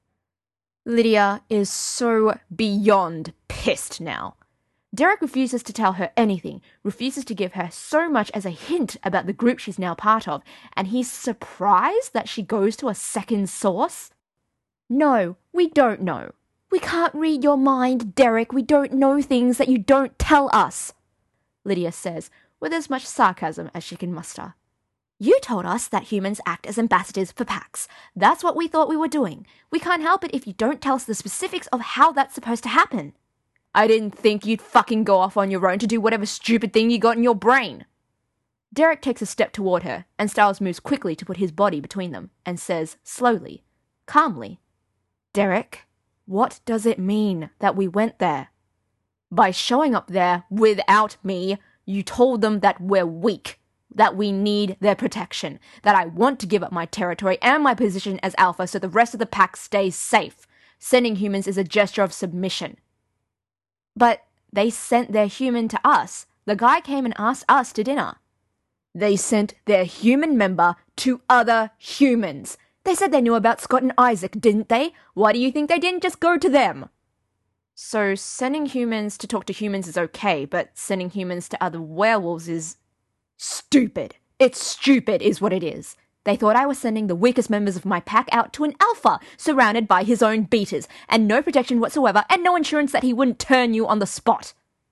Lydia is so beyond pissed now. Derek refuses to tell her anything, refuses to give her so much as a hint about the group she's now part of, and he's surprised that she goes to a second source? No, we don't know. We can't read your mind, Derek. We don't know things that you don't tell us, Lydia says, with as much sarcasm as she can muster. You told us that humans act as ambassadors for packs. That's what we thought we were doing. We can't help it if you don't tell us the specifics of how that's supposed to happen. I didn't think you'd fucking go off on your own to do whatever stupid thing you got in your brain. Derek takes a step toward her, and Styles moves quickly to put his body between them, and says, slowly, calmly, Derek, what does it mean that we went there? By showing up there without me, you told them that we're weak, that we need their protection, that I want to give up my territory and my position as alpha so the rest of the pack stays safe. Sending humans is a gesture of submission. But they sent their human to us. The guy came and asked us to dinner. They sent their human member to other humans. They said they knew about Scott and Isaac, didn't they? Why do you think they didn't just go to them? So sending humans to talk to humans is okay, but sending humans to other werewolves is stupid. It's stupid is what it is. They thought I was sending the weakest members of my pack out to an alpha, surrounded by his own beaters, and no protection whatsoever, and no insurance that he wouldn't turn you on the spot.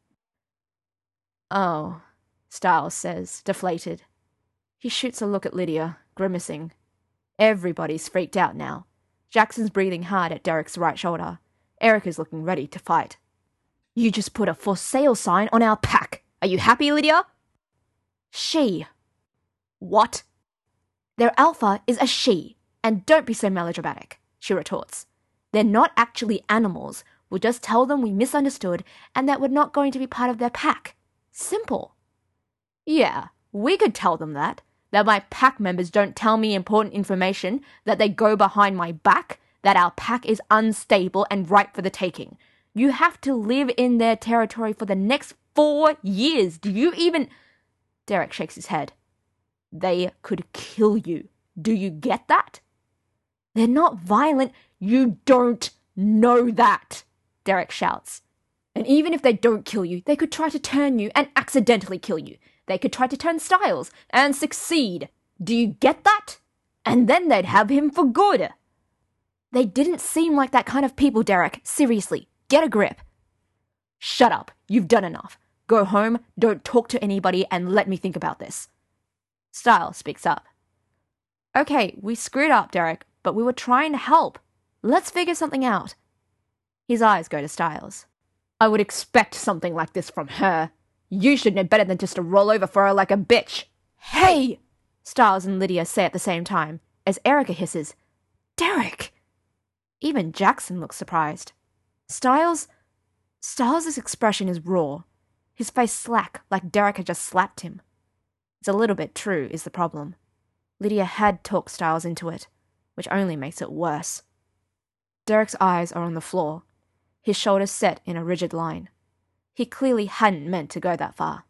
Oh, Stiles says, deflated. He shoots a look at Lydia, grimacing. Everybody's freaked out now. Jackson's breathing hard at Derek's right shoulder. Erica's looking ready to fight. You just put a for sale sign on our pack. Are you happy, Lydia? She. What? Their alpha is a she, and don't be so melodramatic, she retorts. They're not actually animals. We'll just tell them we misunderstood and that we're not going to be part of their pack. Simple. Yeah, we could tell them that. That my pack members don't tell me important information, that they go behind my back, that our pack is unstable and ripe for the taking. You have to live in their territory for the next four years. Do you even... Derek shakes his head. They could kill you. Do you get that? They're not violent. You don't know that, Derek shouts. And even if they don't kill you, they could try to turn you and accidentally kill you. They could try to turn Stiles and succeed. Do you get that? And then they'd have him for good. They didn't seem like that kind of people, Derek. Seriously, get a grip. Shut up. You've done enough. Go home, don't talk to anybody, and let me think about this. Stiles speaks up. Okay, we screwed up, Derek, but we were trying to help. Let's figure something out. His eyes go to Stiles. I would expect something like this from her. You should know better than just to roll over for her like a bitch. Hey! Stiles and Lydia say at the same time, as Erica hisses, Derek! Even Jackson looks surprised. Stiles... Stiles' expression is raw. His face slack, like Derek had just slapped him. It's a little bit true, is the problem. Lydia had talked Stiles into it, which only makes it worse. Derek's eyes are on the floor, his shoulders set in a rigid line. He clearly hadn't meant to go that far.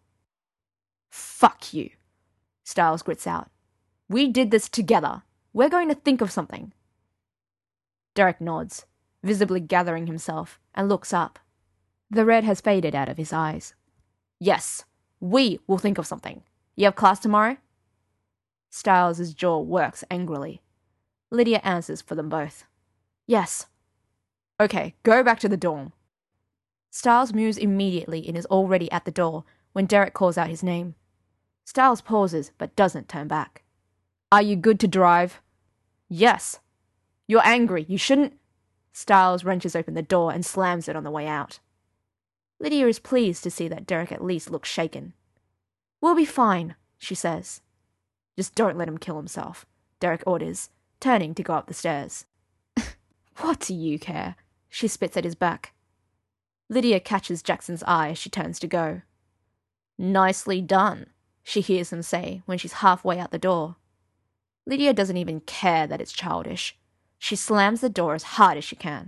Fuck you, Stiles grits out. We did this together. We're going to think of something. Derek nods, visibly gathering himself, and looks up. The red has faded out of his eyes. Yes, we will think of something. You have class tomorrow? Stiles' jaw works angrily. Lydia answers for them both. Yes. Okay, go back to the dorm. Stiles moves immediately and is already at the door when Derek calls out his name. Stiles pauses but doesn't turn back. Are you good to drive? Yes. You're angry. You shouldn't... Stiles wrenches open the door and slams it on the way out. Lydia is pleased to see that Derek at least looks shaken. We'll be fine, she says. Just don't let him kill himself, Derek orders, turning to go up the stairs. What do you care? She spits at his back. Lydia catches Jackson's eye as she turns to go. Nicely done, she hears him say when she's halfway out the door. Lydia doesn't even care that it's childish. She slams the door as hard as she can.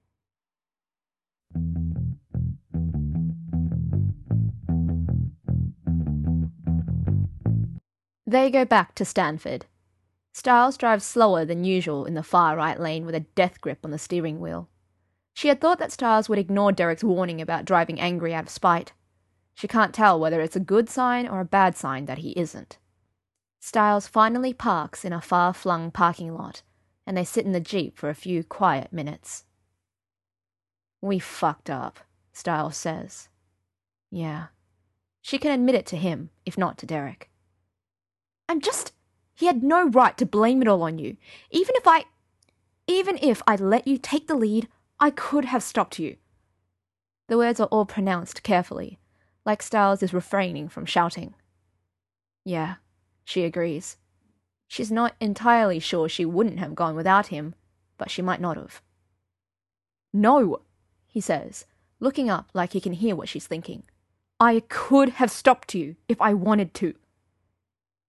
They go back to Stanford. Stiles drives slower than usual in the far right lane with a death grip on the steering wheel. She had thought that Stiles would ignore Derek's warning about driving angry out of spite. She can't tell whether it's a good sign or a bad sign that he isn't. Stiles finally parks in a far-flung parking lot, and they sit in the Jeep for a few quiet minutes. We fucked up, Stiles says. Yeah. She can admit it to him, if not to Derek. I'm just... He had no right to blame it all on you. Even if I... Even if I let you take the lead, I could have stopped you. The words are all pronounced carefully, like Stiles is refraining from shouting. Yeah, she agrees. She's not entirely sure she wouldn't have gone without him, but she might not have. No, he says, looking up like he can hear what she's thinking. I could have stopped you if I wanted to.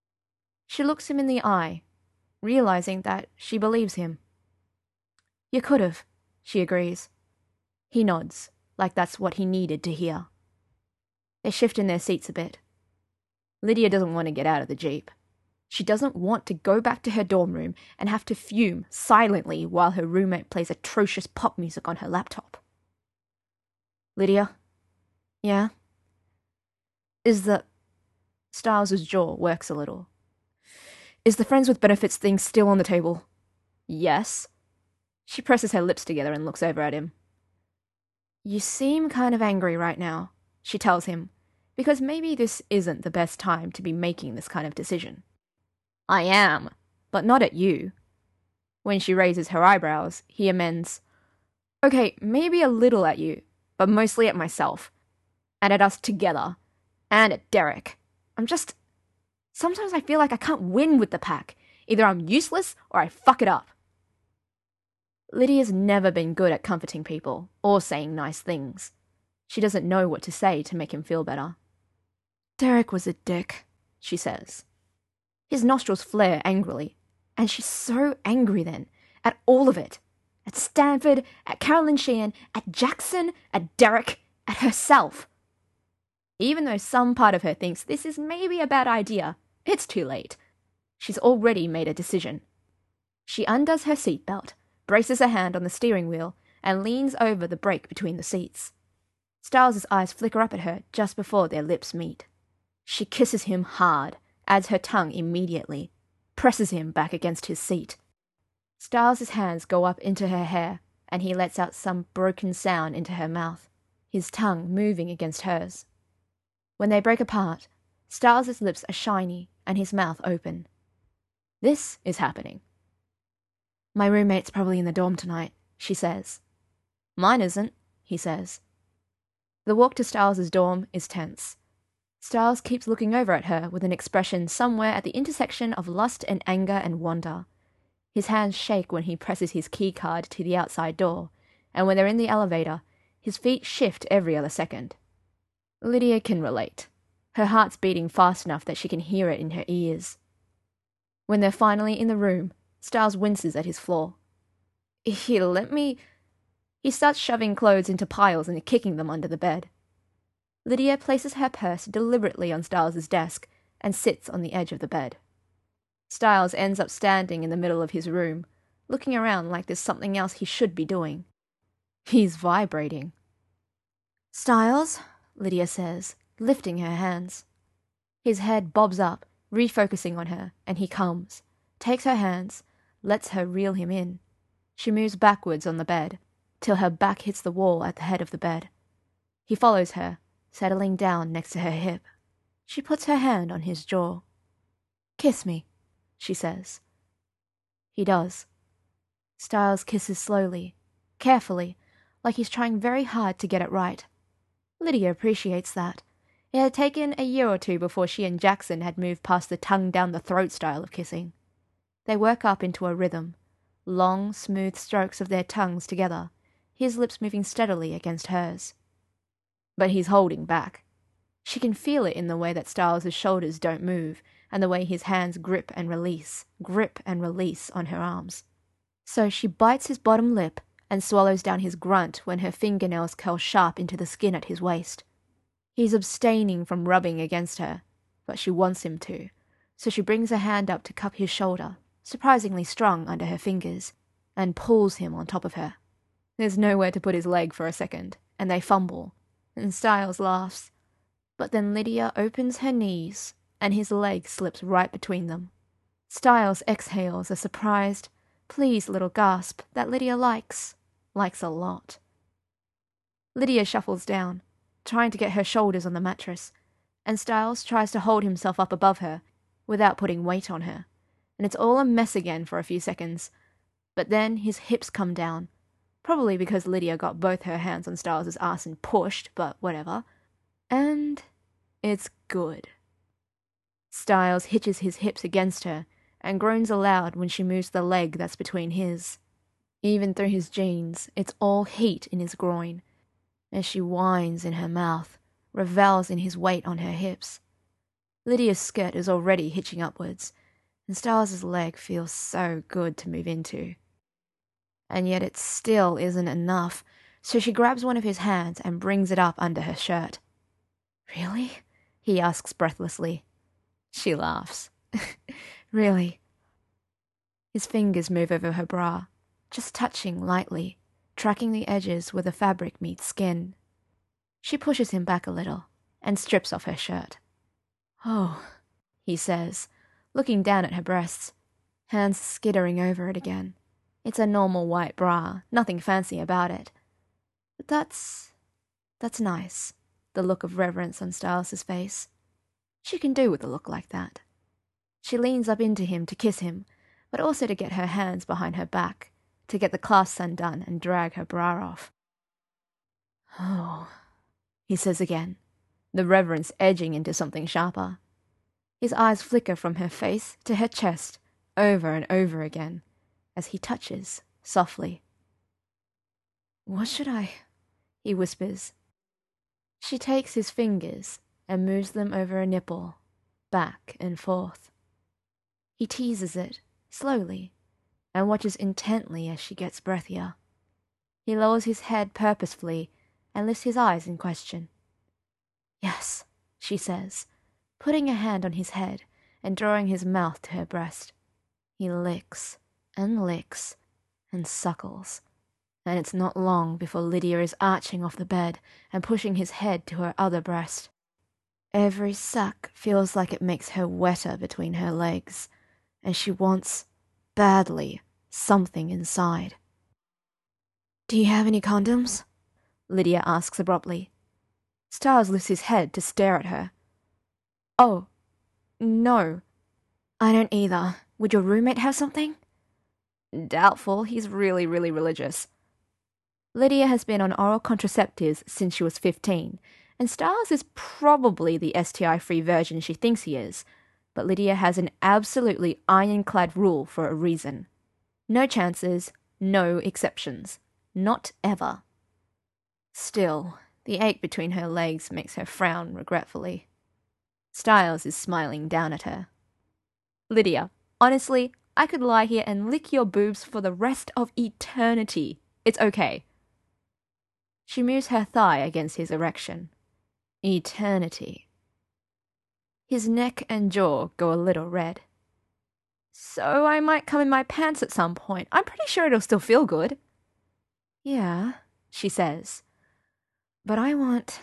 She looks him in the eye, realizing that she believes him. You could've, she agrees. He nods, like that's what he needed to hear. They shift in their seats a bit. Lydia doesn't want to get out of the Jeep. She doesn't want to go back to her dorm room and have to fume silently while her roommate plays atrocious pop music on her laptop. Lydia? Yeah? Is the... Stiles' jaw works a little. Is the friends with benefits thing still on the table? Yes. She presses her lips together and looks over at him. You seem kind of angry right now, she tells him, because maybe this isn't the best time to be making this kind of decision. I am, but not at you. When she raises her eyebrows, he amends, Okay, maybe a little at you, but mostly at myself. And at us together. And at Derek. I'm just... Sometimes I feel like I can't win with the pack. Either I'm useless or I fuck it up. Lydia's never been good at comforting people or saying nice things. She doesn't know what to say to make him feel better. Derek was a dick, she says. His nostrils flare angrily, and she's so angry then, at all of it. At Stanford, at Carolyn Sheehan, at Jackson, at Derek, at herself. Even though some part of her thinks this is maybe a bad idea, it's too late. She's already made a decision. She undoes her seatbelt, braces her hand on the steering wheel, and leans over the brake between the seats. Stiles' eyes flicker up at her just before their lips meet. She kisses him hard, adds her tongue immediately, presses him back against his seat. Stiles' hands go up into her hair, and he lets out some broken sound into her mouth, his tongue moving against hers. When they break apart, Stiles' lips are shiny and his mouth open. This is happening. My roommate's probably in the dorm tonight, she says. Mine isn't, he says. The walk to Stiles' dorm is tense. Stiles keeps looking over at her with an expression somewhere at the intersection of lust and anger and wonder. His hands shake when he presses his key card to the outside door, and when they're in the elevator, his feet shift every other second. Lydia can relate. Her heart's beating fast enough that she can hear it in her ears. When they're finally in the room, Stiles winces at his floor. Here, let me... He starts shoving clothes into piles and kicking them under the bed. Lydia places her purse deliberately on Stiles' desk and sits on the edge of the bed. Stiles ends up standing in the middle of his room, looking around like there's something else he should be doing. He's vibrating. Stiles, Lydia says, lifting her hands. His head bobs up, refocusing on her, and he comes, takes her hands, lets her reel him in. She moves backwards on the bed, till her back hits the wall at the head of the bed. He follows her, settling down next to her hip. She puts her hand on his jaw. Kiss me, she says. He does. Stiles kisses slowly, carefully, like he's trying very hard to get it right. Lydia appreciates that. It had taken a year or two before she and Jackson had moved past the tongue-down-the-throat style of kissing. They work up into a rhythm, long, smooth strokes of their tongues together, his lips moving steadily against hers. But he's holding back. She can feel it in the way that Stiles' shoulders don't move, and the way his hands grip and release, grip and release on her arms. So she bites his bottom lip and swallows down his grunt when her fingernails curl sharp into the skin at his waist. He's abstaining from rubbing against her, but she wants him to, so she brings a hand up to cup his shoulder, surprisingly strong under her fingers, and pulls him on top of her. There's nowhere to put his leg for a second, and they fumble, and Stiles laughs. But then Lydia opens her knees, and his leg slips right between them. Stiles exhales a surprised, pleased little gasp that Lydia likes, likes a lot. Lydia shuffles down, trying to get her shoulders on the mattress, and Stiles tries to hold himself up above her without putting weight on her, and it's all a mess again for a few seconds. But then his hips come down, probably because Lydia got both her hands on Stiles' ass and pushed, but whatever. And it's good. Stiles hitches his hips against her and groans aloud when she moves the leg that's between his. Even through his jeans, it's all heat in his groin, as she whines in her mouth, revels in his weight on her hips. Lydia's skirt is already hitching upwards, and Styles' leg feels so good to move into. And yet it still isn't enough, so she grabs one of his hands and brings it up under her shirt. Really? He asks breathlessly. She laughs. Really? His fingers move over her bra, just touching lightly, tracking the edges where the fabric meets skin. She pushes him back a little and strips off her shirt. Oh, he says, looking down at her breasts, hands skittering over it again. It's a normal white bra, nothing fancy about it. But that's... that's nice, the look of reverence on Styles' face. She can do with a look like that. She leans up into him to kiss him, but also to get her hands behind her back, to get the clasps undone and drag her bra off. Oh, he says again, the reverence edging into something sharper. His eyes flicker from her face to her chest, over and over again, as he touches, softly. What should I... he whispers. She takes his fingers and moves them over a nipple, back and forth. He teases it, slowly, and watches intently as she gets breathier. He lowers his head purposefully and lifts his eyes in question. Yes, she says, putting a hand on his head and drawing his mouth to her breast. He licks and licks and suckles, and it's not long before Lydia is arching off the bed and pushing his head to her other breast. Every suck feels like it makes her wetter between her legs, and she wants, badly, something inside. Do you have any condoms? Lydia asks abruptly. Styles lifts his head to stare at her. Oh, no. I don't either. Would your roommate have something? Doubtful. He's really, really religious. Lydia has been on oral contraceptives since she was fifteen, and Styles is probably the S T I-free version she thinks he is, but Lydia has an absolutely ironclad rule for a reason. No chances, no exceptions. Not ever. Still, the ache between her legs makes her frown regretfully. Styles is smiling down at her. Lydia, honestly, I could lie here and lick your boobs for the rest of eternity. It's okay. She moves her thigh against his erection. Eternity. His neck and jaw go a little red. So I might come in my pants at some point. I'm pretty sure it'll still feel good. Yeah, she says. But I want...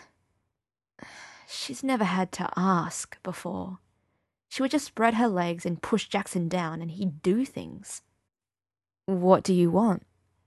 She's never had to ask before. She would just spread her legs and push Jackson down and he'd do things. What do you want?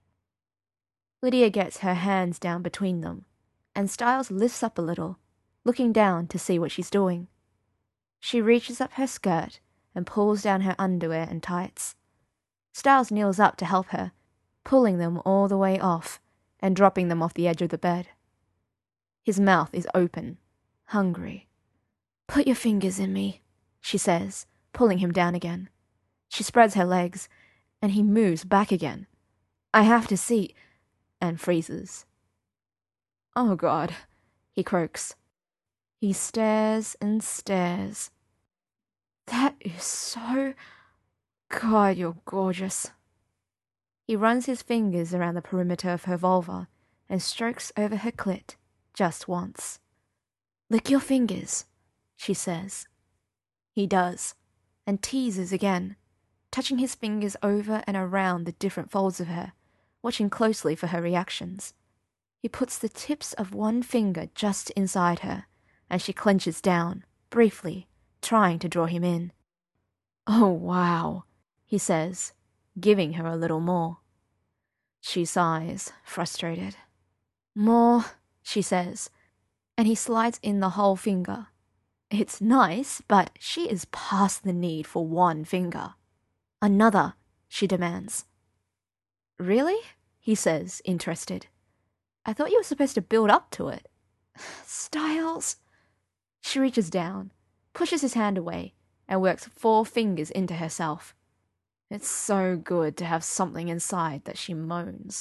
Lydia gets her hands down between them, and Styles lifts up a little, looking down to see what she's doing. She reaches up her skirt and pulls down her underwear and tights. Styles kneels up to help her, pulling them all the way off and dropping them off the edge of the bed. His mouth is open, hungry. Put your fingers in me, she says, pulling him down again. She spreads her legs, and he moves back again. I have to see... and freezes. Oh, God, he croaks. He stares and stares. That is so... God, you're gorgeous. He runs his fingers around the perimeter of her vulva and strokes over her clit just once. Lick your fingers, she says. He does, and teases again, touching his fingers over and around the different folds of her, watching closely for her reactions. He puts the tips of one finger just inside her, and she clenches down, briefly, trying to draw him in. Oh, wow, he says, giving her a little more. She sighs, frustrated. More, she says, and he slides in the whole finger. It's nice, but she is past the need for one finger. Another, she demands. Really? He says, interested. I thought you were supposed to build up to it. Styles. She reaches down, pushes his hand away, and works four fingers into herself. It's so good to have something inside that she moans.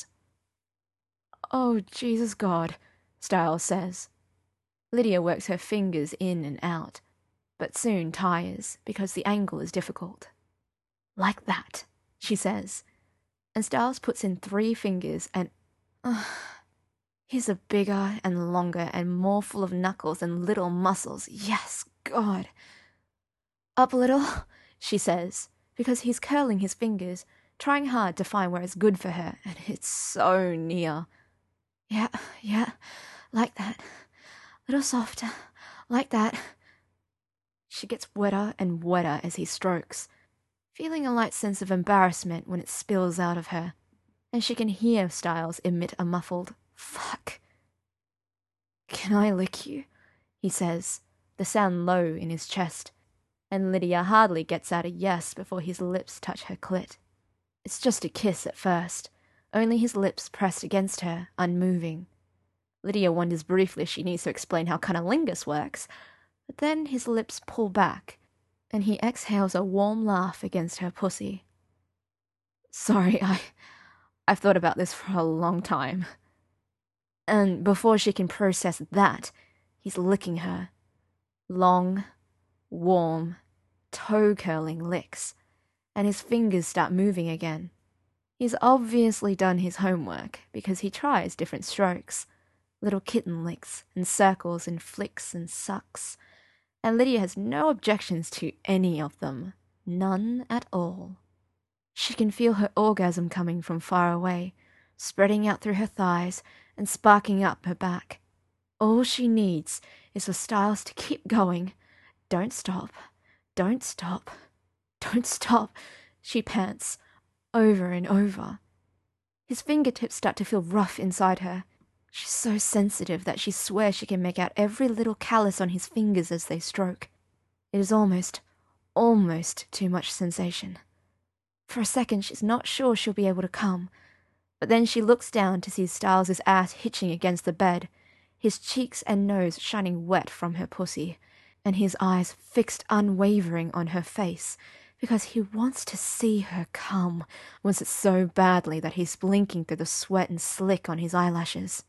Oh, Jesus God, Styles says. Lydia works her fingers in and out, but soon tires because the angle is difficult. Like that, she says. And Styles puts in three fingers and... Uh, he's a bigger and longer and more full of knuckles and little muscles. Yes, God. Up a little, she says, because he's curling his fingers, trying hard to find where it's good for her, and it's so near. Yeah, yeah, like that. Little softer, like that. She gets wetter and wetter as he strokes, feeling a light sense of embarrassment when it spills out of her, and she can hear Styles emit a muffled, "Fuck." "Can I lick you?" he says, the sound low in his chest, and Lydia hardly gets out a yes before his lips touch her clit. It's just a kiss at first, only his lips pressed against her, unmoving. Lydia wonders briefly if she needs to explain how cunnilingus works, but then his lips pull back, and he exhales a warm laugh against her pussy. "Sorry, I... I've thought about this for a long time." And before she can process that, he's licking her. Long, warm, toe-curling licks, and his fingers start moving again. He's obviously done his homework, because he tries different strokes, little kitten licks, and circles and flicks and sucks, and Lydia has no objections to any of them. None at all. She can feel her orgasm coming from far away, spreading out through her thighs and sparking up her back. All she needs is for Styles to keep going. "Don't stop. Don't stop. Don't stop," she pants, over and over. His fingertips start to feel rough inside her. She's so sensitive that she swears she can make out every little callus on his fingers as they stroke. It is almost, almost too much sensation. For a second, she's not sure she'll be able to come, but then she looks down to see Styles' ass hitching against the bed, his cheeks and nose shining wet from her pussy, and his eyes fixed unwavering on her face, because he wants to see her come, wants it so badly that he's blinking through the sweat and slick on his eyelashes.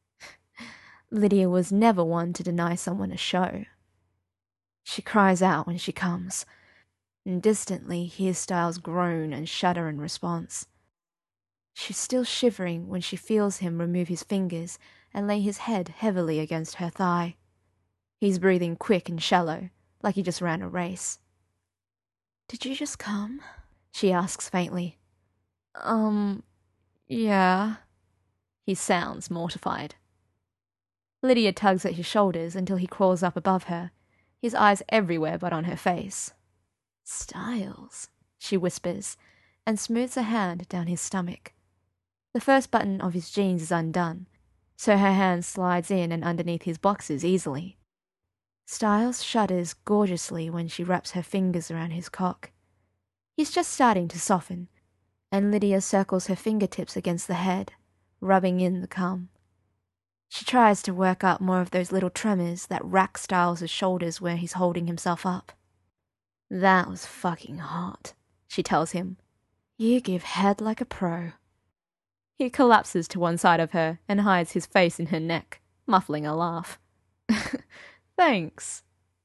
Lydia was never one to deny someone a show. She cries out when she comes, and distantly hears Styles groan and shudder in response. She's still shivering when she feels him remove his fingers and lay his head heavily against her thigh. He's breathing quick and shallow, like he just ran a race. "Did you just come?" she asks faintly. Um, yeah. He sounds mortified. Lydia tugs at his shoulders until he crawls up above her, his eyes everywhere but on her face. "Styles," she whispers, and smooths a hand down his stomach. The first button of his jeans is undone, so her hand slides in and underneath his boxers easily. Styles shudders gorgeously when she wraps her fingers around his cock. He's just starting to soften, and Lydia circles her fingertips against the head, rubbing in the cum. She tries to work up more of those little tremors that rack Styles' shoulders where he's holding himself up. "That was fucking hot," she tells him. "You give head like a pro." He collapses to one side of her and hides his face in her neck, muffling a laugh. "Thanks."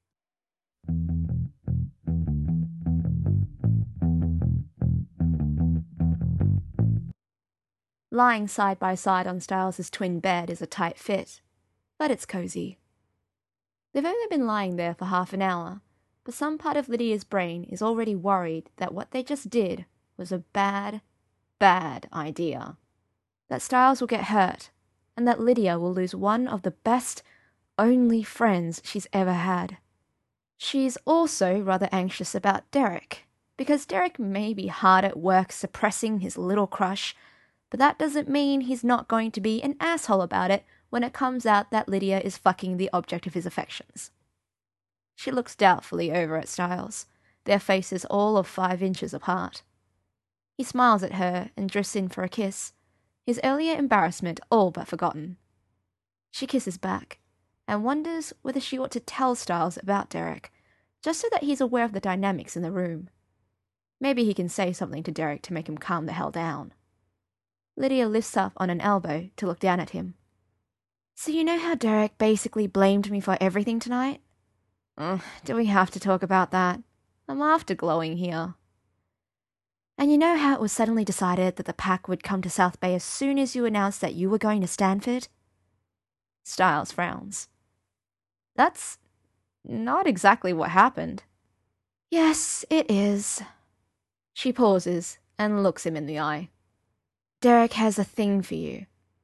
Lying side by side on Styles' twin bed is a tight fit, but it's cozy. They've only been lying there for half an hour, but some part of Lydia's brain is already worried that what they just did was a bad, bad idea. That Styles will get hurt, and that Lydia will lose one of the best, only friends she's ever had. She's also rather anxious about Derek, because Derek may be hard at work suppressing his little crush, but that doesn't mean he's not going to be an asshole about it when it comes out that Lydia is fucking the object of his affections. She looks doubtfully over at Styles, their faces all of five inches apart. He smiles at her and drifts in for a kiss, his earlier embarrassment all but forgotten. She kisses back, and wonders whether she ought to tell Styles about Derek, just so that he's aware of the dynamics in the room. Maybe he can say something to Derek to make him calm the hell down. Lydia lifts up on an elbow to look down at him. "So you know how Derek basically blamed me for everything tonight? Uh, do we have to talk about that? I'm afterglowing here." And you know how it was suddenly decided that the pack would come to South Bay as soon as you announced that you were going to Stanford? Styles frowns. That's not exactly what happened. Yes, it is. She pauses and looks him in the eye. Derek has a thing for you.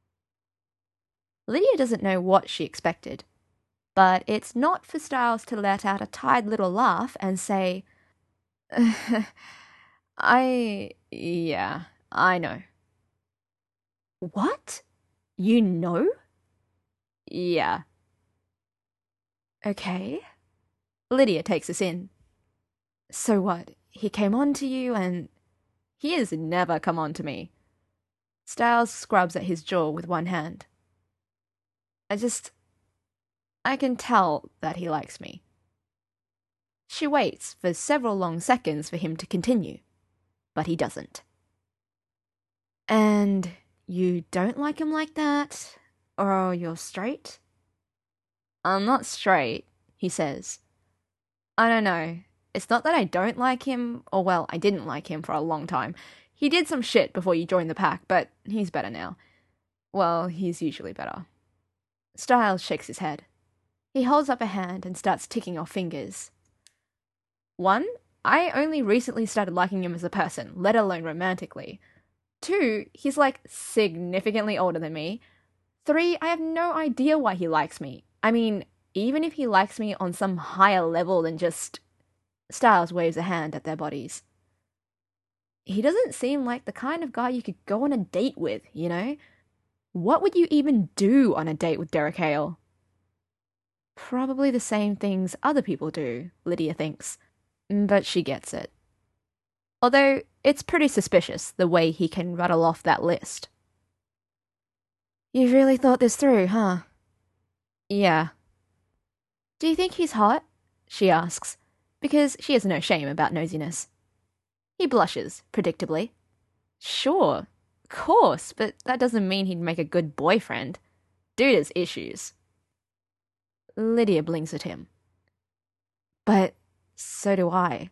Lydia doesn't know what she expected, but it's not for Styles to let out a tired little laugh and say, I... yeah, I know. What? You know? Yeah. Okay. Lydia takes us in. So what, he came on to you and... He has never come on to me. Styles scrubs at his jaw with one hand. I just... I can tell that he likes me. She waits for several long seconds for him to continue, but he doesn't. And you don't like him like that? Or you're straight? I'm not straight, he says. I don't know. It's not that I don't like him, or well, I didn't like him for a long time. He did some shit before you joined the pack, but he's better now. Well, he's usually better. Styles shakes his head. He holds up a hand and starts ticking off fingers. One, I only recently started liking him as a person, let alone romantically. Two, he's like significantly older than me. Three, I have no idea why he likes me. I mean, even if he likes me on some higher level than just... Styles waves a hand at their bodies. He doesn't seem like the kind of guy you could go on a date with, you know? What would you even do on a date with Derek Hale? Probably the same things other people do, Lydia thinks. But she gets it. Although, it's pretty suspicious the way he can rattle off that list. You've really thought this through, huh? Yeah. Do you think he's hot? She asks, because she has no shame about nosiness. He blushes, predictably. Sure, of course, but that doesn't mean he'd make a good boyfriend. Dude has issues. Lydia blinks at him. But so do I.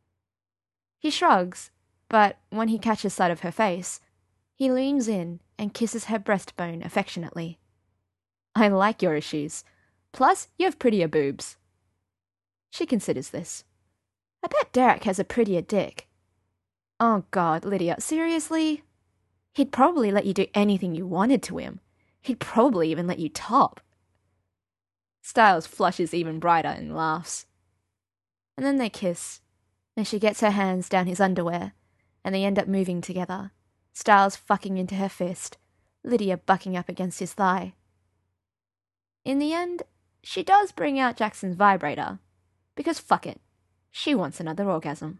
He shrugs, but when he catches sight of her face, he leans in and kisses her breastbone affectionately. I like your issues. Plus, you have prettier boobs. She considers this. I bet Derek has a prettier dick. Oh God, Lydia, seriously? He'd probably let you do anything you wanted to him. He'd probably even let you top. Styles flushes even brighter and laughs. And then they kiss, and she gets her hands down his underwear, and they end up moving together, Styles fucking into her fist, Lydia bucking up against his thigh. In the end, she does bring out Jackson's vibrator, because fuck it, she wants another orgasm.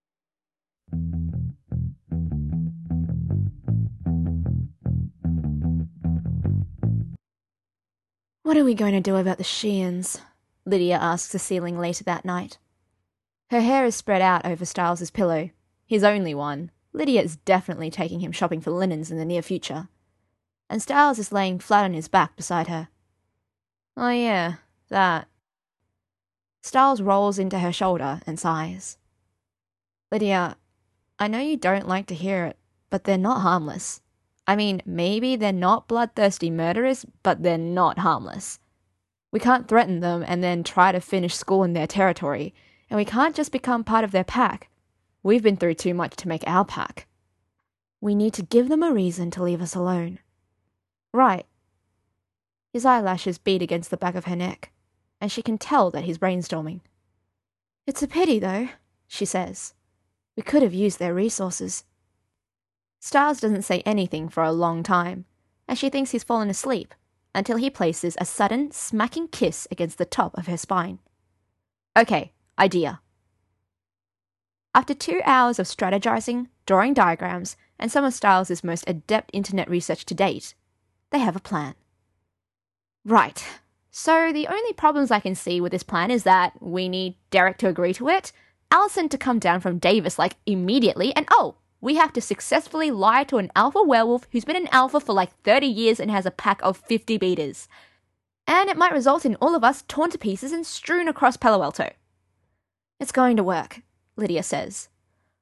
What are we going to do about the Sheeans? Lydia asks the ceiling later that night. Her hair is spread out over Styles' pillow. His only one. Lydia is definitely taking him shopping for linens in the near future. And Styles is laying flat on his back beside her. Oh yeah, that. Styles rolls into her shoulder and sighs. Lydia, I know you don't like to hear it, but they're not harmless. I mean, maybe they're not bloodthirsty murderers, but they're not harmless. We can't threaten them and then try to finish school in their territory, and we can't just become part of their pack. We've been through too much to make our pack. We need to give them a reason to leave us alone. Right. His eyelashes beat against the back of her neck, and she can tell that he's brainstorming. It's a pity, though, she says. We could have used their resources. Styles doesn't say anything for a long time, and she thinks he's fallen asleep, until he places a sudden, smacking kiss against the top of her spine. Okay, idea. After two hours of strategizing, drawing diagrams, and some of Styles' most adept internet research to date, they have a plan. Right, so the only problems I can see with this plan is that we need Derek to agree to it, Allison to come down from Davis like immediately, and oh, we have to successfully lie to an alpha werewolf who's been an alpha for like thirty years and has a pack of fifty beaters. And it might result in all of us torn to pieces and strewn across Palo Alto. It's going to work, Lydia says.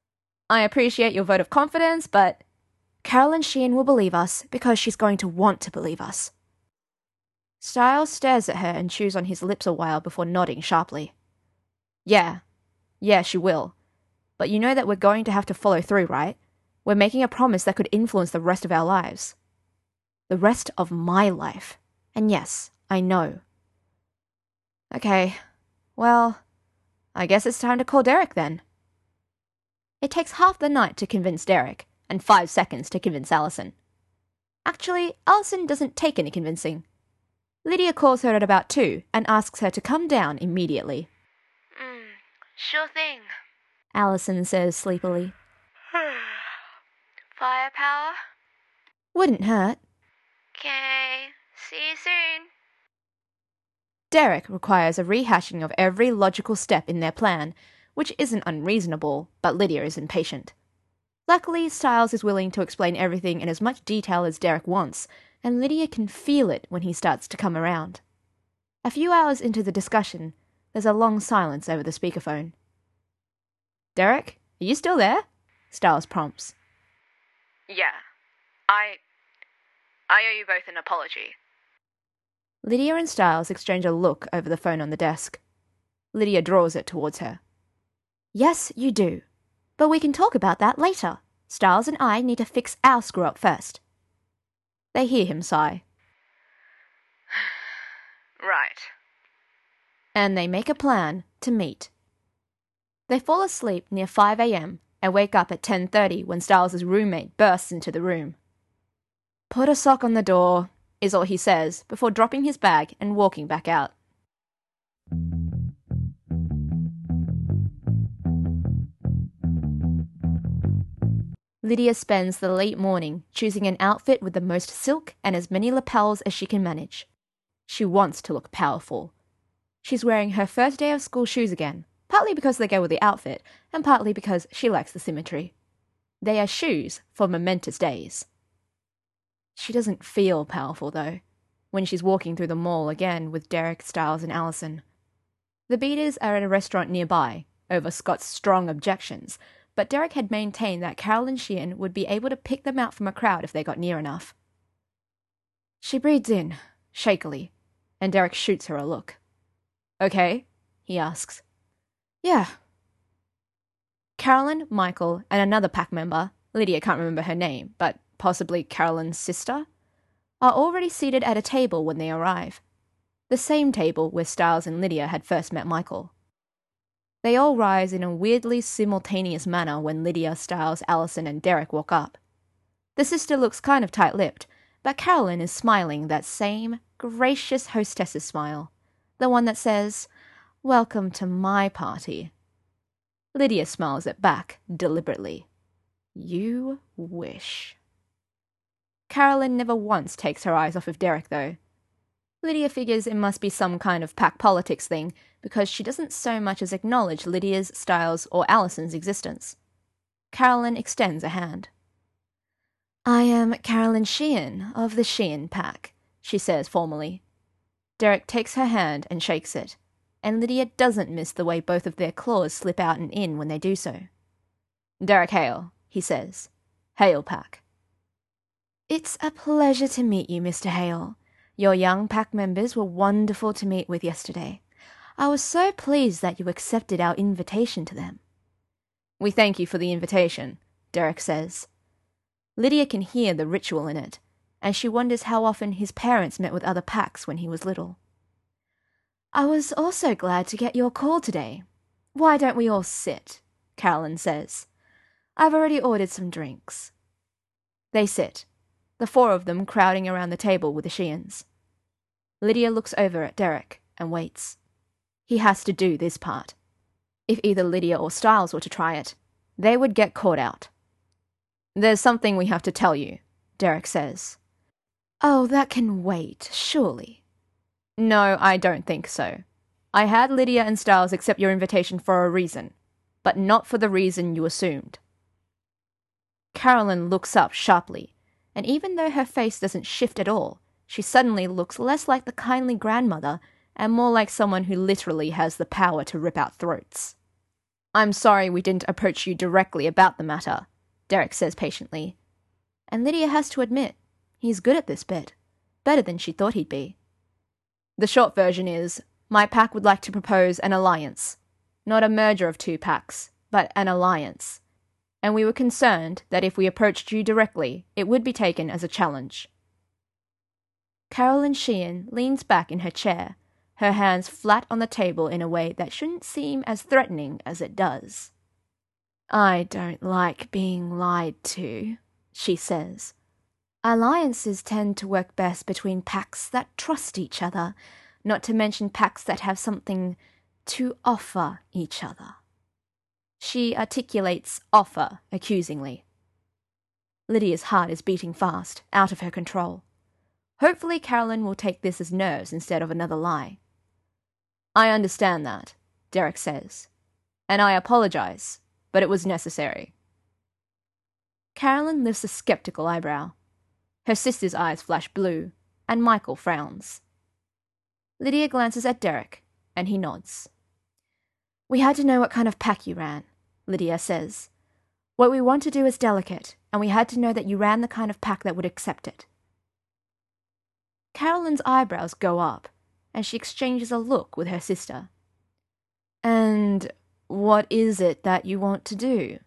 I appreciate your vote of confidence, but Carolyn Sheehan will believe us because she's going to want to believe us. Styles stares at her and chews on his lips a while before nodding sharply. Yeah. Yeah, she will. But you know that we're going to have to follow through, right? We're making a promise that could influence the rest of our lives. The rest of my life. And yes, I know. Okay. Well, I guess it's time to call Derek then. It takes half the night to convince Derek, and five seconds to convince Allison. Actually, Allison doesn't take any convincing. Lydia calls her at about two and asks her to come down immediately. Mm, sure thing. Allison says sleepily. Firepower? Wouldn't hurt. Okay, see you soon. Derek requires a rehashing of every logical step in their plan, which isn't unreasonable, but Lydia is impatient. Luckily, Styles is willing to explain everything in as much detail as Derek wants, and Lydia can feel it when he starts to come around. A few hours into the discussion, there's a long silence over the speakerphone. Derek, are you still there? Styles prompts. Yeah. I... I owe you both an apology. Lydia and Styles exchange a look over the phone on the desk. Lydia draws it towards her. Yes, you do. But we can talk about that later. Styles and I need to fix our screw-up first. They hear him sigh. Right. And they make a plan to meet. They fall asleep near five a.m. and wake up at ten thirty when Styles' roommate bursts into the room. Put a sock on the door, is all he says, before dropping his bag and walking back out. Lydia spends the late morning choosing an outfit with the most silk and as many lapels as she can manage. She wants to look powerful. She's wearing her first day of school shoes again, partly because they go with the outfit, and partly because she likes the symmetry. They are shoes for momentous days. She doesn't feel powerful, though, when she's walking through the mall again with Derek, Styles, and Allison. The Beaters are at a restaurant nearby, over Scott's strong objections, but Derek had maintained that Carolyn Sheehan would be able to pick them out from a crowd if they got near enough. She breathes in, shakily, and Derek shoots her a look. Okay? He asks. Yeah. Carolyn, Michael, and another pack member, Lydia can't remember her name, but possibly Carolyn's sister, are already seated at a table when they arrive. The same table where Styles and Lydia had first met Michael. They all rise in a weirdly simultaneous manner when Lydia, Styles, Allison, and Derek walk up. The sister looks kind of tight-lipped, but Carolyn is smiling that same gracious hostess's smile, the one that says, "Welcome to my party." Lydia smiles it back, deliberately. You wish. Carolyn never once takes her eyes off of Derek, though. Lydia figures it must be some kind of pack politics thing, because she doesn't so much as acknowledge Lydia's, Styles, or Allison's existence. Carolyn extends a hand. I am Carolyn Sheehan of the Sheehan Pack, she says formally. Derek takes her hand and shakes it, and Lydia doesn't miss the way both of their claws slip out and in when they do so. Derek Hale, he says. Hale Pack. It's a pleasure to meet you, Mister Hale. Your young pack members were wonderful to meet with yesterday. I was so pleased that you accepted our invitation to them. We thank you for the invitation, Derek says. Lydia can hear the ritual in it, and she wonders how often his parents met with other packs when he was little. I was also glad to get your call today. Why don't we all sit? Carolyn says. I've already ordered some drinks. They sit, the four of them crowding around the table with the Sheehans. Lydia looks over at Derek and waits. He has to do this part. If either Lydia or Styles were to try it, they would get caught out. There's something we have to tell you, Derek says. Oh, that can wait, surely. No, I don't think so. I had Lydia and Styles accept your invitation for a reason, but not for the reason you assumed. Carolyn looks up sharply, and even though her face doesn't shift at all, she suddenly looks less like the kindly grandmother and more like someone who literally has the power to rip out throats. I'm sorry we didn't approach you directly about the matter, Derek says patiently. And Lydia has to admit, he's good at this bit. Better than she thought he'd be. The short version is, my pack would like to propose an alliance. Not a merger of two packs, but an alliance. And we were concerned that if we approached you directly, it would be taken as a challenge. Carolyn Sheehan leans back in her chair, her hands flat on the table in a way that shouldn't seem as threatening as it does. I don't like being lied to, she says. Alliances tend to work best between packs that trust each other, not to mention packs that have something to offer each other. She articulates offer accusingly. Lydia's heart is beating fast, out of her control. Hopefully Carolyn will take this as nerves instead of another lie. I understand that, Derek says, and I apologize, but it was necessary. Carolyn lifts a skeptical eyebrow. Her sister's eyes flash blue, and Michael frowns. Lydia glances at Derek, and he nods. We had to know what kind of pack you ran, Lydia says. What we want to do is delicate, and we had to know that you ran the kind of pack that would accept it. Carolyn's eyebrows go up, and she exchanges a look with her sister. And what is it that you want to do?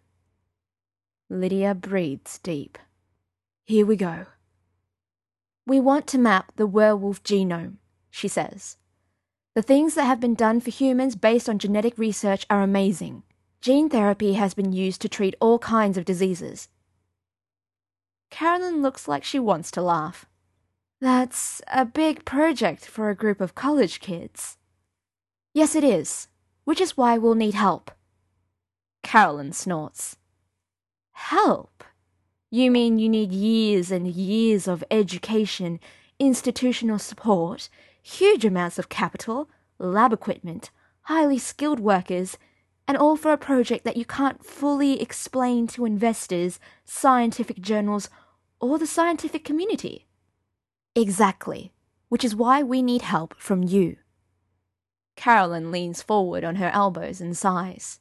Lydia breathes deep. Here we go. We want to map the werewolf genome, she says. The things that have been done for humans based on genetic research are amazing. Gene therapy has been used to treat all kinds of diseases. Carolyn looks like she wants to laugh. That's a big project for a group of college kids. Yes, it is, which is why we'll need help. Carolyn snorts. Help? You mean you need years and years of education, institutional support, huge amounts of capital, lab equipment, highly skilled workers, and all for a project that you can't fully explain to investors, scientific journals, or the scientific community? Exactly, which is why we need help from you. Carolyn leans forward on her elbows and sighs.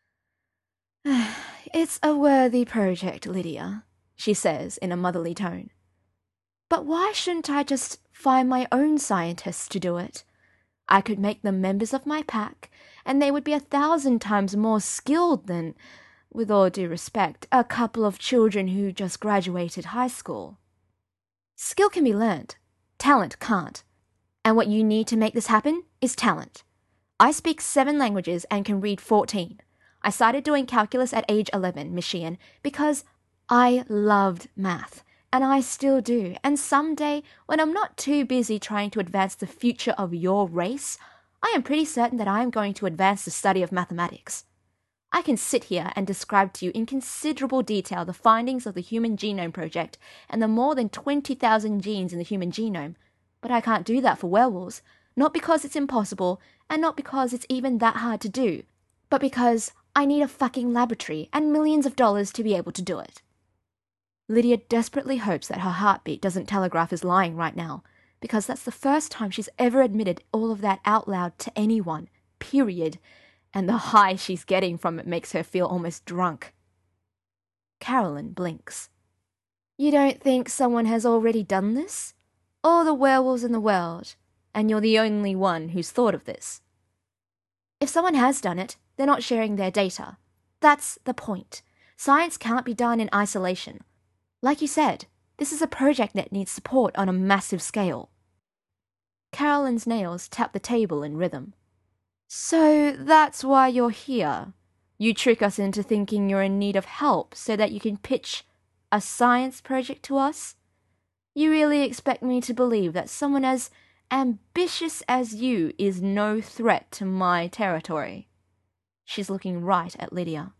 It's a worthy project, Lydia, she says in a motherly tone. But why shouldn't I just find my own scientists to do it? I could make them members of my pack, and they would be a thousand times more skilled than, with all due respect, a couple of children who just graduated high school. Skill can be learned. Talent can't. And what you need to make this happen is talent. I speak seven languages and can read fourteen. I started doing calculus at age eleven, Miss Sheehan, because I loved math. And I still do. And someday, when I'm not too busy trying to advance the future of your race, I am pretty certain that I am going to advance the study of mathematics. I can sit here and describe to you in considerable detail the findings of the Human Genome Project and the more than twenty thousand genes in the human genome, but I can't do that for werewolves, not because it's impossible, and not because it's even that hard to do, but because I need a fucking laboratory and millions of dollars to be able to do it. Lydia desperately hopes that her heartbeat doesn't telegraph is lying right now, because that's the first time she's ever admitted all of that out loud to anyone, period, and the high she's getting from it makes her feel almost drunk. Carolyn blinks. You don't think someone has already done this? All the werewolves in the world, and you're the only one who's thought of this. If someone has done it, they're not sharing their data. That's the point. Science can't be done in isolation. Like you said, this is a project that needs support on a massive scale. Carolyn's nails tap the table in rhythm. So that's why you're here. You trick us into thinking you're in need of help so that you can pitch a science project to us? You really expect me to believe that someone as ambitious as you is no threat to my territory? She's looking right at Lydia.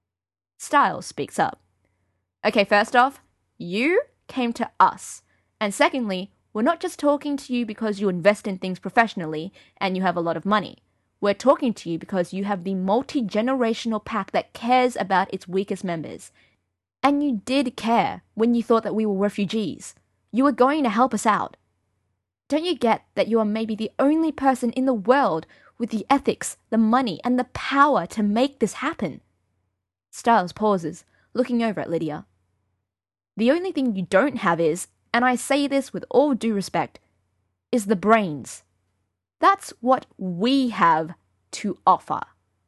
Styles speaks up. Okay, first off, you came to us. And secondly, we're not just talking to you because you invest in things professionally and you have a lot of money. We're talking to you because you have the multi-generational pack that cares about its weakest members. And you did care when you thought that we were refugees. You were going to help us out. Don't you get that you are maybe the only person in the world with the ethics, the money, and the power to make this happen. Styles pauses, looking over at Lydia. The only thing you don't have is, and I say this with all due respect, is the brains. That's what we have to offer.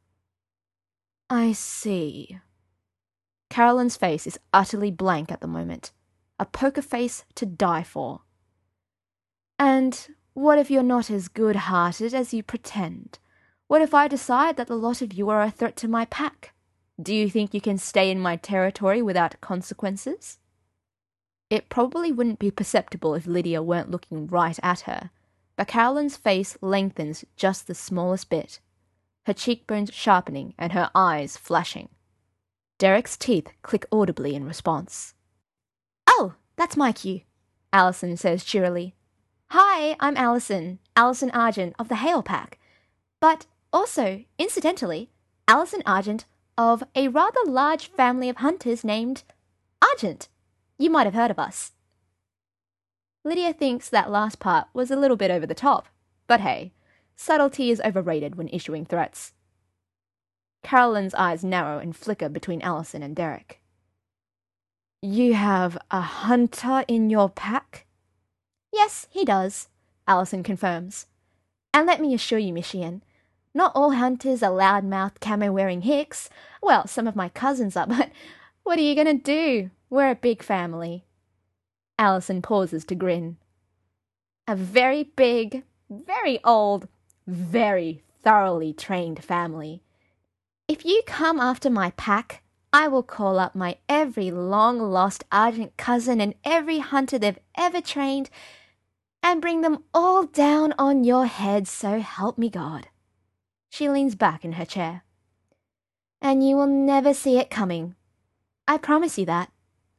I see. Carolyn's face is utterly blank at the moment, a poker face to die for. And what if you're not as good-hearted as you pretend? What if I decide that the lot of you are a threat to my pack? Do you think you can stay in my territory without consequences? It probably wouldn't be perceptible if Lydia weren't looking right at her, but Carolyn's face lengthens just the smallest bit, her cheekbones sharpening and her eyes flashing. Derek's teeth click audibly in response. "Oh, that's my cue," Allison says cheerily. "Hi, I'm Allison, Allison Argent of the Hale Pack, but also, incidentally, Allison Argent of a rather large family of hunters named Argent. You might have heard of us." Lydia thinks that last part was a little bit over the top, but hey, subtlety is overrated when issuing threats. Carolyn's eyes narrow and flicker between Allison and Derek. "You have a hunter in your pack?" "Yes, he does," Allison confirms. "And let me assure you, Miss Sheehan, not all hunters are loud-mouthed camo-wearing hicks. Well, some of my cousins are, but what are you going to do? We're a big family." Allison pauses to grin. "A very big, very old, very thoroughly trained family. If you come after my pack, I will call up my every long-lost Argent cousin and every hunter they've ever trained and bring them all down on your head, so help me God." She leans back in her chair. "And you will never see it coming. I promise you that."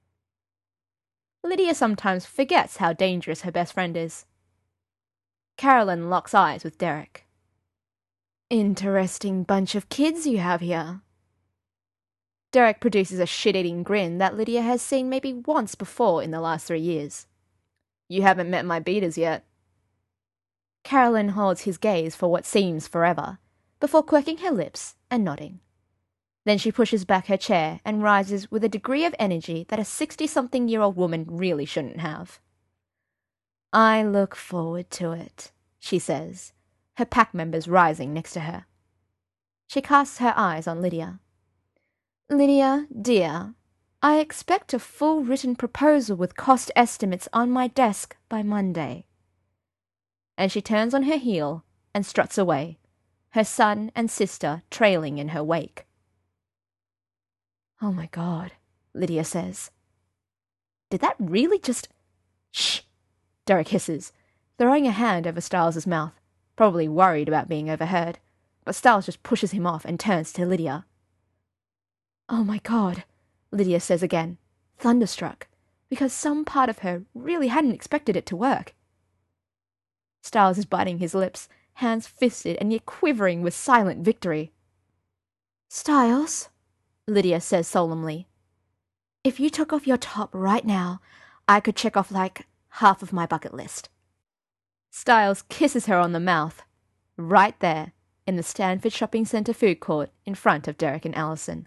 Lydia sometimes forgets how dangerous her best friend is. Carolyn locks eyes with Derek. "Interesting bunch of kids you have here." Derek produces a shit-eating grin that Lydia has seen maybe once before in the last three years. "You haven't met my beaters yet." Carolyn holds his gaze for what seems forever, before quirking her lips and nodding. Then she pushes back her chair and rises with a degree of energy that a sixty-something-year-old woman really shouldn't have. "I look forward to it," she says, her pack members rising next to her. She casts her eyes on Lydia. "Lydia, dear, I expect a full written proposal with cost estimates on my desk by Monday." And she turns on her heel and struts away, her son and sister trailing in her wake. "Oh my God," Lydia says. "Did that really just—" "Shh," Derek hisses, throwing a hand over Styles' mouth, probably worried about being overheard, but Styles just pushes him off and turns to Lydia. "Oh my God," Lydia says again, thunderstruck, because some part of her really hadn't expected it to work. Styles is biting his lips, hands fisted and yet quivering with silent victory. "Styles," Lydia says solemnly, "if you took off your top right now, I could check off like half of my bucket list." Styles kisses her on the mouth, right there, in the Stanford Shopping Center food court in front of Derek and Allison.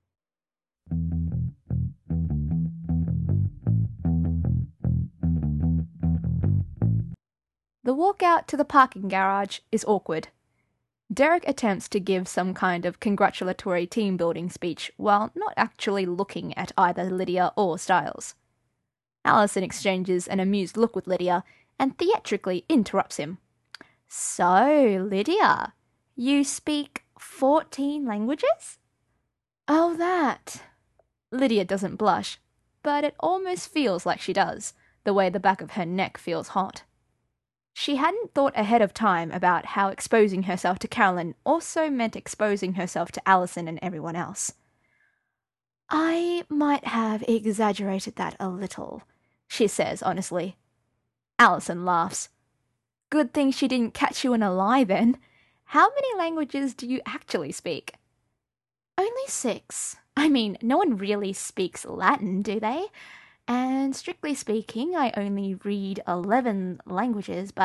The walk out to the parking garage is awkward. Derek attempts to give some kind of congratulatory team-building speech while not actually looking at either Lydia or Styles. Allison exchanges an amused look with Lydia and theatrically interrupts him. "So, Lydia, you speak fourteen languages?" "Oh, that." Lydia doesn't blush, but it almost feels like she does, the way the back of her neck feels hot. She hadn't thought ahead of time about how exposing herself to Carolyn also meant exposing herself to Allison and everyone else. "I might have exaggerated that a little," she says honestly. Allison laughs. "Good thing she didn't catch you in a lie then. How many languages do you actually speak?" "Only six. I mean, no one really speaks Latin, do they? And strictly speaking, I only read eleven languages, but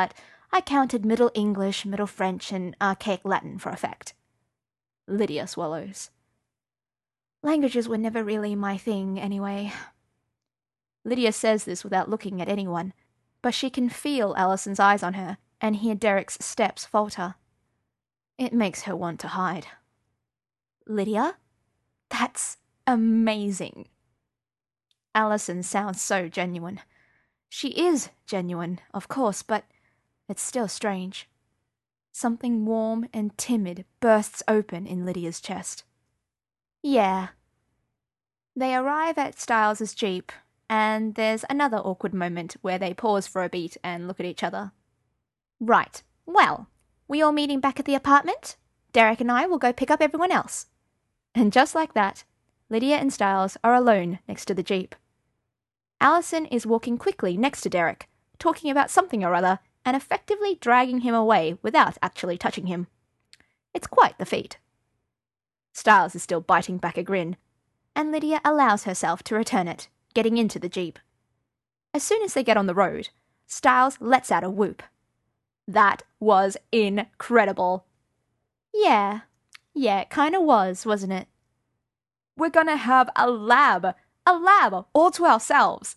I counted Middle English, Middle French, and Archaic Latin for effect. Lydia swallows. Languages were never really my thing, anyway. Lydia says this without looking at anyone, but she can feel Alison's eyes on her and hear Derek's steps falter. It makes her want to hide. Lydia? That's amazing. Alison sounds so genuine. She is genuine, of course, but it's still strange. Something warm and timid bursts open in Lydia's chest. Yeah. They arrive at Styles' jeep, and there's another awkward moment where they pause for a beat and look at each other. Right. Well, we all meeting back at the apartment? Derek and I will go pick up everyone else. And just like that, Lydia and Styles are alone next to the jeep. Alison is walking quickly next to Derek, talking about something or other, and effectively dragging him away without actually touching him. It's quite the feat. Styles is still biting back a grin, and Lydia allows herself to return it, getting into the jeep. As soon as they get on the road, Styles lets out a whoop. That was incredible. Yeah, yeah, it kinda was, wasn't it? We're gonna have a lab, a lab all to ourselves.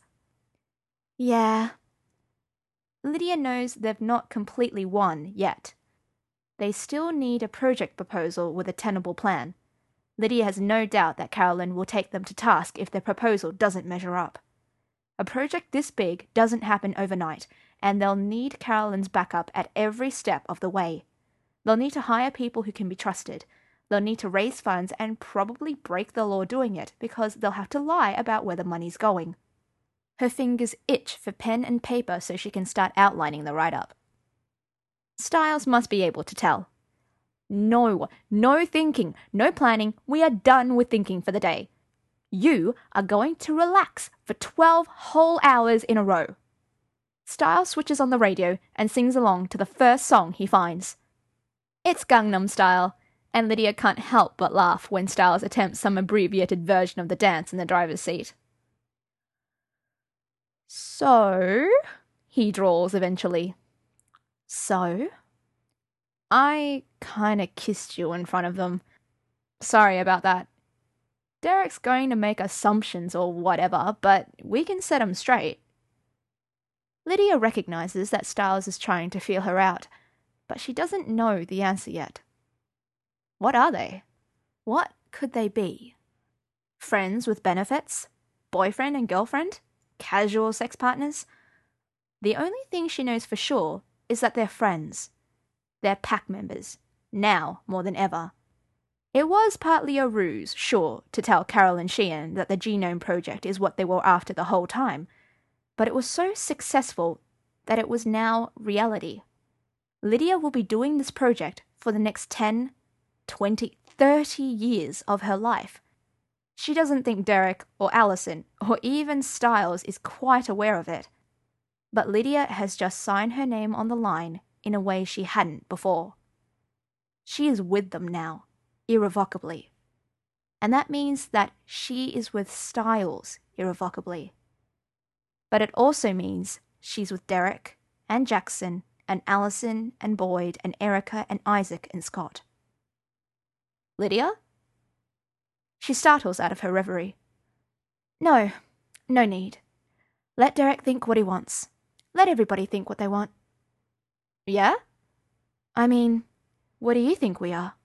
Yeah. Lydia knows they've not completely won yet. They still need a project proposal with a tenable plan. Lydia has no doubt that Carolyn will take them to task if their proposal doesn't measure up. A project this big doesn't happen overnight, and they'll need Carolyn's backup at every step of the way. They'll need to hire people who can be trusted. They'll need to raise funds and probably break the law doing it because they'll have to lie about where the money's going. Her fingers itch for pen and paper so she can start outlining the write-up. Styles must be able to tell. No, no thinking, no planning. We are done with thinking for the day. You are going to relax for twelve whole hours in a row. Styles switches on the radio and sings along to the first song he finds. It's Gangnam Style, and Lydia can't help but laugh when Styles attempts some abbreviated version of the dance in the driver's seat. So, he drawls eventually. So? I kinda kissed you in front of them. Sorry about that. Derek's going to make assumptions or whatever, but we can set 'em straight. Lydia recognizes that Styles is trying to feel her out, but she doesn't know the answer yet. What are they? What could they be? Friends with benefits? Boyfriend and girlfriend? Casual sex partners? The only thing she knows for sure is that they're friends. They're pack members, now more than ever. It was partly a ruse, sure, to tell Carolyn Sheehan that the Genome Project is what they were after the whole time, but it was so successful that it was now reality. Lydia will be doing this project for the next ten, twenty, thirty years of her life. She doesn't think Derek or Alison or even Styles is quite aware of it, but Lydia has just signed her name on the line in a way she hadn't before. She is with them now, irrevocably. And that means that she is with Styles irrevocably. But it also means she's with Derek and Jackson and Alison and Boyd and Erica and Isaac and Scott. Lydia? She startles out of her reverie. No, no need. Let Derek think what he wants. Let everybody think what they want. Yeah? I mean, what do you think we are?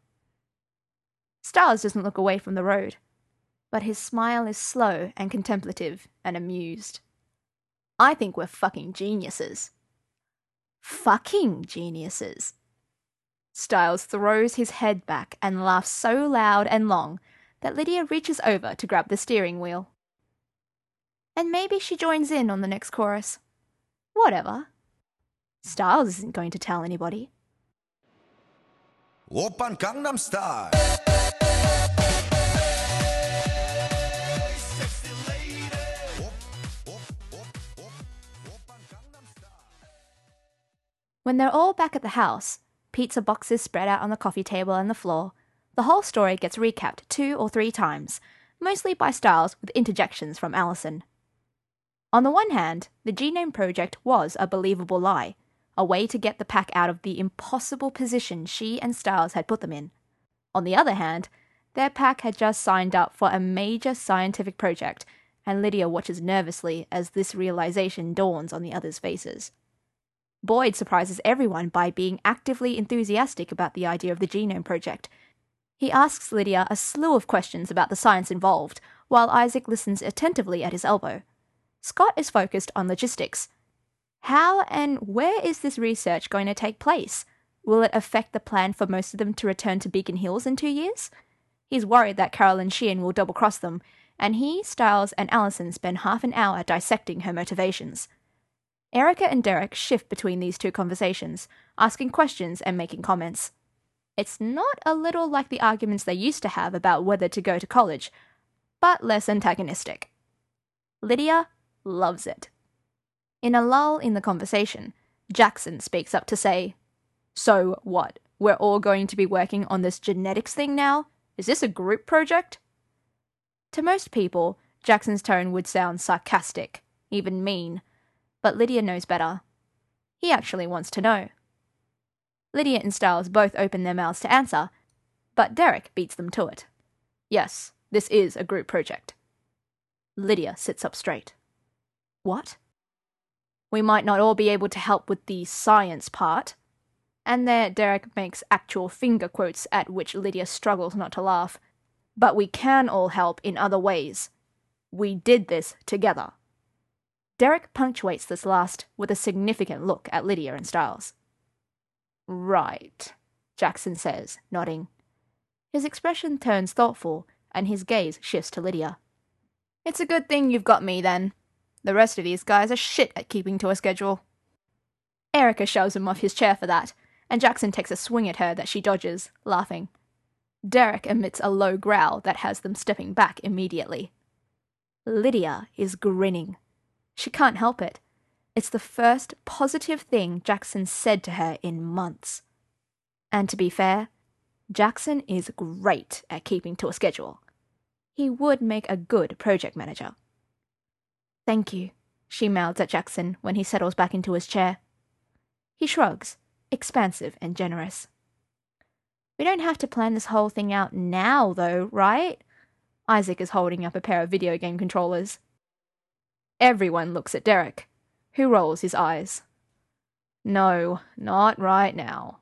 Styles doesn't look away from the road, but his smile is slow and contemplative and amused. I think we're fucking geniuses. Fucking geniuses. Styles throws his head back and laughs so loud and long that Lydia reaches over to grab the steering wheel. And maybe she joins in on the next chorus. Whatever. Styles isn't going to tell anybody. Oppan Gangnam Style. When they're all back at the house, pizza boxes spread out on the coffee table and the floor, the whole story gets recapped two or three times, mostly by Styles with interjections from Alison. On the one hand, the Genome Project was a believable lie, a way to get the pack out of the impossible position she and Styles had put them in. On the other hand, their pack had just signed up for a major scientific project, and Lydia watches nervously as this realization dawns on the others' faces. Boyd surprises everyone by being actively enthusiastic about the idea of the Genome Project. He asks Lydia a slew of questions about the science involved, while Isaac listens attentively at his elbow. Scott is focused on logistics. How and where is this research going to take place? Will it affect the plan for most of them to return to Beacon Hills in two years? He's worried that Carol and Sheehan will double-cross them, and he, Styles, and Allison spend half an hour dissecting her motivations. Erica and Derek shift between these two conversations, asking questions and making comments. It's not a little like the arguments they used to have about whether to go to college, but less antagonistic. Lydia loves it. In a lull in the conversation, Jackson speaks up to say, "So what? We're all going to be working on this genetics thing now? Is this a group project?" To most people, Jackson's tone would sound sarcastic, even mean, but Lydia knows better. He actually wants to know. Lydia and Styles both open their mouths to answer, but Derek beats them to it. Yes, this is a group project. Lydia sits up straight. What? We might not all be able to help with the science part. And there Derek makes actual finger quotes at which Lydia struggles not to laugh. But we can all help in other ways. We did this together. Derek punctuates this last with a significant look at Lydia and Styles. Right, Jackson says, nodding. His expression turns thoughtful, and his gaze shifts to Lydia. It's a good thing you've got me, then. The rest of these guys are shit at keeping to a schedule. Erica shoves him off his chair for that, and Jackson takes a swing at her that she dodges, laughing. Derek emits a low growl that has them stepping back immediately. Lydia is grinning. She can't help it. It's the first positive thing Jackson said to her in months. And to be fair, Jackson is great at keeping to a schedule. He would make a good project manager. Thank you, she mouths at Jackson when he settles back into his chair. He shrugs, expansive and generous. We don't have to plan this whole thing out now, though, right? Isaac is holding up a pair of video game controllers. Everyone looks at Derek, who rolls his eyes. No, not right now.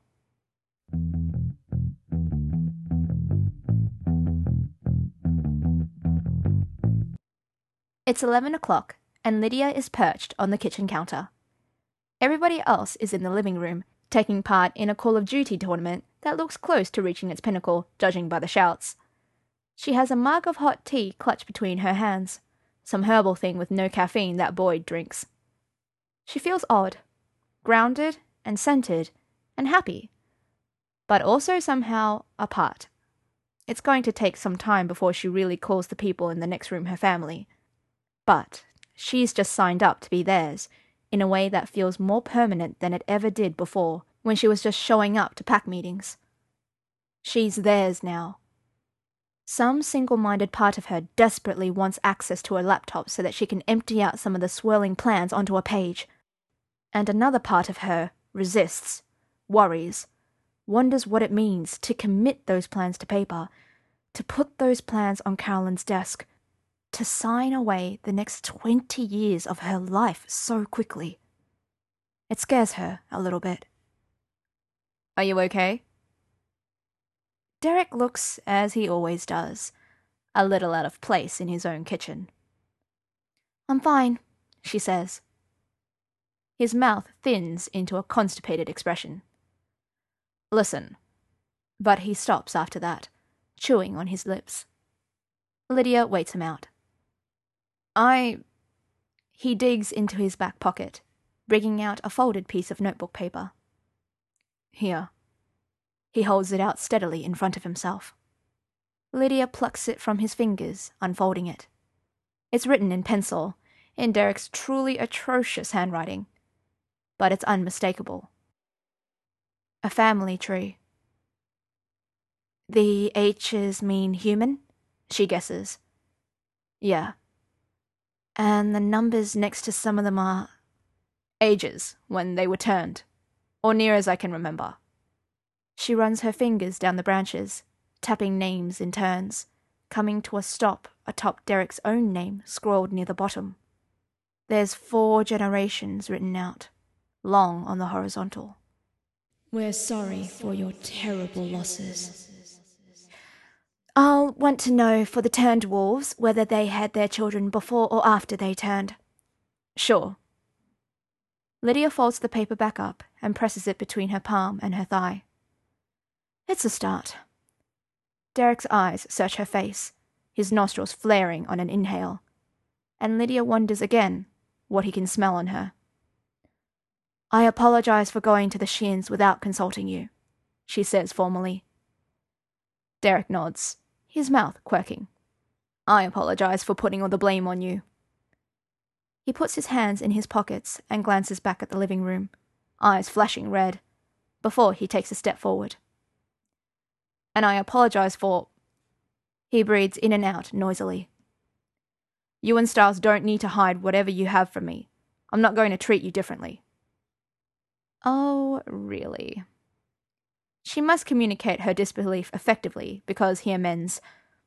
It's eleven o'clock, and Lydia is perched on the kitchen counter. Everybody else is in the living room, taking part in a Call of Duty tournament that looks close to reaching its pinnacle, judging by the shouts. She has a mug of hot tea clutched between her hands, some herbal thing with no caffeine that Boyd drinks. She feels odd, grounded and centered and happy, but also somehow apart. It's going to take some time before she really calls the people in the next room her family. But she's just signed up to be theirs, in a way that feels more permanent than it ever did before, when she was just showing up to pack meetings. She's theirs now. Some single-minded part of her desperately wants access to her laptop so that she can empty out some of the swirling plans onto a page. And another part of her resists, worries, wonders what it means to commit those plans to paper, to put those plans on Carolyn's desk, to sign away the next twenty years of her life so quickly. It scares her a little bit. Are you okay? Derek looks as he always does, a little out of place in his own kitchen. I'm fine, she says. His mouth thins into a constipated expression. Listen. But he stops after that, chewing on his lips. Lydia waits him out. I... He digs into his back pocket, bringing out a folded piece of notebook paper. Here. He holds it out steadily in front of himself. Lydia plucks it from his fingers, unfolding it. It's written in pencil, in Derek's truly atrocious handwriting, but it's unmistakable. A family tree. The H's mean human, she guesses. Yeah. And the numbers next to some of them are ages, when they were turned, or near as I can remember. She runs her fingers down the branches, tapping names in turns, coming to a stop atop Derek's own name scrawled near the bottom. There's four generations written out, long on the horizontal. We're sorry for your terrible losses. I'll want to know for the turned wolves whether they had their children before or after they turned. Sure. Lydia folds the paper back up and presses it between her palm and her thigh. It's a start. Derek's eyes search her face, his nostrils flaring on an inhale, and Lydia wonders again what he can smell on her. I apologize for going to the Shins without consulting you, she says formally. Derek nods, his mouth quirking. I apologize for putting all the blame on you. He puts his hands in his pockets and glances back at the living room, eyes flashing red, before he takes a step forward. And I apologize for... He breathes in and out noisily. You and Styles don't need to hide whatever you have from me. I'm not going to treat you differently. Oh, really? She must communicate her disbelief effectively because he amends.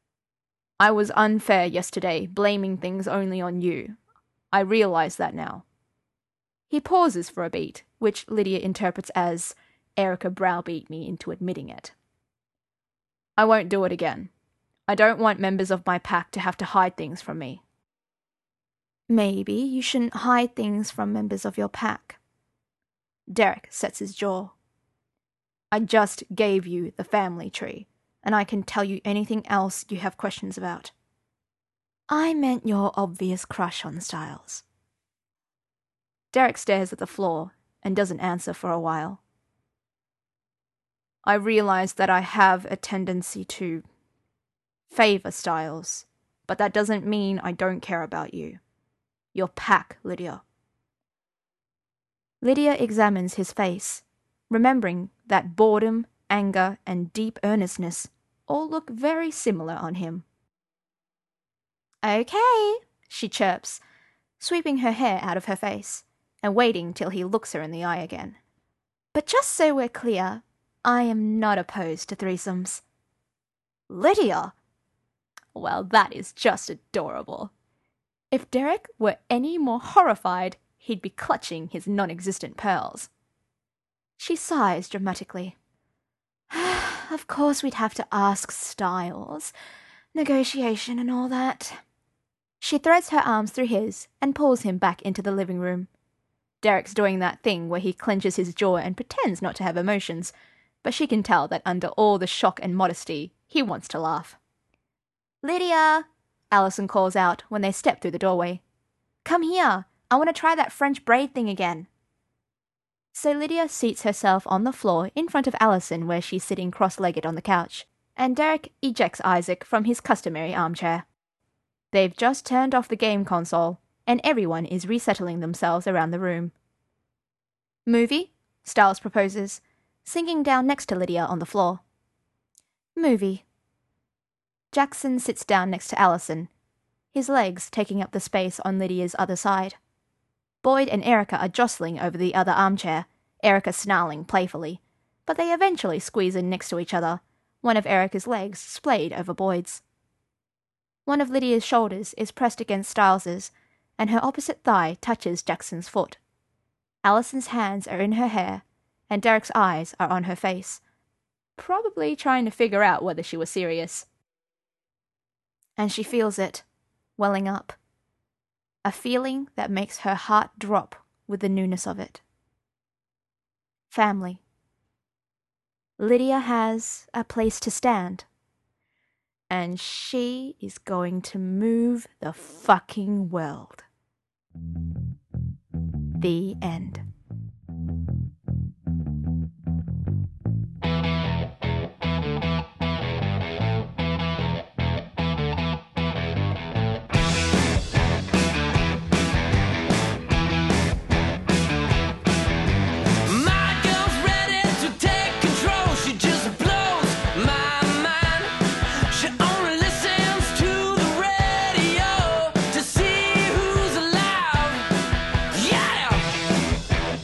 I was unfair yesterday, blaming things only on you. I realize that now. He pauses for a beat, which Lydia interprets as Erica browbeat me into admitting it. I won't do it again. I don't want members of my pack to have to hide things from me. Maybe you shouldn't hide things from members of your pack. Derek sets his jaw. I just gave you the family tree, and I can tell you anything else you have questions about. I meant your obvious crush on Styles. Derek stares at the floor and doesn't answer for a while. I realize that I have a tendency to favor Styles, but that doesn't mean I don't care about you. Your pack, Lydia. Lydia examines his face, remembering that boredom, anger, and deep earnestness all look very similar on him. Okay, she chirps, sweeping her hair out of her face, and waiting till he looks her in the eye again. But just so we're clear, I am not opposed to threesomes. Lydia! Well, that is just adorable. If Derek were any more horrified, he'd be clutching his non-existent pearls. She sighs dramatically. Of course we'd have to ask Styles. Negotiation and all that. She threads her arms through his and pulls him back into the living room. Derek's doing that thing where he clenches his jaw and pretends not to have emotions, but she can tell that under all the shock and modesty, he wants to laugh. Lydia! Allison calls out when they step through the doorway. Come here! I want to try that French braid thing again. So Lydia seats herself on the floor in front of Allison where she's sitting cross-legged on the couch, and Derek ejects Isaac from his customary armchair. They've just turned off the game console, and everyone is resettling themselves around the room. Movie? Styles proposes, sinking down next to Lydia on the floor. Movie. Jackson sits down next to Allison, his legs taking up the space on Lydia's other side. Boyd and Erica are jostling over the other armchair, Erica snarling playfully, but they eventually squeeze in next to each other, one of Erica's legs splayed over Boyd's. One of Lydia's shoulders is pressed against Styles's, and her opposite thigh touches Jackson's foot. Allison's hands are in her hair, and Derek's eyes are on her face, probably trying to figure out whether she was serious. And she feels it, welling up. A feeling that makes her heart drop with the newness of it. Family. Lydia has a place to stand. And she is going to move the fucking world. The end. My girl's ready to take control. She just blows my mind. She only listens to the radio to see who's alive. Yeah!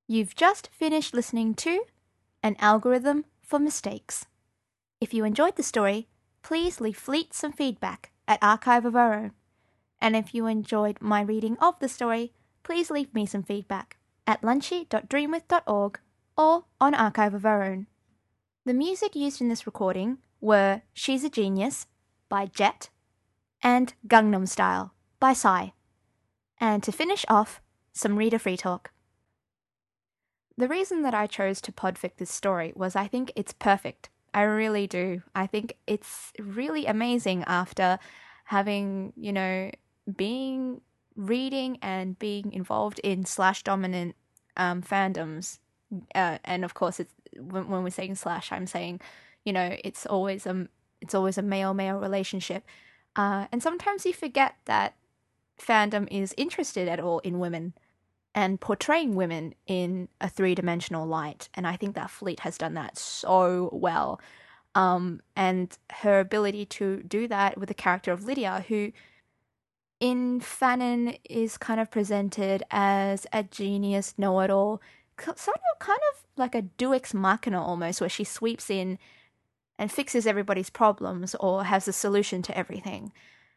You've just finished listening to An Algorithm for Mistakes. If you enjoyed the story, please leave Fleet some feedback at Archive of Our Own. And if you enjoyed my reading of the story, please leave me some feedback at lunchy dot dreamwith dot org or on Archive of Our Own. The music used in this recording were She's a Genius by Jet and Gangnam Style by Psy. And to finish off, some reader free talk. The reason that I chose to podfic this story was I think it's perfect. I really do. I think it's really amazing after having, you know, being, reading and being involved in slash dominant um, fandoms. Uh, and of course, it's, when, when we're saying slash, I'm saying, you know, it's always a, it's always a male-male relationship. Uh, and sometimes you forget that fandom is interested at all in women and portraying women in a three-dimensional light. And I think that Fleet has done that so well. Um, and her ability to do that with the character of Lydia, who in fanon is kind of presented as a genius know-it-all, sort of kind of like a deus ex machina almost, where she sweeps in and fixes everybody's problems or has a solution to everything.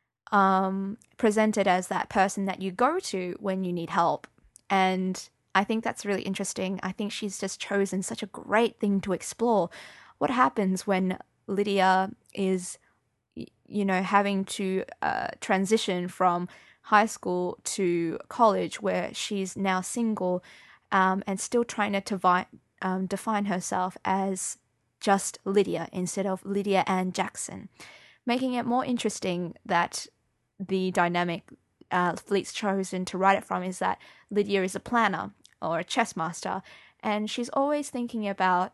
Um, presented as that person that you go to when you need help. And I think that's really interesting. I think she's just chosen such a great thing to explore. What happens when Lydia is, you know, having to uh, transition from high school to college, where she's now single um, and still trying to devi- um, define herself as just Lydia instead of Lydia Ann Jackson, making it more interesting that the dynamic uh, Fleet's chosen to write it from is that Lydia is a planner or a chess master, and she's always thinking about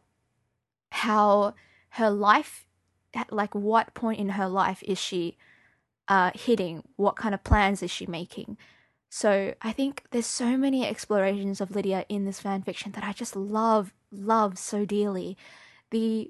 how her life, like what point in her life is she uh, hitting, what kind of plans is she making. So I think there's so many explorations of Lydia in this fanfiction that I just love, love so dearly. The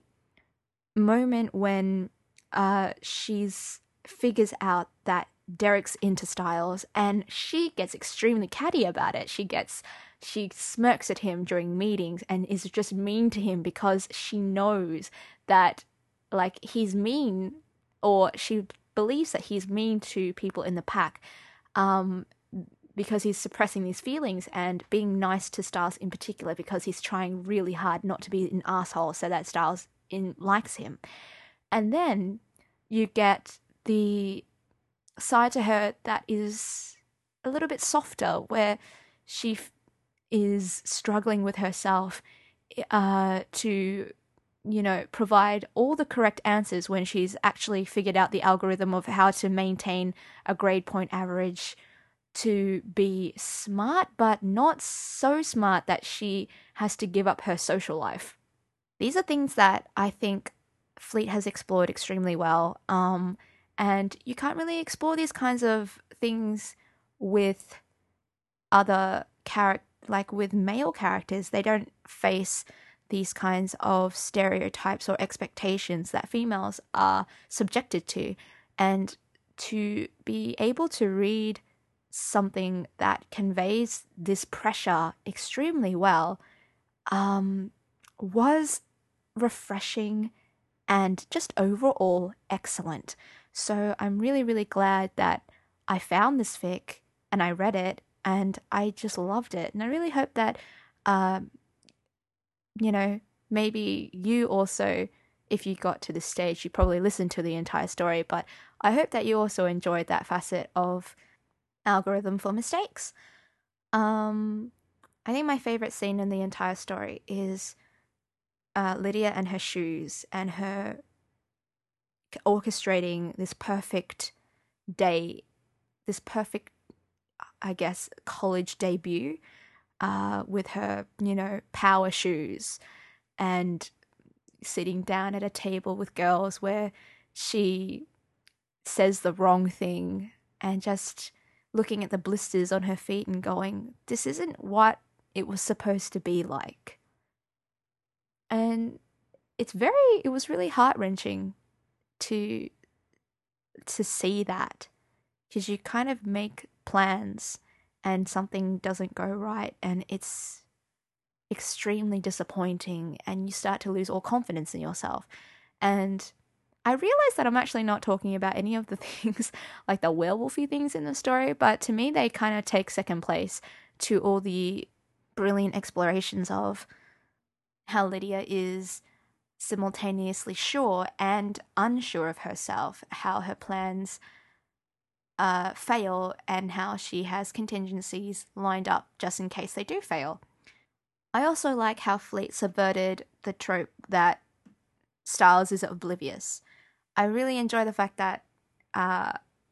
moment when uh, she's figures out that Derek's into Styles, and she gets extremely catty about it. She gets, she smirks at him during meetings and is just mean to him because she knows that, like, he's mean, or she believes that he's mean to people in the pack, um, because he's suppressing these feelings and being nice to Styles in particular because he's trying really hard not to be an asshole so that Styles in likes him. And then you get the side to her that is a little bit softer, where she f- is struggling with herself uh, to, you know, provide all the correct answers when she's actually figured out the algorithm of how to maintain a grade point average, to be smart, but not so smart that she has to give up her social life. These are things that I think Fleet has explored extremely well. Um, and you can't really explore these kinds of things with other characters, like with male characters. They don't face these kinds of stereotypes or expectations that females are subjected to. And to be able to read something that conveys this pressure extremely well um, was refreshing and just overall excellent. So I'm really, really glad that I found this fic and I read it and I just loved it. And I really hope that, um, you know, maybe you also, if you got to this stage, you probably listened to the entire story, but I hope that you also enjoyed that facet of Algorithm for Mistakes. Um, I think my favorite scene in the entire story is uh, Lydia and her shoes and her orchestrating this perfect day, this perfect, I guess, college debut uh, with her, you know, power shoes and sitting down at a table with girls where she says the wrong thing and just looking at the blisters on her feet and going, this isn't what it was supposed to be like. And it's very, it was really heart-wrenching to to see that, because you kind of make plans and something doesn't go right, and it's extremely disappointing, and you start to lose all confidence in yourself. And I realize that I'm actually not talking about any of the things, like the werewolfy things in the story, but to me they kind of take second place to all the brilliant explorations of how Lydia is simultaneously sure and unsure of herself, how her plans uh, fail, and how she has contingencies lined up just in case they do fail. I also like how Fleet subverted the trope that Styles is oblivious. I really enjoy the fact that uh,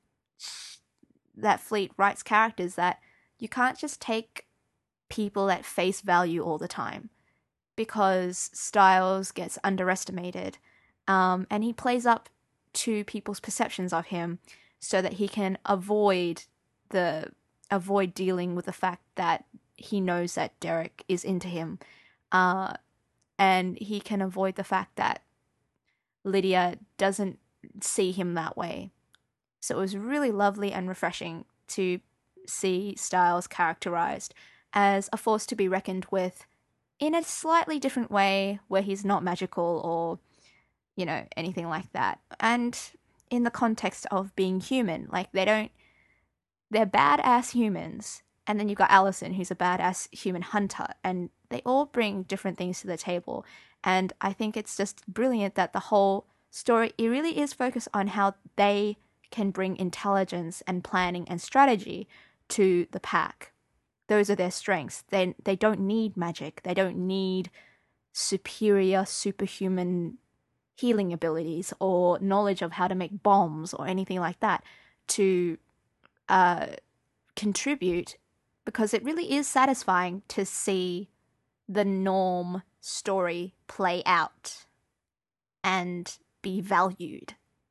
that Fleet writes characters that you can't just take people at face value all the time, because Styles gets underestimated, um, and he plays up to people's perceptions of him so that he can avoid the avoid dealing with the fact that he knows that Derek is into him, uh, and he can avoid the fact that Lydia doesn't see him that way. So it was really lovely and refreshing to see Styles characterized as a force to be reckoned with in a slightly different way, where he's not magical or, you know, anything like that. And in the context of being human, like they don't, they're badass humans. And then you've got Allison, who's a badass human hunter, and they all bring different things to the table. And I think it's just brilliant that the whole story, it really is focused on how they can bring intelligence and planning and strategy to the pack. Those are their strengths. They they don't need magic. They don't need superior, superhuman healing abilities or knowledge of how to make bombs or anything like that to uh, contribute, because it really is satisfying to see the norm story play out and be valued.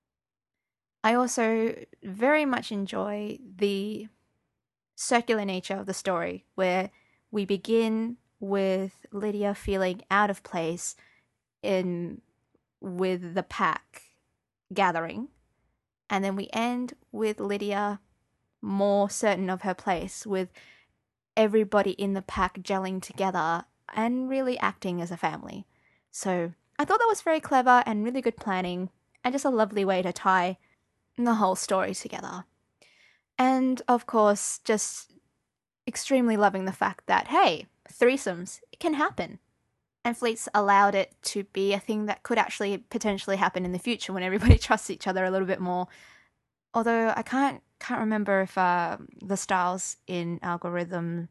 I also very much enjoy the circular nature of the story, where we begin with Lydia feeling out of place in with the pack gathering, and then we end with Lydia more certain of her place, with everybody in the pack gelling together and really acting as a family. So I thought that was very clever and really good planning, and just a lovely way to tie the whole story together. And of course, just extremely loving the fact that, hey, threesomes, it can happen. And Fleet's allowed it to be a thing that could actually potentially happen in the future when everybody trusts each other a little bit more. Although I can't can't remember if uh, the Styles in Algorithm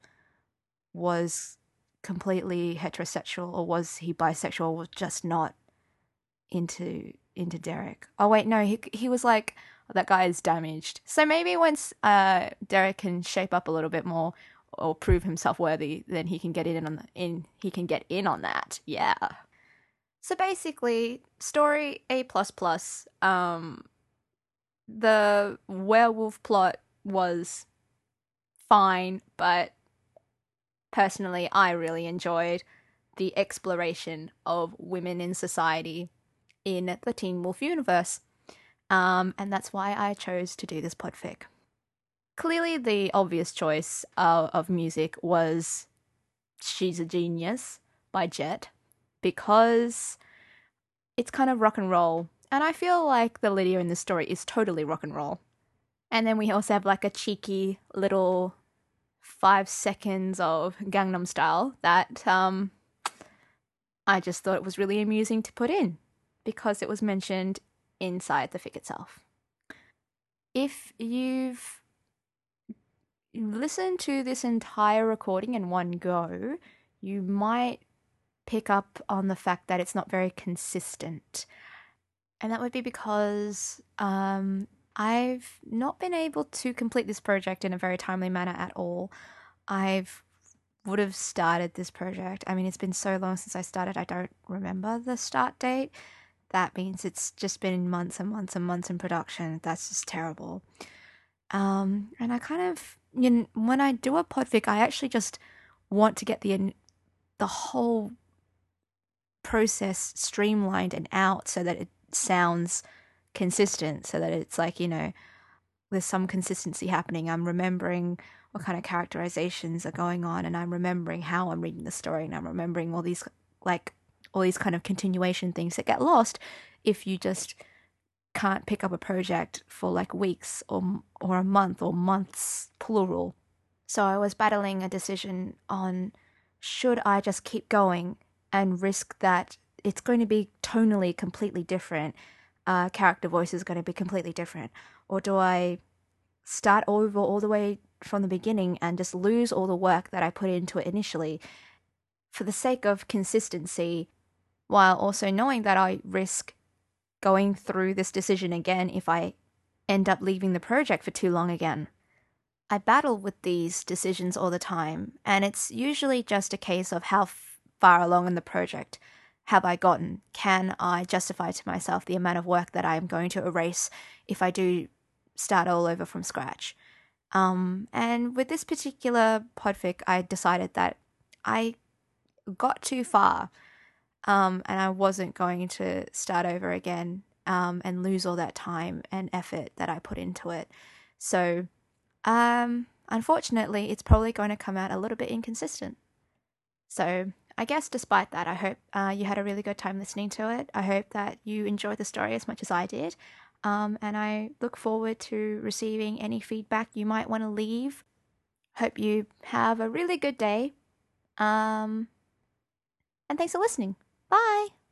was completely heterosexual, or was he bisexual, or was just not into into Derek. Oh wait, no, he he was like, that guy is damaged. So maybe once uh, Derek can shape up a little bit more or prove himself worthy, then he can get in on the, in he can get in on that. Yeah. So basically, story A plus plus. Um, the werewolf plot was fine, but personally, I really enjoyed the exploration of women in society in the Teen Wolf universe. Um, and that's why I chose to do this podfic. Clearly, the obvious choice uh, of music was She's a Genius by Jet, because it's kind of rock and roll, and I feel like the Lydia in this story is totally rock and roll. And then we also have like a cheeky little five seconds of Gangnam Style that um, I just thought it was really amusing to put in, because it was mentioned inside the fic itself. If you've listened to this entire recording in one go, you might pick up on the fact that it's not very consistent. And that would be because um, I've not been able to complete this project in a very timely manner at all. I've would have started this project. I mean, it's been so long since I started, I don't remember the start date. That means it's just been months and months and months in production. That's just terrible. Um, and I kind of, you know, when I do a podfic, I actually just want to get the the whole process streamlined and out so that it sounds consistent, so that it's like, you know, there's some consistency happening. I'm remembering what kind of characterizations are going on, and I'm remembering how I'm reading the story, and I'm remembering all these like all these kind of continuation things that get lost if you just can't pick up a project for like weeks or or a month or months plural. So I was battling a decision on should I just keep going and risk that it's going to be tonally completely different, uh, character voice is going to be completely different, or do I start over all the way from the beginning and just lose all the work that I put into it initially for the sake of consistency, while also knowing that I risk going through this decision again if I end up leaving the project for too long again. I battle with these decisions all the time, and it's usually just a case of how f- far along in the project have I gotten? Can I justify to myself the amount of work that I am going to erase if I do start all over from scratch? Um, and with this particular podfic, I decided that I got too far, um, and I wasn't going to start over again um, and lose all that time and effort that I put into it. So, um, unfortunately, it's probably going to come out a little bit inconsistent. So, I guess despite that, I hope uh, you had a really good time listening to it. I hope that you enjoyed the story as much as I did. Um, and I look forward to receiving any feedback you might want to leave. Hope you have a really good day. Um, and thanks for listening. Bye.